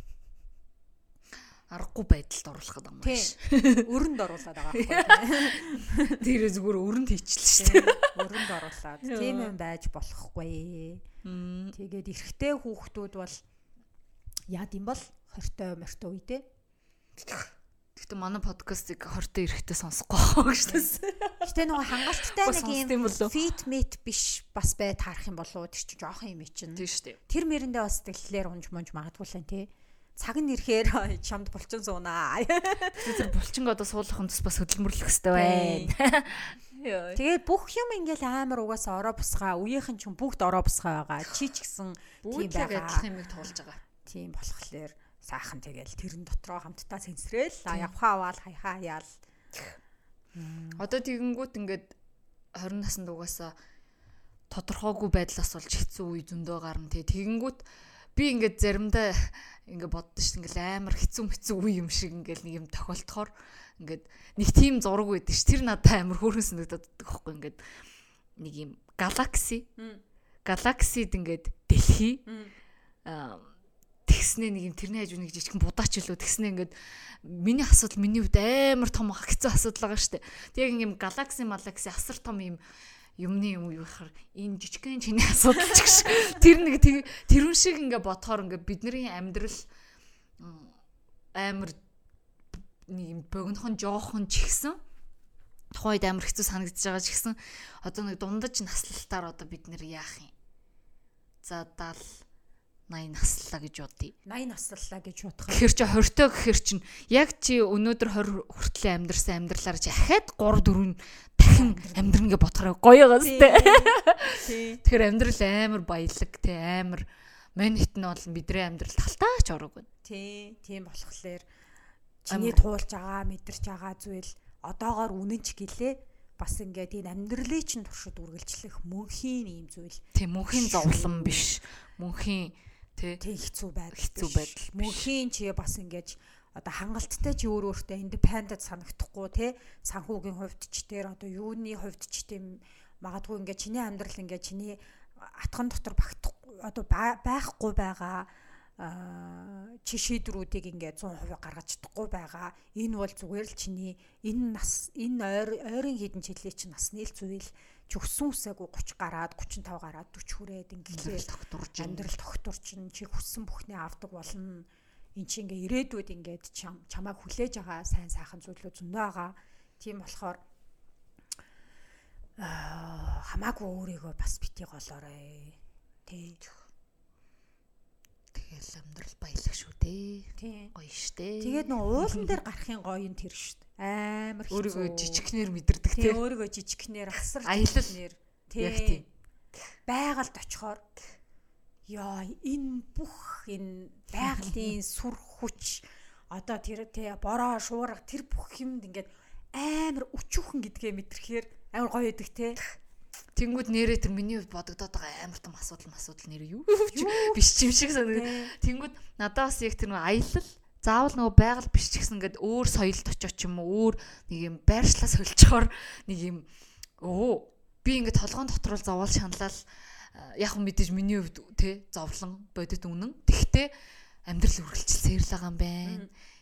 аргагүй байдалд оруулах юм биш.
Өрөнд оруулаад байгаа байхгүй.
Тэр зүгээр өрөнд хийчихлээ шүү дээ.
Өрөнд оруулаад. Тийм юм байж болохгүй. Тэгээд эрэгтэй хүүхдүүд бол яад юм бол хортой мортой үедээ.
Гэхдээ манай подкастыг хортой эрэхтэй сонсохгүй байгаа гэж хэлсэн.
Гэтэ нөгөө хангалттай нэг юм фит мит биш бас бай таарах юм болоо тэр чинь жоох юм чинь.
Тийм шүү дээ.
Тэр мэрэндээ бас тэллээр унж мунж магадгүй л тий. Цаг нь ирэхээр чамд булчин суунаа.
Тэр булчин одоо суулгах юмс бас хөдөлмөрлөх хэрэгтэй байна.
Тэгээд бүх юм ингээл амар угаасаа ороо бусгаа, үеийнхэн ч бүгд ороо бусгаа байгаа. Чи ч гэсэн
тийм байгаа. Адилхан юмыг туулж байгаа.
Тийм болохоор сайхан тэгэл тэрэн дотроо хамтдаа сэнсрээл явхаа аваад хаяхаа яал.
Одоо тэгэнгүүт ингээд хорин наснд угаасаа тодорхойгүй байдлаас болж хэцүү үе зөндөө гарна тий. Тэгэнгүүт би ингээд заримдаа ингээд боддоо ш ингээл амар хэцүү хэцүү үе юм шиг ингээл нэг юм тохиолдохоор ингээд нэг тийм зураг байдаг ш. Тэр надад амар хөөрхөн санагдаад байхгүй ингээд нэг юм галакси галаксид ингээд дэлхий аа тэгснэ нэг юм тэрний хажуу нэг жижигхэн будаач илүү тэгснэ ингээд миний асуудал миний хувьд амар том хэцүү асуудал байгаа штэ. Тэг яг юм галакси малакси асар том юм юмны юм юу гэхээр энэ жижигхэн чиний асуудал ч гэж тэр нэг тэрүүн шиг ингээ бодохоор ингээ бидний амьдрал амар нэг юм богинохон жоохон ч ихсэн тухайд амар хэцүү санагдаж байгаа ч ихсэн одоо нэг дундаж наслалтаар одоо бид нэр яах юм за даал найд насллаа гэж бодъё.
найд насллаа гэж бодох.
Гэхэр чи хортой гэхэр чин яг чи өнөөдөр хорь хүртлээ амьдрсан амьдралаар чи ахаад гурав дөрөв дахин амьдрна гэж бодохоор гоё байгаа сте. Тэгэхээр амьдрал амар баялаг те амар манайт нь бол бидний амьдрал талтаач орог байна.
Тий, тийм болохоор чиний туулж байгаа, мэдэрч байгаа зүйл одоогоор үнэн ч гэлээ бас ингээд энэ амьдралын чинь туршид үргэлжлэх мөнхийн ийм зүйл.
Тийм мөнхийн зовлон биш. Мөнхийн тий
хэцүү байдал
хэцүү байдал
мөнхийн чи бас ингэж одоо хангалттай чи өөр өөртөө индипендент санагдахгүй тий санхүүгийн хувьд ч тэр одоо юуны хувьд ч тийм магадгүй ингээд чиний амьдрал ингээд чиний атган дотор багтахгүй одоо байхгүй байгаа чи шийдвэрүүдийг ингээд цаан хувь гаргаж чадахгүй байгаа энэ бол зүгээр л чиний энэ нас энэ ойр ойрын хідэн жилийн чинь насны л зүйл чи өссөн үсээгүй гуч гараад гучин тав гараад дөрвөн хүрээд ингээд
тогтурж
амьдрал тогтурч чи хүссэн бүхнээ авдаг болно эн чи ингээд ирээдүйд ингээд чамайг хүлээж байгаа сайн сайхан зүйлүүд зөндөө байгаа тийм болохоор аа хамаагүй өөрийгөө бас битгий голоорой тий
тэгэл амьдрал баялаг шүү дээ
тий
гоё штэ
тэгээд нөө уулан дээр гарахын гоё нь тэр штэ амар
өөрийгөө жижигхнэр мэдэрдэг тий
өөрийгөө жижигхнэр асар
аялал
тий байгальд очихоор яа энэ бүх энэ байгалийн сүр хүч одоо тэр тий бороо шуурга тэр бүх юмд ингээд амар өчүүхэн гэдгээ мэдрэхээр амар гоё байдаг тий
тэнгүүд нэрээ тэр миний хувьд бодогдоод байгаа амар том асуудал асуудал нэр юу биш юм шиг санагдав. Тэнгүүд надад бас яг тэр нэг аялал заавал нөгөө байгаль биш ч гэсэн ингээд өөр соёлд очиж ч юм уу өөр нэг юм байршлаа сольчоор нэг юм оо би ингээд толгойн дотор л зовоол шаналал яг хөө мэдээж миний хувьд тий зовлон бодит үнэн. Тэгтээ амьдрал үргэлжил сэрл байгаа юм байна.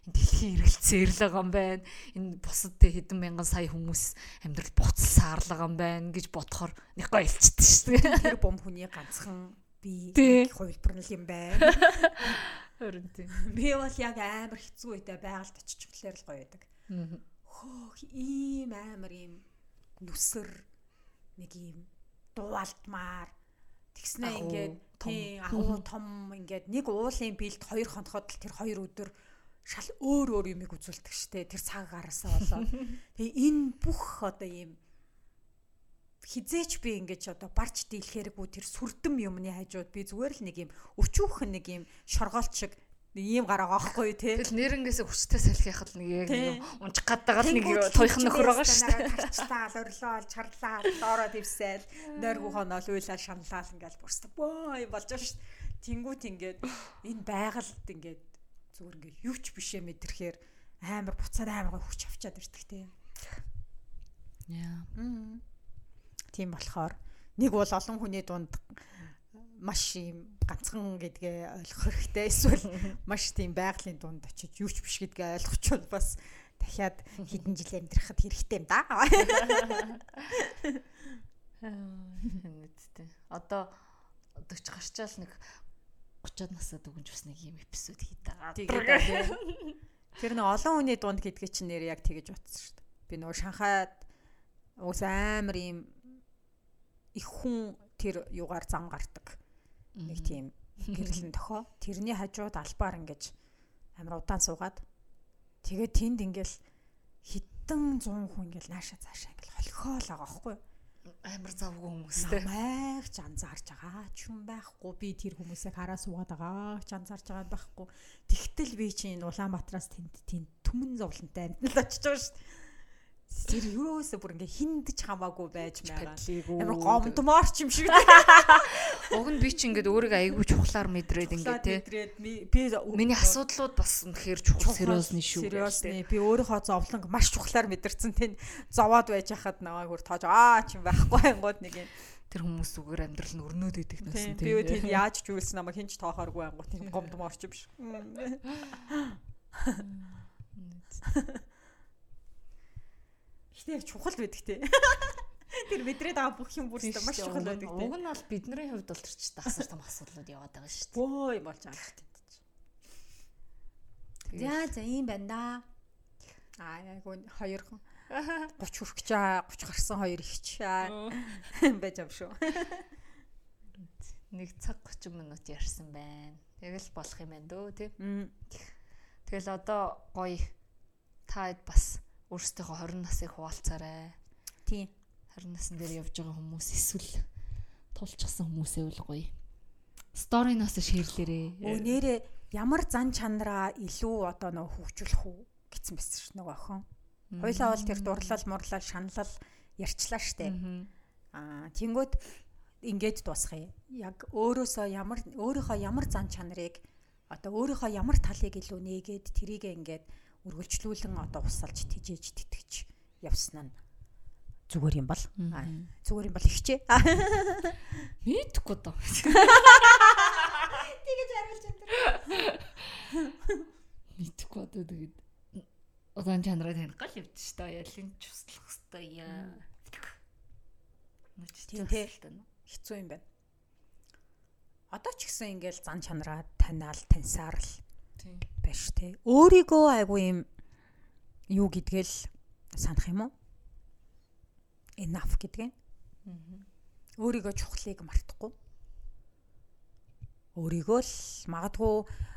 энэ дэлхийн эргэлцээ ирэл байгаа юм байна. Энэ бусад хэдэн мянган сая хүмүүс амьдрал буцалсан арлага юм байна гэж бодохоор нэг гоё илчдэг шүү дээ.
Тэр бом хүний ганцхан би хувилбар нь юм байна.
Харин тийм.
Би бол яг амар хэцүү үедээ байгальд очиж болохоор л гоё байдаг. Хөөх ийм амар ийм нүсэр нэг ийм дуалдмаар тэгснэ ингээд тийм агуу том ингээд нэг уулын бэлд хоёр хоноход л тэр хоёр өдөр шал өөр өөр юмыг үзүүлдэг штэ тэр цаг гараасаа болоод тэгээ энэ бүх одоо ийм хизээч би ингэж одоо барч дийлэхэрэггүй тэр сүрдэм юмны хажууд би зүгээр л нэг ийм өчүүхэн нэг ийм шоргоолт шиг ийм гараа гоохгүй тий.
Тэгэл нэрнгээс хүчтэй салхихад нэг яг унчих гадаг л нэг туйхан нөхөр байгаа шүү дээ.
Тарчтаа орлоо чарлаа доороо дэвсээл нойргуу хоноол уйлаа шаналал ингээл бүрстэг бөө юм болж байгаа шүү дээ. Тэнгүүт ингээд энэ байгальд ингээд зүгээр ингээд юу ч бишээ мэдрэхээр амар буцаад амар хүч авчаад ирдэг тий.
Яа.
Тийм болохоор нэг бол олон хүний дунд маш юм ганцхан гэдгээ ойлгох хэрэгтэй. Эсвэл маш тийм байгалийн дунд очиж юу ч биш гэдгээ ойлгочвол бас дахиад хэдэн жил амьдрахад хэрэгтэй юм да.
Үнэтэй. Одоо дөрч гарчаал нэг гуцаад насаад өгөнж бас нэг юм эпизод хийдэг.
Тэр нэг олон хүний дунд гэдгээ чинь нэр яг тэгэж утсан шүү дээ. Би нөгөө Шанхайд уус амар юм их хүн тэр юугаар зам гардаг. Нэг тийм гэрлэн тохоо. Тэрний хажууд албаар ингэж амар удаан суугаад тэгээд тэнд ингээл хитэн зуун хүн ингээл нааша цаашаа ингээл холхоол байгаа байхгүй юу?
Амар завгүй хүмүүстэй.
Намайг ч анзаарч байгаа ч юм байхгүй. Би тэр хүмүүсийг хараа суугаад байгаа ч анзаарч байгаа байхгүй. Тэгтэл би чинь Улаанбаатараас тэнд тийм түмэн зовлонтой амьд л очиж байгаа шүү дээ. Тэр юусоо бүр ингээ хиндэж хамаагүй байж байгаа. Амар гомдмоор ч юм шиг.
Уг нь би ч ингээд өөрийгөө айгүй чухлаар мэдрээд ингээ тий.
Би
миний асуудлууд бас үнэхээр чухал сериосны шүү.
Сериосны би өөрийнхөө зовлонг маш чухлаар мэдэрсэн. Тэнд зовоод байж хахад намайг бүр тоож аа ч юм байхгүй ангууд нэг юм.
Тэр хүмүүс зүгээр амьдрал нь өрнөд идэг нэсэн
тий. Би тэнд яаж ч үйлсэн намайг хинч тоохооргүй ангууд тийм гомдмоор ч юм биш. Ихтэй чухал байдаг те. Тэр мэдрээд байгаа бүх юм бүрстэй маш чухал байдаг те.
Уг нь бол бидний хувьд бол тэр ч дасар том асуудлууд яваад байгаа шүү дээ.
Бөө юм болж байгаа юм тийм. За за юм байна да. Аа яг хоёр гуч хүрэх гэж гуч гарсан хоёр ихч байж юм шүү.
Нэг цаг гучин минут ярьсан байна. Тэгэл болох юм байна дөө тий. Тэгэл одоо гоё та бас өөрсдийнхөө хорин насыг хуваалцаарай.
Тийм.
хорин насн дээр явж байгаа хүмүүс эсвэл тулчсан хүмүүсээ үл гоё. Сториноос шеэрлээрээ.
Өө нэрээ ямар зан чанараа илүү одоо нөө хөгжүүлэх үү гэсэн байсан ш нөгөө охин. Хоёлаа бол тэр дурлал мурлал шаналл ярьчлаа штэ. Аа тэнгүүд ингээд дуусгая. Яг өөрөөсөө ямар өөрийнхөө ямар зан чанарыг одоо өөрийнхөө ямар талыг илүү нээгээд тэрийг ингээд үргэлжлүүлэн одоо усалж тижээж тэтгэж явсан нь зүгээр юм бол зүгээр юм бол ихчээ
мэдхгүй доо
тэгэж хариулж энэ
мэдхгүй доо тэгээд удаан чанараа таних гал явж та ялын ч туслах хэвээр яа
тийм хэцүү юм байна. Одоо ч гэсэн ингээл зан чанараа таниал таньсаар л биш тий. Өөрийгөө айгу юм юу гэдгээл санах юм уу? Enough гэдгээ. Өөрийгөө чухлыг мартахгүй. Өөрийгөө л магадгүй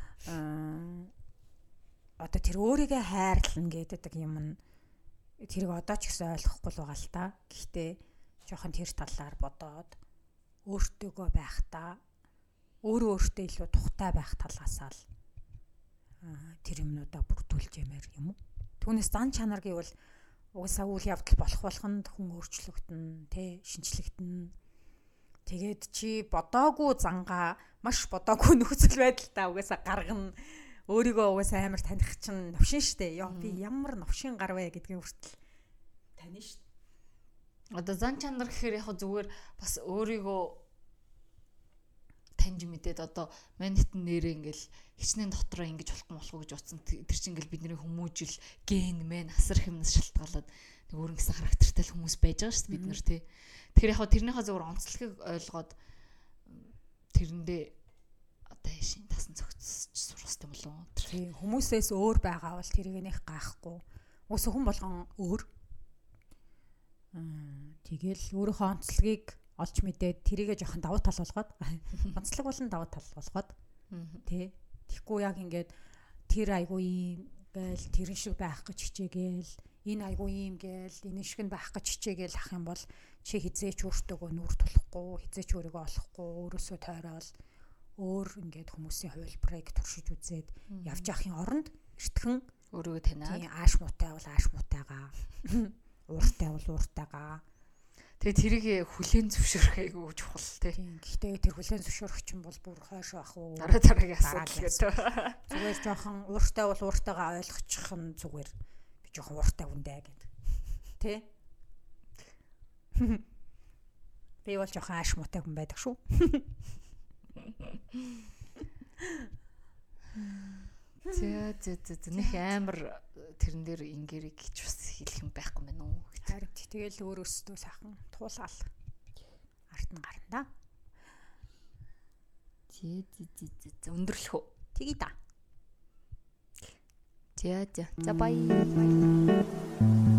одоо тэр өөрийгөө хайрлана гэдэг юм нь тэрийг одоо ч гэсэн ойлгохгүй л байгаа л та. Гэхдээ жоохон тэр талаар бодоод өөртөөгөө байхдаа өөрөө өөртөө илүү тухтай байх талаасаа л тэр юмнуудаа бүрдүүлж ямаар юм уу? Түүнээс зан чанар гэвэл угсаа үйл явдал болох болгонд хүн өөрчлөгдөн, тэ шинчлэгдэн. Тэгээд чи бодоогүй зангаа, маш бодоогүй нөхцөл байдалтай угсаа гаргана. Өөрийгөө угсаа амар таних чинь новшин штэ. Яа би ямар новшин гар вэ гэдгийг хүртэл таних штэ.
Одоо зан чанар гэхээр яг зүгээр бас өөрийгөө таньж мэдээд одоо манитэн нэрээ ингээл хичнээн дотроо ингэж болохгүй болохгүй гэж утсан. Тэр чинь ингээл бидний хүмүүжил ген мэн асар хэмнэс шалтгаалаад нэг өөрөнгө гэсэн характертай хүмүүс байж байгаа шүү дээ бид нар тий. Тэгэхээр яг тэрнийхээ зөвөр онцлогийг ойлгоод тэрэндээ одоо шин тасан цогцсч сурах хэрэгтэй болов уу?
Тий хүмүүсээс өөр байгаа бол тэрийг нэх гайхгүй. Уус хүн болгон өөр. Аа тэгэл өөрийнхөө онцлогийг олж мэдээд тэрийгэ жоохон давуу тал болгоод онцлог болон давуу тал болгоод тий. Тэгэхгүй яг ингээд тэр айгуу ийм гээл тэрэн шиг байх гэж хичээгээл энэ айгуу ийм гээл энэ шиг нь байх гэж хичээгээл ах юм бол чи хизээч өөртөөгөө нүр тулахгүй хизээч өөрийгөө олохгүй өөрөөсөө тойрол өөр ингээд хүмүүсийн хувилбарыг туршиж үзээд явж явахын оронд эртхэн
өөрийгөө танаад
тий ааш муутай бол ааш муутайгаа ууртай бол ууртайгаа
тэгээ тэрийг хүлээн зөвшөөрөх айгүй чухал тий.
Гэхдээ тэр хүлээн зөвшөөрөх чинь бол бүр хойш ах уу
дараа дараагийн асуудал гэдэг.
Зүгээр жоохон ууртай бол ууртайгаа ойлгочих нь зүгээр би жоохон ууртай хүндэ гэд тий. Би бол жоохон ааш муутай хүн байдаг шүү.
За за за нэг амар тэрэн дээр ингээрийг гэж бас хэлэх юм байхгүй мэн үү.
Харин тэгэл өөрөөсөө сайхан туулгаал арт нь гарна да.
Зэ зэ зэ зэ өндөрлөх үү.
Тэгье да.
За за. За бай.